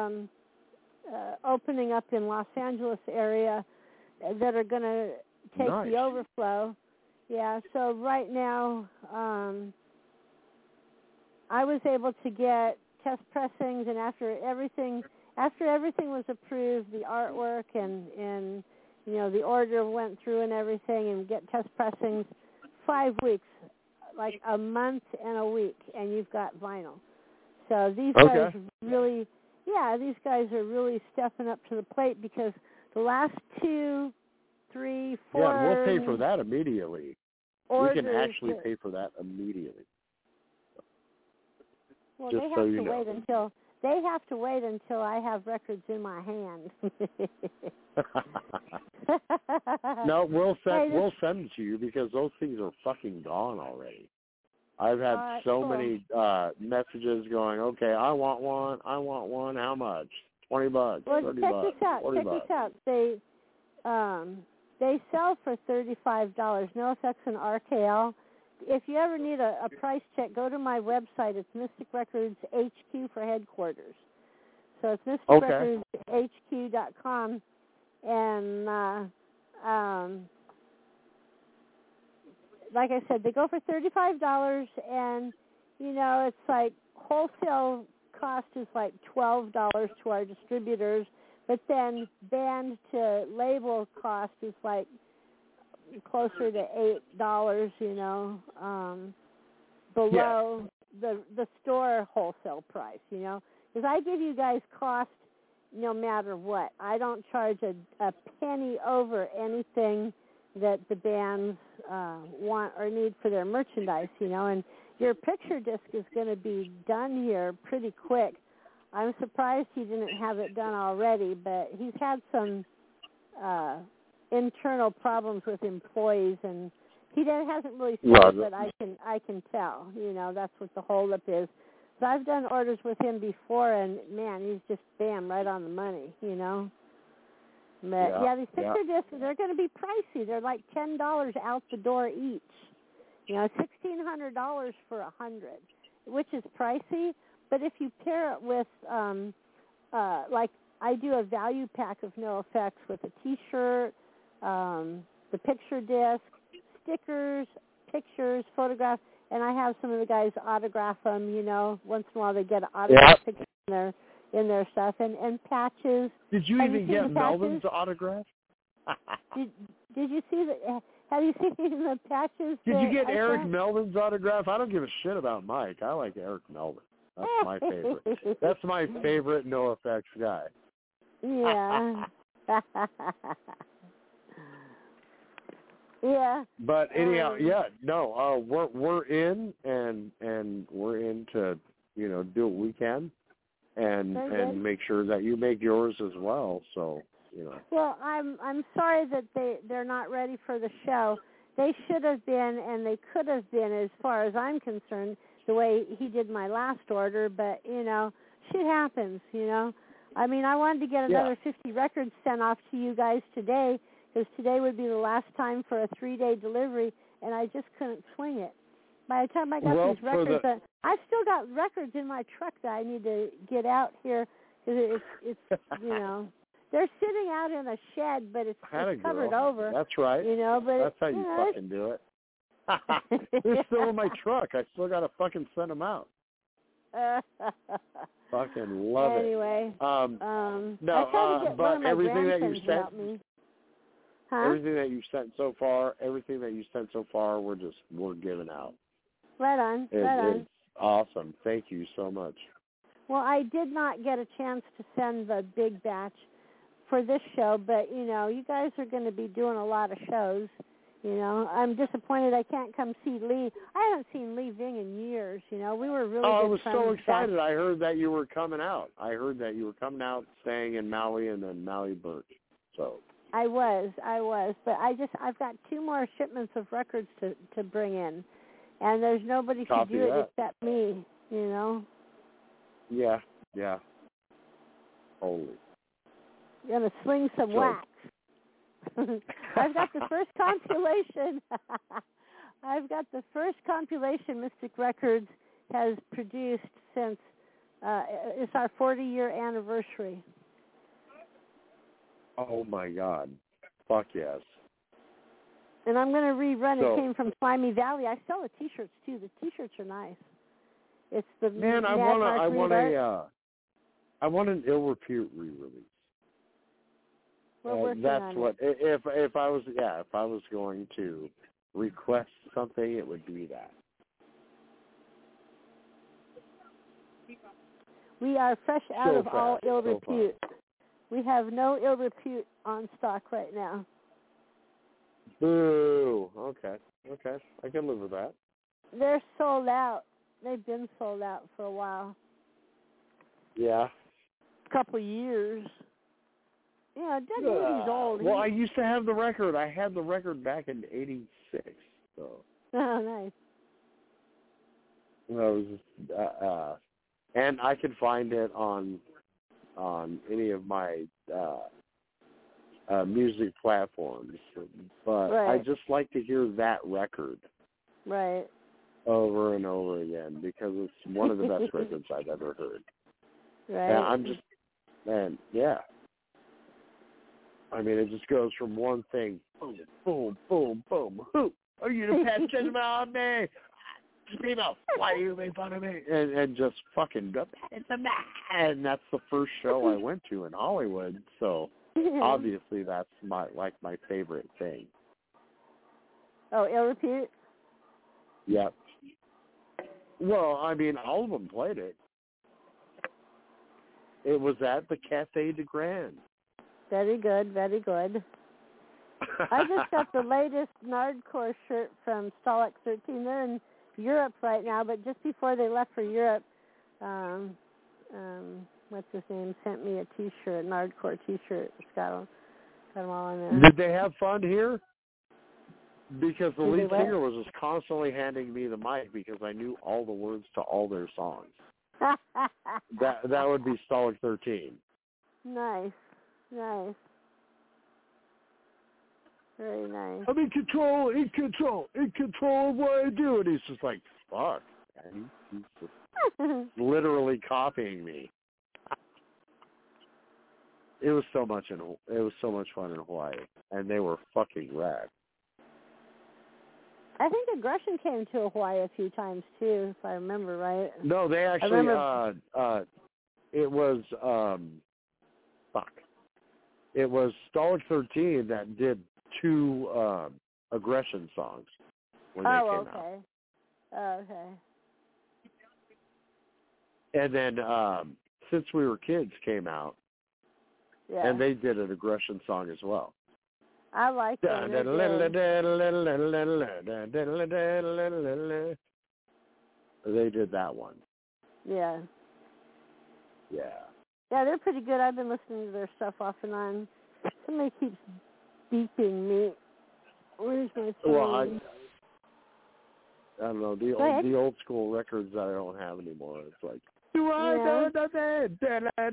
opening up in Los Angeles area that are going to take the overflow. Yeah, so right now I was able to get test pressings, and after everything was approved, the artwork and you know, the order went through and everything, and get test pressings, 5 weeks, like a month and a week, and you've got vinyl. So these guys really, these guys are really stepping up to the plate, because the last 2, 3, 4. Yeah, we'll pay for that immediately. We can actually pay for that immediately. Well, Just they have so to you know. They have to wait until I have records in my hand. No, we'll send it to you, because those things are fucking gone already. I've had many messages going, okay, I want one, how much? $20, well, $30, check this out. They sell for $35, NoFX and RKL. If you ever need a price check, go to my website. It's Mystic Records HQ for headquarters. So it's mysticrecordshq.com, and like I said, they go for $35, and you know, it's like wholesale cost is like $12 to our distributors, but then band to label cost is like closer to $8, you know, below the store wholesale price, you know, because I give you guys cost no matter what. I don't charge a penny over anything that the bands want or need for their merchandise, you know, and your picture disc is going to be done here pretty quick. I'm surprised he didn't have it done already, but he's had some internal problems with employees, and he hasn't really said it, but I can tell. You know, that's what the holdup is. So I've done orders with him before, and man, he's just right on the money. You know. But these picture discs, they're going to be pricey. They're like $10 out the door each. You know, $1,600 for 100, which is pricey. But if you pair it with, like I do a value pack of NoFX with a T-shirt, the picture disc, stickers, pictures, photographs, and I have some of the guys autograph them. You know, once in a while they get an autograph picture in their stuff, and patches. Did you even get Melvin's autograph? Did you see the? Have you seen the patches? Did you get Eric Melvin's autograph? I don't give a shit about Mike. I like Eric Melvin. That's my favorite. That's my favorite NoFX guy. Yeah. Yeah. But anyhow, we're in, and we're in to, you know, do what we can, and make sure that you make yours as well. So, you know. Well, I'm sorry that they're not ready for the show. They should have been, and they could have been, as far as I'm concerned, the way he did my last order. But you know, shit happens. You know. I mean, I wanted to get another 50 records sent off to you guys today, because today would be the last time for a 3-day delivery, and I just couldn't swing it. By the time I got Well, these records, I've still got records in my truck that I need to get out here because it's they're sitting out in a shed, but it's covered over. That's right. But that's how you fucking do it. They're still in my truck. I still gotta fucking send them out. Fucking love it. Anyway, no, but everything that you sent, everything that you sent so far, we're giving out. Right on. It's awesome. Thank you so much. Well, I did not get a chance to send the big batch for this show, but you guys are going to be doing a lot of shows. I'm disappointed I can't come see Lee. I haven't seen Lee Ving in years. We were really I good was friends. so excited. I heard that you were coming out. Staying in Maui and then Maui Birch. So I was, but I've got 2 more shipments of records to bring in, and there's nobody to do it except me. Yeah. Holy. Gonna sling some wax. I've got the first compilation. Mystic Records has produced since it's our 40-year anniversary. Oh my God! Fuck yes. And I'm going to rerun. It came from Slimy Valley. I sell the T-shirts too. The T-shirts are nice. It's the man. I want an Ill Repute re-release. That's what. If I was going to request something, it would be that. We are fresh out of all Ill Repute. We have no Ill Repute on stock right now. Boo. Okay. I can live with that. They're sold out. They've been sold out for a while. Yeah. A couple of years. Doug Moody's old. Well, I used to have the record. I had the record back in '86. So. Oh, nice. And I could find it on any of my music platforms, but I just like to hear that record over and over again because it's one of the best records I've ever heard. I mean, it just goes from one thing, boom, boom, boom, boom. Who are you to pass judgment on me? Scream out, why are you making fun of me? And just fucking go, it's a man. And that's the first show I went to in Hollywood. So obviously that's my favorite thing. Oh, Ill Repute? Yep. Well, I mean, all of them played it. It was at the Cafe de Grand. Very good. I just got the latest Nardcore shirt from Stalag 13. They're in Europe right now, but just before they left for Europe, what's his name, sent me a T-shirt, Nardcore T-shirt. It's got them all in there. Did they have fun here? Because the lead singer was just constantly handing me the mic because I knew all the words to all their songs. That would be Stalag 13. Nice. Very nice. I'm in control of what I do. And he's just like, fuck. And he's just literally copying me. It was so much fun in Hawaii, and they were fucking rad. I think Aggression came to Hawaii a few times too, if I remember right. No, they actually. It was It was Stalag 13 that did 2 Aggression songs when they came out. Oh, okay. And then Since We Were Kids came out, and they did an Aggression song as well. I like that. They did that one. Yeah. Yeah, they're pretty good. I've been listening to their stuff off and on. Somebody keeps beeping me. Where's my phone? Well, I don't know. The old school records that I don't have anymore. It's like,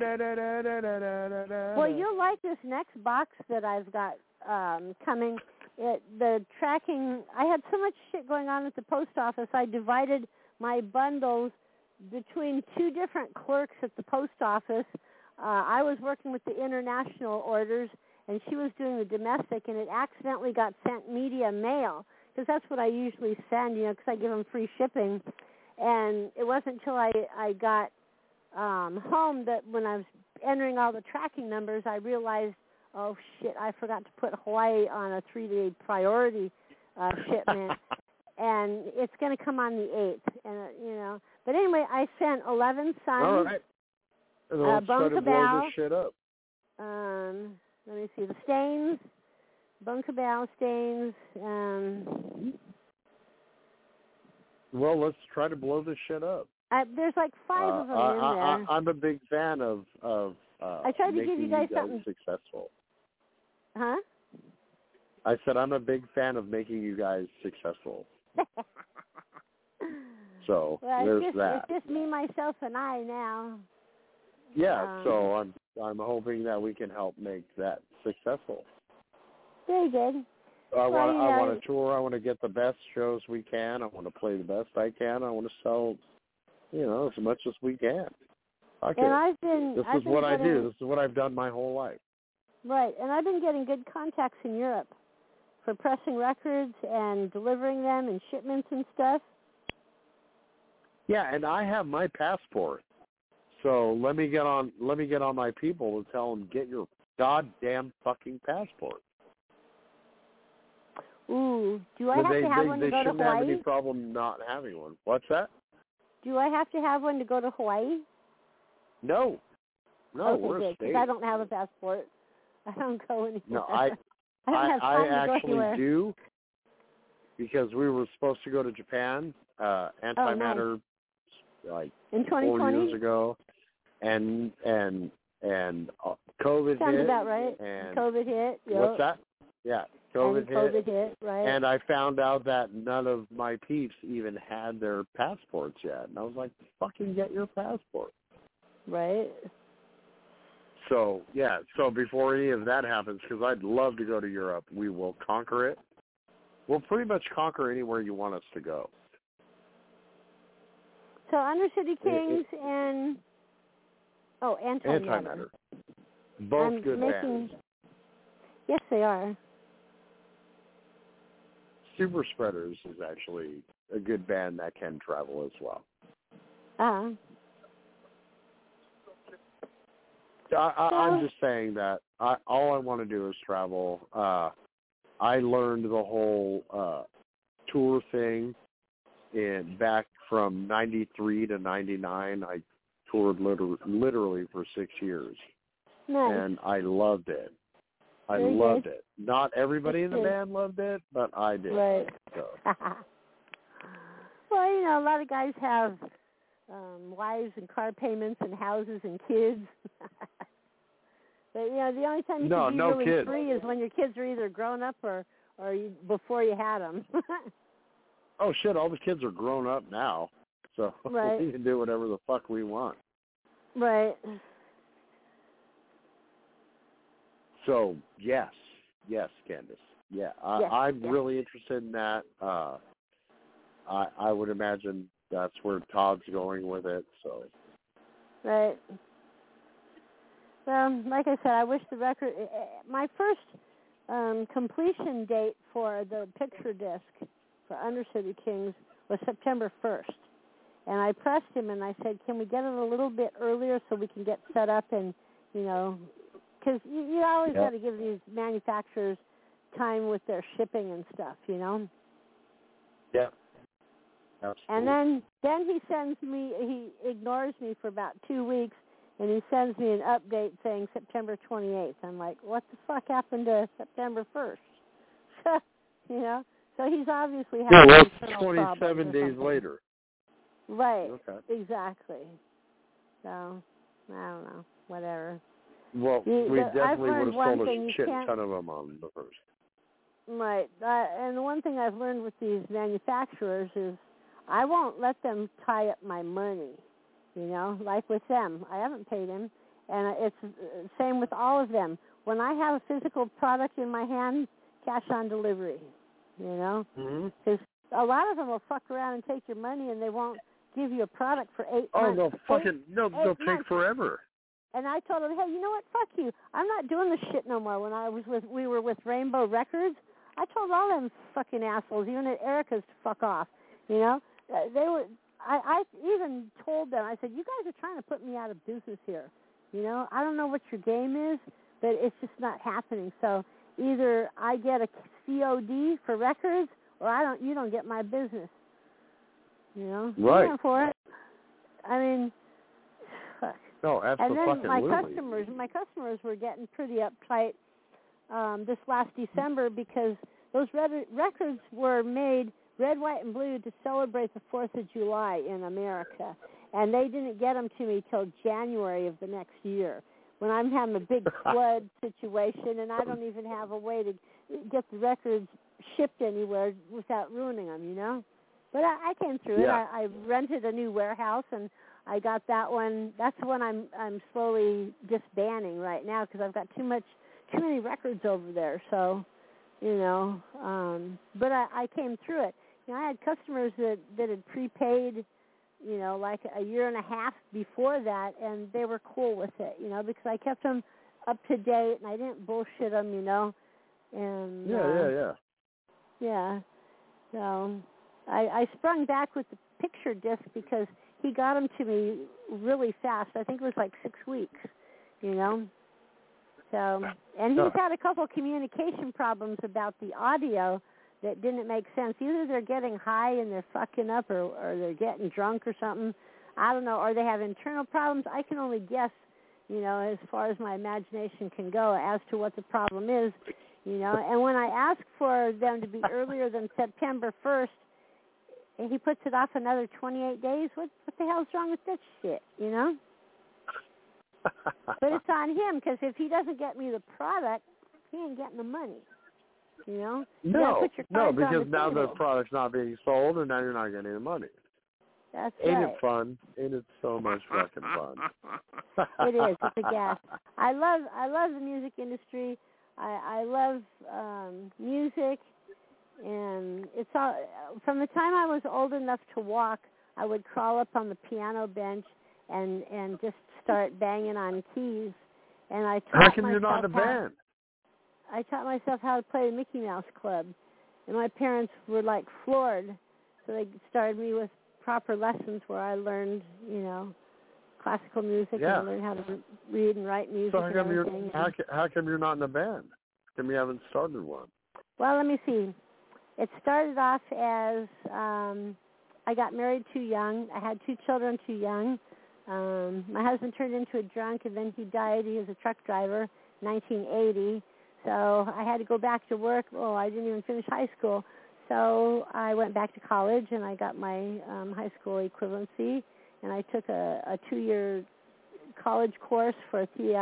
well, you'll like this next box that I've got coming. the tracking, I had so much shit going on at the post office, I divided my bundles between two different clerks at the post office. I was working with the international orders, and she was doing the domestic, and it accidentally got sent media mail, because that's what I usually send, because I give them free shipping. And it wasn't until I got home that when I was entering all the tracking numbers, I realized, oh, shit, I forgot to put Hawaii on a 3-day priority shipment. And it's going to come on the 8th, and But anyway, I sent 11 Suns. All right. And let's try to blow this shit up. Let me see, the Stains, Bunkabao, Stains. Well, let's try to blow this shit up. There's like 5 of them in there. I'm a big fan of I tried to give you guys something successful. Huh? I said I'm a big fan of making you guys successful. So there's that. It's just me, myself, and I now. Yeah, so I'm hoping that we can help make that successful. Very good. I want to tour. I want to get the best shows we can. I want to play the best I can. I want to sell, as much as we can. Okay. And this is what I do. This is what I've done my whole life. Right, and I've been getting good contacts in Europe for pressing records and delivering them and shipments and stuff. Yeah, and I have my passport. So let me get on my people to tell them, get your goddamn fucking passport. Ooh, do I have to have one to go to Hawaii? They shouldn't have any problem not having one. What's that? Do I have to have one to go to Hawaii? No, okay, we're good, because I don't have a passport. I don't go anywhere. No, I actually do, because we were supposed to go to Japan, antimatter, like in 2020? 4 years ago, and COVID Sounds hit. about right. And COVID hit. Yep. What's that? Yeah, COVID hit, right. And I found out that none of my peeps even had their passports yet, and I was like, fucking get your passport. Right. So, yeah, before any of that happens, because I'd love to go to Europe, we will conquer it. We'll pretty much conquer anywhere you want us to go. So, Undercity Kings and Antimatter. Both good bands. Yes, they are. Super Spreaders is actually a good band that can travel as well. I'm just saying that all I want to do is travel. I learned the whole tour thing back from 93 to 99. I toured literally for 6 years. Nice. And I loved it. I loved it. Not everybody in the band loved it, but I did. Right. So. Well, a lot of guys have wives and car payments and houses and kids. But, the only time you can be really kids. free is when your kids are either grown up or before you had them. Oh, shit, all the kids are grown up now. So right. We can do whatever the fuck we want. Right. So, yes, Candace. Yeah, I'm really interested in that. I would imagine that's where Todd's going with it. So. Right. Well, like I said, I wish the record. My first completion date for the picture disc for Undercity Kings was September 1st, and I pressed him and I said, "Can we get it a little bit earlier so we can get set up and Because you always got to give these manufacturers time with their shipping and stuff, Yeah. Absolutely. And then he ignores me for about 2 weeks, and he sends me an update saying September 28th. I'm like, what the fuck happened to September 1st? So he's obviously having internal 27 days later. Right. Okay. Exactly. So, I don't know. Whatever. Well, we definitely would have sold a shit ton of them on the first. Right. And the one thing I've learned with these manufacturers is I won't let them tie up my money, like with them. I haven't paid them, and it's the same with all of them. When I have a physical product in my hand, cash on delivery, you know? Mm-hmm. Because a lot of them will fuck around and take your money, and they won't give you a product for 8 Oh, months. they'll take months. forever. And I told them, hey, you know what? Fuck you. I'm not doing this shit no more. When we were with Rainbow Records, I told all them fucking assholes, even at Erica's, to fuck off. You know, they were. I even told them. I said, you guys are trying to put me out of business here. You know, I don't know what your game is, but it's just not happening. So either I get a COD for records, or I don't. You don't get my business. You know, right? I'm for it. I mean, fuck. No, absolutely. And then my customers were getting pretty uptight this last December because those records were made red, white, and blue to celebrate the 4th of July in America. And they didn't get them to me till January of the next year, when I'm having a big flood situation and I don't even have a way to get the records shipped anywhere without ruining them, you know? But I came through it. I rented a new warehouse, and I got that one. That's the one I'm slowly disbanding right now because I've got too many records over there. So, you know, but I came through it. You know, I had customers that had prepaid, you know, like a year and a half before that, and they were cool with it, you know, because I kept them up to date and I didn't bullshit them, you know. And yeah. So I sprung back with the picture disc because he got them to me really fast. I think it was like 6 weeks, you know. So, and he's had a couple of communication problems about the audio that didn't make sense. Either they're getting high and they're fucking up, or they're getting drunk or something. I don't know. Or they have internal problems. I can only guess, you know, as far as my imagination can go as to what the problem is, you know. And when I ask for them to be earlier than September 1st, and he puts it off another 28 days, what the hell's wrong with this shit, you know? But it's on him, because if he doesn't get me the product, he ain't getting the money, you know? No, because now the product's not being sold, and now you're not getting the money. That's Ain't right. it fun? Ain't it so much fucking fun? It is. It's a gas. I love the music industry. I love music, and it's all. From the time I was old enough to walk, I would crawl up on the piano bench and just start banging on keys. And I taught How come you're not in a band? I taught myself how to play the Mickey Mouse Club, and my parents were like floored, so they started me with proper lessons where I learned, you know, classical music and I learned how to read and write music. So how come you're not in a band? How come you haven't started one? Well, let me see. It started off as I got married too young. I had 2 children too young. My husband turned into a drunk, and then he died. He was a truck driver, 1980. So I had to go back to work. Oh, I didn't even finish high school. So I went back to college, and I got my high school equivalency, and I took a 2-year college course for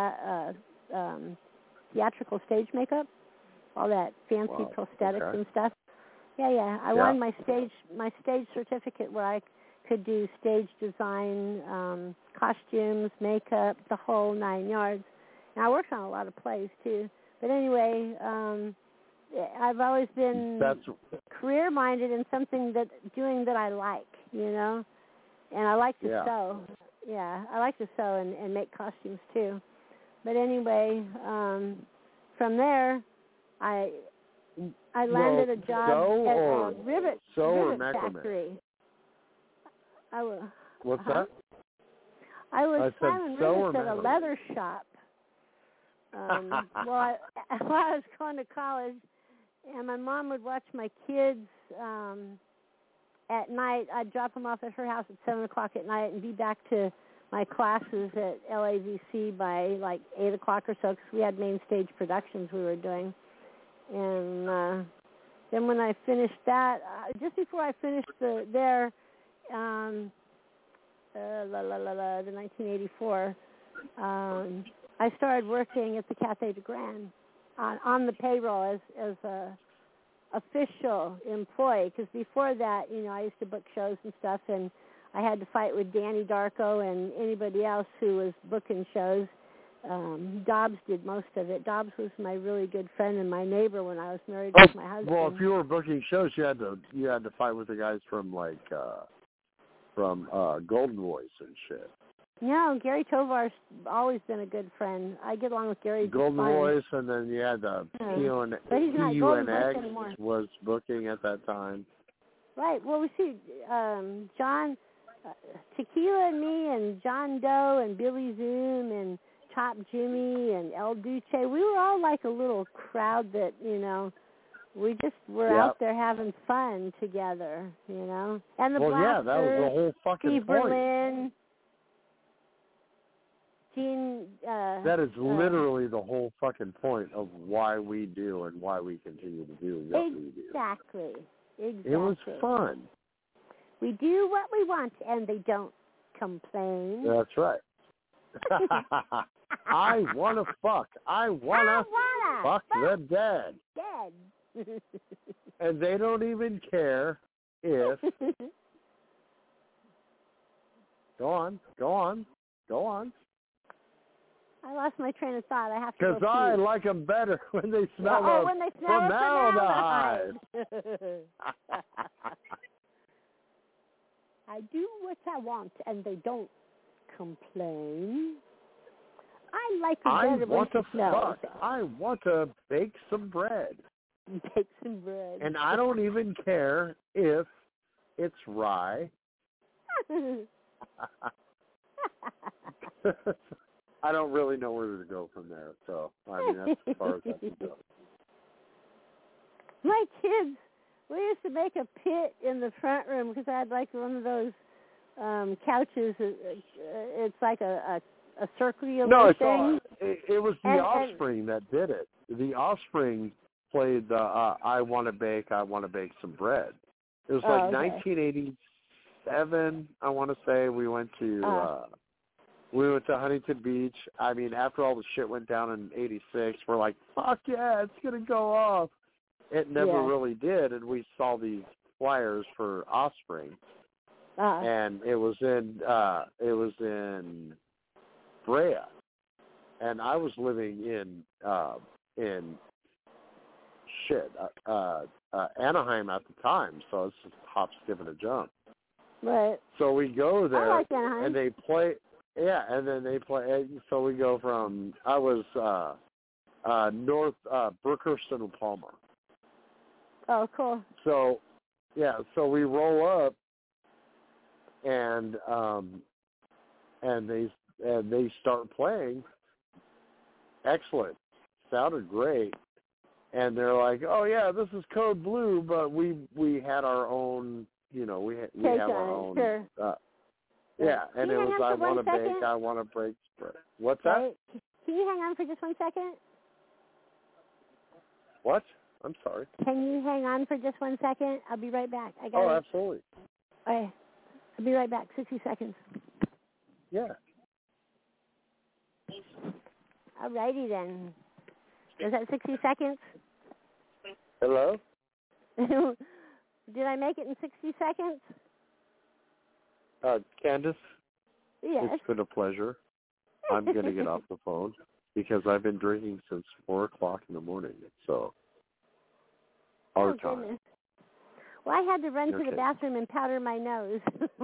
theatrical stage makeup, all that fancy prosthetics and stuff. Yeah. I won my stage certificate where I could do stage design, costumes, makeup, the whole 9 yards. And I worked on a lot of plays too. But anyway, I've always been career-minded in something that I like, you know. And I like to sew. Yeah, I like to sew and make costumes too. But anyway, from there, I landed a job at a rivet factory. What's that? I was selling rivets at a leather shop. While I was going to college, and my mom would watch my kids at night. I'd drop them off at her house at 7 o'clock at night and be back to my classes at LAVC by like 8 o'clock or so, because we had main stage productions we were doing. And then when I finished that, just before I finished the 1984, I started working at the Cathay de Grand on the payroll as a official employee, because before that, you know, I used to book shows and stuff, and I had to fight with Danny Darko and anybody else who was booking shows Dobbs did most of it. Dobbs was my really good friend and my neighbor when I was married Oh, with my husband. well, if you were booking shows, you had to fight with the guys from Golden Voice and shit. No, Gary Tovar's always been a good friend. I get along with Gary. Golden fine. Voice, and then you had the But he's not Golden Voice PUNX anymore. was booking at that time. Right. Well, we see John Tequila and me and John Doe and Billy Zoom and Top Jimmy and El Duce. We were all like a little crowd that, we just were out there having fun together, And the Well, yeah, that was the Blasters, whole fucking Steve point. Berlin, Gene. That is literally the whole fucking point of why we do and why we continue to do what we do. Exactly. It was fun. We do what we want, and they don't complain. That's right. I want to fuck. I want to fuck the dead. Dead. And they don't even care if... Go on. I lost my train of thought. I have to go Because I like them better when they smell when they smell formaldehyde. I do what I want, and they don't complain. I like it better when it smells. I want to bake some bread. Bake some bread. And I don't even care if it's rye. I don't really know where to go from there. So, I mean, that's as far as I can go. My kids, we used to make a pit in the front room because I had like one of those couches. It's like a circular thing. It was the Offspring that did it. The Offspring played the I Want to Bake Some Bread. It was like 1987, I want to say. We went to Huntington Beach. I mean, after all the shit went down in '86, we're like, fuck yeah, it's gonna go off. It never really did, and we saw these flyers for Offspring, and it was in Brea, and I was living in Anaheim at the time, so it's just hop, skip, and a jump. Right. So we go there, I like Anaheim. and they play. Yeah, and then they play. So we go from I was north Brookhurst and Palmer. Oh, cool. So so we roll up, and they start playing. Excellent, sounded great, and they're like, "Oh yeah, this is Code Blue," but we had our own, we have our own. Sure. Yeah, and it was I want to bake, I want to break bread. What's that? Can you hang on for just 1 second? What? I'm sorry. Can you hang on for just 1 second? I'll be right back. Absolutely. Okay. I'll be right back. 60 seconds. Yeah. All righty then. Was that 60 seconds? Hello? Did I make it in 60 seconds? Candace? Yes. It's been a pleasure. I'm going to get off the phone because I've been drinking since 4 o'clock in the morning. So, our time. Goodness. Well, I had to run to the bathroom and powder my nose.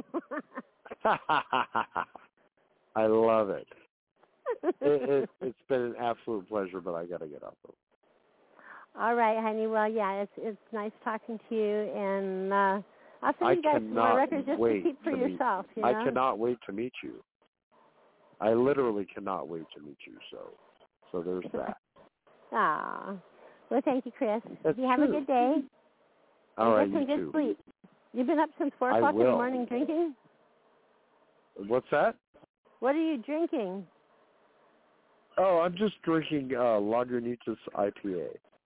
I love it. It's been an absolute pleasure, but I got to get off the phone. All right, honey. Well, yeah, it's nice talking to you, and I'll send you guys my records just to keep for yourself. I cannot wait to meet you. I literally cannot wait to meet you. So there's that. Ah, well, thank you, Chris. That's you have a good day. All right, get some good sleep. You've been up since 4 o'clock in the morning drinking? What's that? What are you drinking? Oh, I'm just drinking Lagunitas IPA.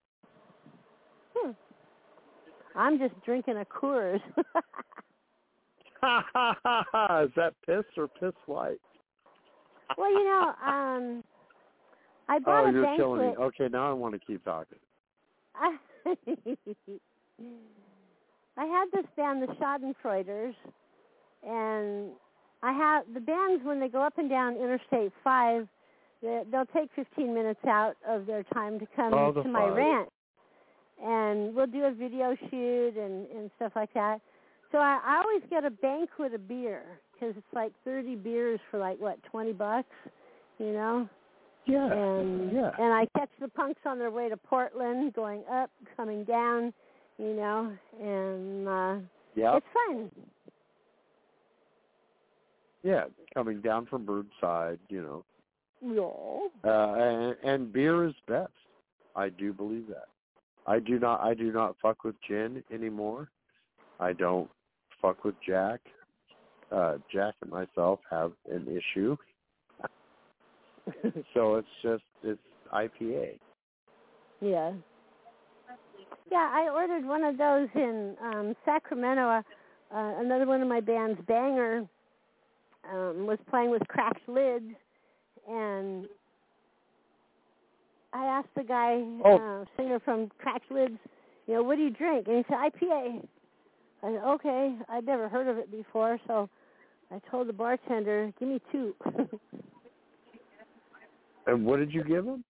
I'm just drinking a Coors. Is that piss or piss white? Well, I bought a you're banquet. killing me. Okay, now I want to keep talking. I had this band, the Schadenfreuders, and I have the bands when they go up and down Interstate 5. they'll take 15 minutes out of their time to come Oh, the to my fun. ranch, and we'll do a video shoot and stuff like that. So I always get a banquet of beer because it's like 30 beers for like what, $20, you know? Yeah. And I catch the punks on their way to Portland, going up, coming down, you know, and it's fun. Yeah, coming down from Burnside, you know. Yeah. And beer is best. I do believe that. I do not fuck with gin anymore. I don't fuck with Jack. Jack and myself have an issue. So it's IPA. Yeah. Yeah, I ordered one of those in Sacramento. Another one of my bands, Banger, was playing with Cracked Lids, and I asked the guy, singer from Cracked Lids, you know, what do you drink? And he said, IPA. I said, okay, I'd never heard of it before, so I told the bartender, give me 2. And what did you give him?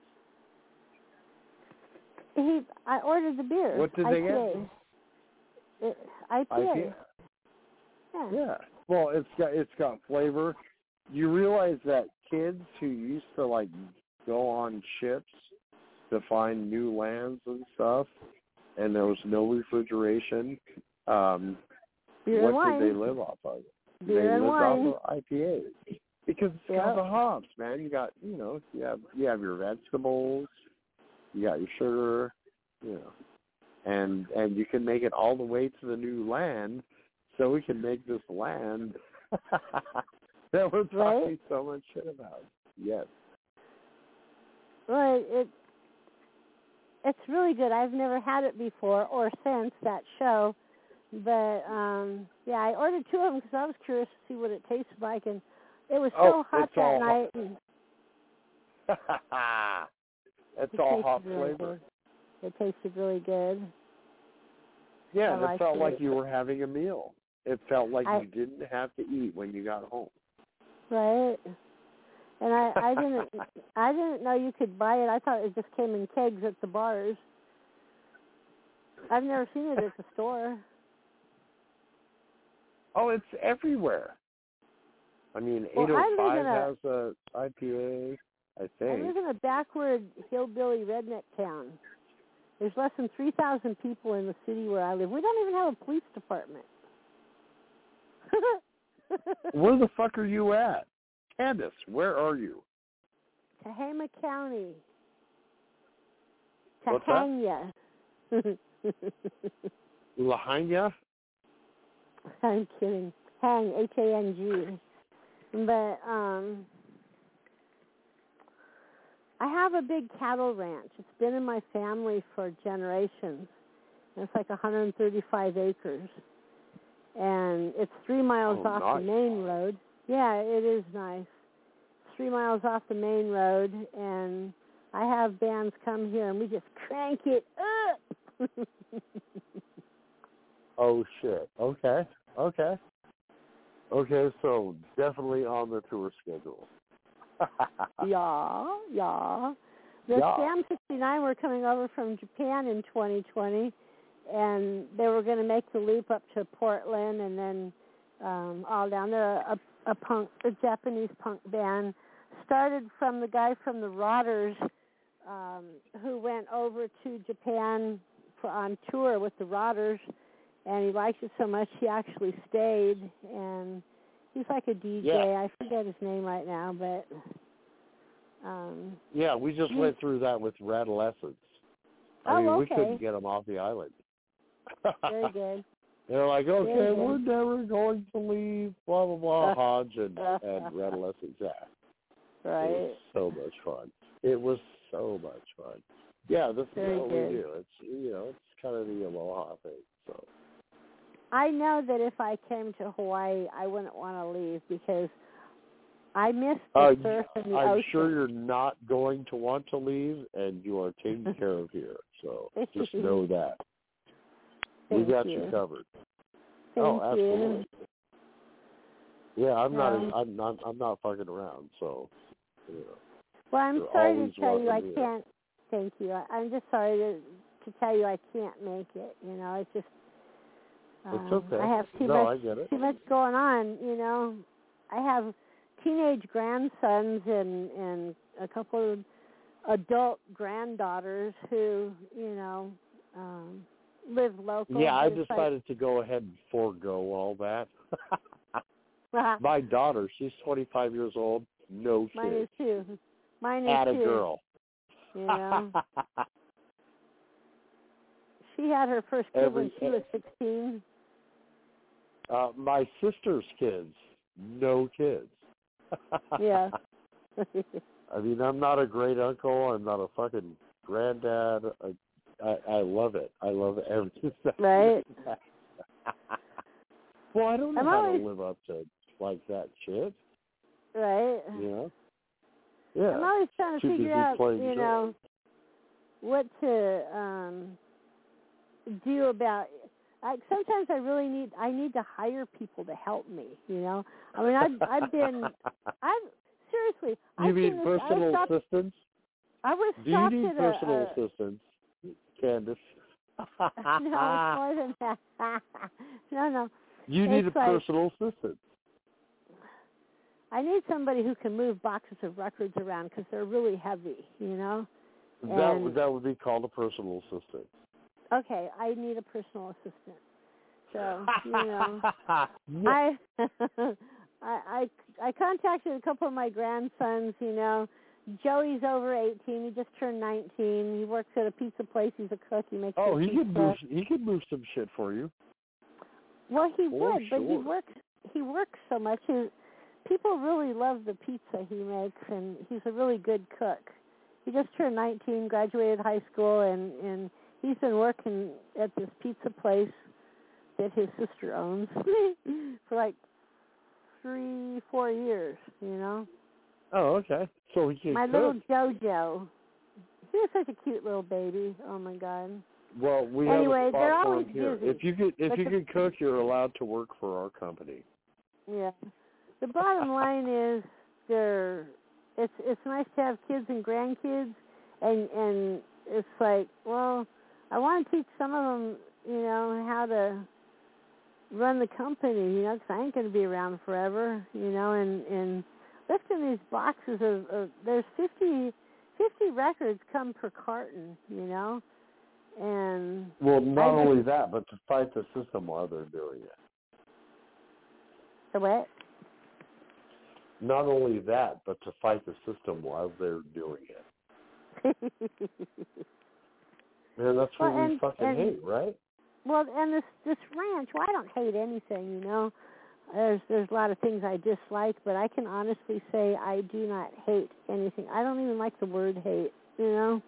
I ordered the beer. What did they get? IPA. Yeah. Well, it's got flavor. You realize that kids who used to like go on ships to find new lands and stuff, and there was no refrigeration, beer what and wine. did they live off of? Beer they and lived wine. off of IPAs because it's got the hops, man. You got, you know, you have your vegetables, you got your sugar, you know, and you can make it all the way to the new land, so we can make this land that we're talking so much shit about. Yes. Well, it's really good. I've never had it before or since that show, but yeah, I ordered 2 of them because I was curious to see what it tasted like, and it was so hot that night. It's all hot flavor. It tasted really good. Yeah, I it felt liked like it. you were having a meal. It felt like you didn't have to eat when you got home. Right. And I didn't know you could buy it. I thought it just came in kegs at the bars. I've never seen it at the store. Oh, it's everywhere. I mean, 805 has a IPA, I think. I live in a backward hillbilly redneck town. There's less than 3,000 people in the city where I live. We don't even have a police department. Where the fuck are you at? Candace, where are you? Tehama County. What's Tehanga. Lahaina? I'm kidding. Hang, H-A-N-G. But I have a big cattle ranch. It's been in my family for generations. And it's like 135 acres. And it's 3 miles off the main road. Yeah, it is nice. 3 miles off the main road, and I have bands come here, and we just crank it up. Oh, shit. Okay, so definitely on the tour schedule. Yeah. The Sam 69 were coming over from Japan in 2020, and they were going to make the loop up to Portland and then all down there. A Japanese punk band started from the guy from the Rotters who went over to Japan on tour with the Rotters, and he liked it so much he actually stayed, and he's like a DJ. Yeah. I forget his name right now, but yeah, we just went through that with Radolescence. I mean, we couldn't get them off the island. Very good. They're like, okay, we're never going to leave, blah, blah, blah, Hodge and Radolescence. Yeah. Right. It was so much fun. It was so much fun. Yeah, this is what we do. It's, you know, it's kind of the aloha thing. So I know that if I came to Hawaii, I wouldn't want to leave because I miss the surf and the ocean. I'm sure you're not going to want to leave, and you are taken care of here. So just know that. We got you covered. Thank absolutely. You. Yeah, I'm not fucking around. So, you know. Well, I'm You're sorry always to tell you I welcome here. can't. Thank you. I'm just sorry to tell you I can't make it. You know, it's just. It's okay. I have I get it. too much going on. You know, I have teenage grandsons and a couple of adult granddaughters who, you know, live local. Yeah, I but it's decided to go ahead and forego all that. like, My daughter, she's 25 years old, no mine is kids. too. Mine is Had a too. girl. You know, she had her first kid when she was 16. My sister's kids, no kids. Yeah. I mean, I'm not a great uncle. I'm not a fucking granddad. I love it. I love everything. Right. Well, I don't know I'm how always- to live up to like that shit. Right. You know? Yeah. I'm always trying to Too figure busy out, playing you know, what to do about. Sometimes I need to hire people to help me. You know, I mean, I've seriously. You mean personal assistants? I was Do you stopped need at personal assistants, Candace? No, it's more than that. No. You need a It's like, personal assistant. I need somebody who can move boxes of records around because they're really heavy, you know? That would be called a personal assistant. Okay, I need a personal assistant. So, you know, Yeah. I contacted a couple of my grandsons, you know. Joey's over 18. He just turned 19. He works at a pizza place. He's a cook. He makes good pizza. He could move some shit for you. Well, he For would, but sure. he works so much. People really love the pizza he makes, and he's a really good cook. He just turned 19, graduated high school, and he's been working at this pizza place that his sister owns for like 3-4 years, you know. Oh, okay. So he can My cook. little JoJo. He was such a cute little baby. Oh my God. Well, we Anyway, have a they're spot for always him here. busy. If you can cook, you're allowed to work for our company. Yeah. The bottom line is it's nice to have kids and grandkids, and it's like, well, I want to teach some of them, you know, how to run the company, you know, because I ain't going to be around forever, you know, and lifting these boxes of there's 50 records come per carton, you know, and Well, not only that, but to fight the system while they're doing it. The what? Not only that, but to fight the system while they're doing it. Man, that's what we fucking hate, right? Well, and this ranch, well, I don't hate anything, you know. There's a lot of things I dislike, but I can honestly say I do not hate anything. I don't even like the word hate, you know.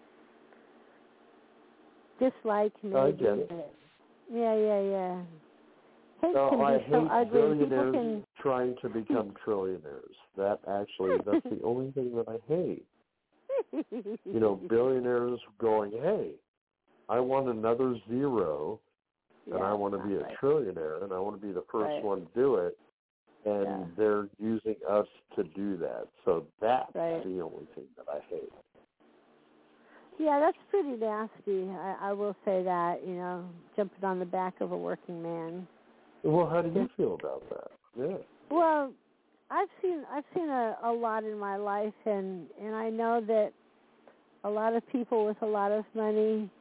Dislike, maybe. I get it. Yeah. Hate No, can I be so hate ugly. People billionaires can. trying to become trillionaires. That's the only thing that I hate. You know, billionaires going, hey, I want another zero, and I want to be a trillionaire, and I want to be the first one to do it, and they're using us to do that. So that's the only thing that I hate. Yeah, that's pretty nasty. I will say that, you know, jumping on the back of a working man. Well, how do you feel about that? Yeah. Well, I've seen a lot in my life, and I know that a lot of people with a lot of money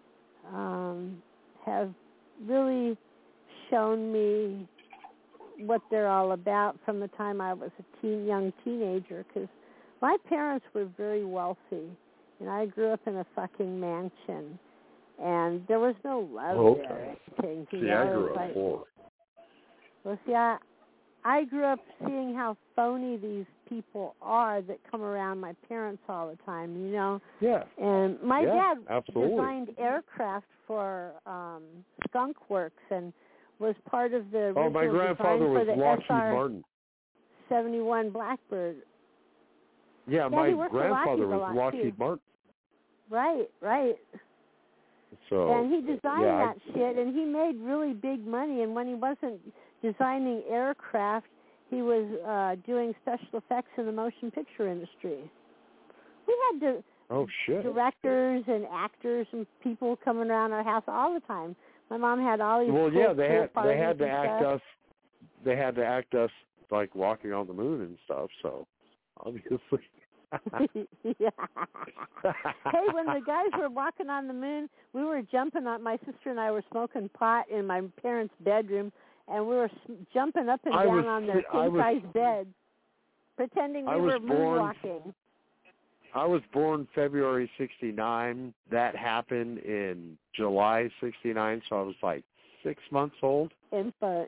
have really shown me what they're all about from the time I was a young teenager, because my parents were very wealthy, and I grew up in a fucking mansion, and there was no love there or anything. See, I grew up poor. Well, see, I grew up seeing how phony these people are that come around my parents all the time, you know? Yeah. And my dad absolutely. designed aircraft for Skunk Works and was part of the original my grandfather design was for the Lockheed Martin. SR-71 Blackbird. Yeah, my grandfather was Lockheed Lockheed Martin. Right. So, and he designed that shit, and he made really big money. And when he wasn't designing aircraft, he was doing special effects in the motion picture industry. We had Oh shit. directors and actors and people coming around our house all the time. My mom had all these. Well, yeah, they had parties to and act stuff. us. They had to act us like walking on the moon and stuff. So obviously. Yeah. Hey, when the guys were walking on the moon, we were jumping on. My sister and I were smoking pot in my parents' bedroom, and we were jumping up and down on their king-size beds, pretending we were moonwalking. I was born February '69. That happened in July '69, so I was like 6 months old. Infant.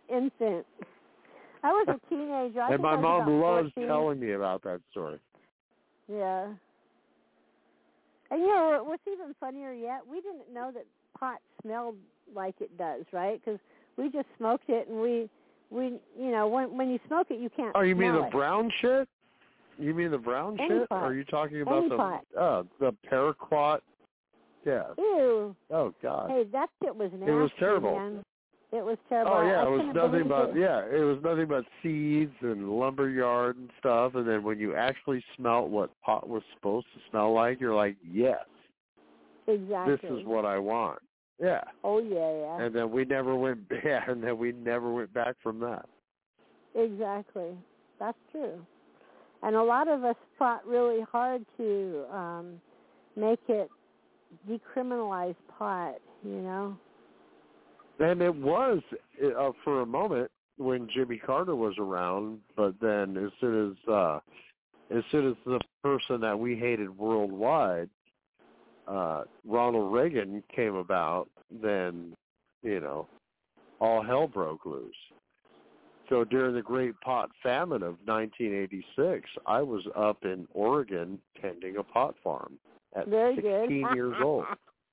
I was a teenager. And my mom loves 14. telling me about that story. Yeah. And you know what's even funnier yet? We didn't know that pot smelled like it does, right? Because we just smoked it, and we you know, when you smoke it, you can't. Oh, you mean smell the it. brown shit? You mean the brown Any shit? pot. Or are you talking about Any pot. the paraquat? Yeah. Ew. Oh God. Hey, that shit was nasty. It was terrible. Man. It was terrible. Oh yeah, I it was couldn't nothing believe but it. it was nothing but seeds and lumberyard and stuff. And then when you actually smelt what pot was supposed to smell like, you're like, yes, Exactly. this is what I want. Yeah. Oh yeah. And then we never went. Yeah, and then we never went back from that. Exactly. That's true. And a lot of us fought really hard to make it decriminalize pot, you know. And it was for a moment when Jimmy Carter was around, but then as soon as the person that we hated worldwide, Ronald Reagan came about, then, you know, all hell broke loose. So during the Great Pot Famine of 1986, I was up in Oregon tending a pot farm at Very 16 good. years old.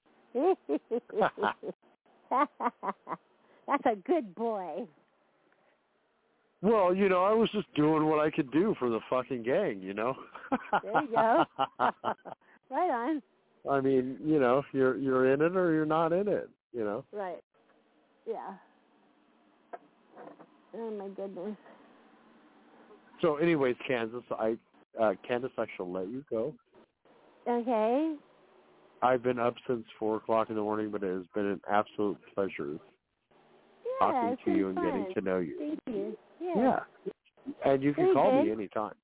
That's a good boy. Well, you know, I was just doing what I could do for the fucking gang, you know. There you go. Right on. I mean, you know, you're in it or you're not in it, you know. Right. Yeah. Oh my goodness. So, anyways, Candace, I shall let you go. Okay. I've been up since 4 o'clock in the morning, but it has been an absolute pleasure talking to you and getting to know you. Thank you. Yeah. And you can call me anytime.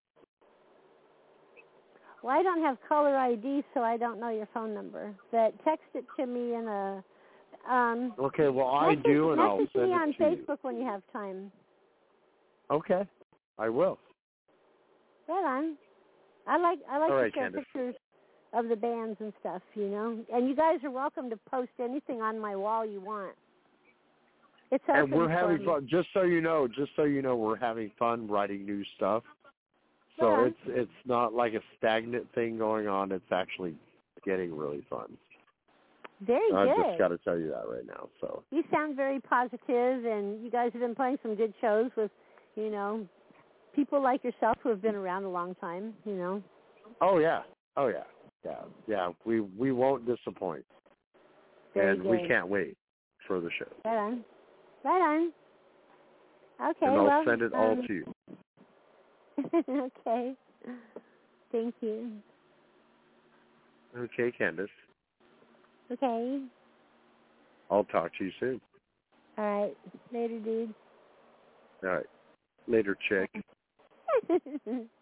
Well, I don't have caller ID, so I don't know your phone number. But text it to me in a. Okay, well, I do, and I'll send it to you. Message me on Facebook when you have time. Okay, I will. Right on. I like All right, to share Candace. pictures of the bands and stuff, you know. And you guys are welcome to post anything on my wall you want. It's open And we're having for me. fun. Just so you know, we're having fun writing new stuff. So Yeah. it's not like a stagnant thing going on. It's actually getting really fun. Very I've good. just got to tell you that right now. So You sound very positive, and you guys have been playing some good shows with, you know, people like yourself who have been around a long time, you know. Oh yeah. We won't disappoint, Very and good. we can't wait for the show. Right on. Okay, And I'll well, send it all to you. Okay. Thank you. Okay, Candace. Okay. I'll talk to you soon. All right. Later, dude. All right. Later, chick.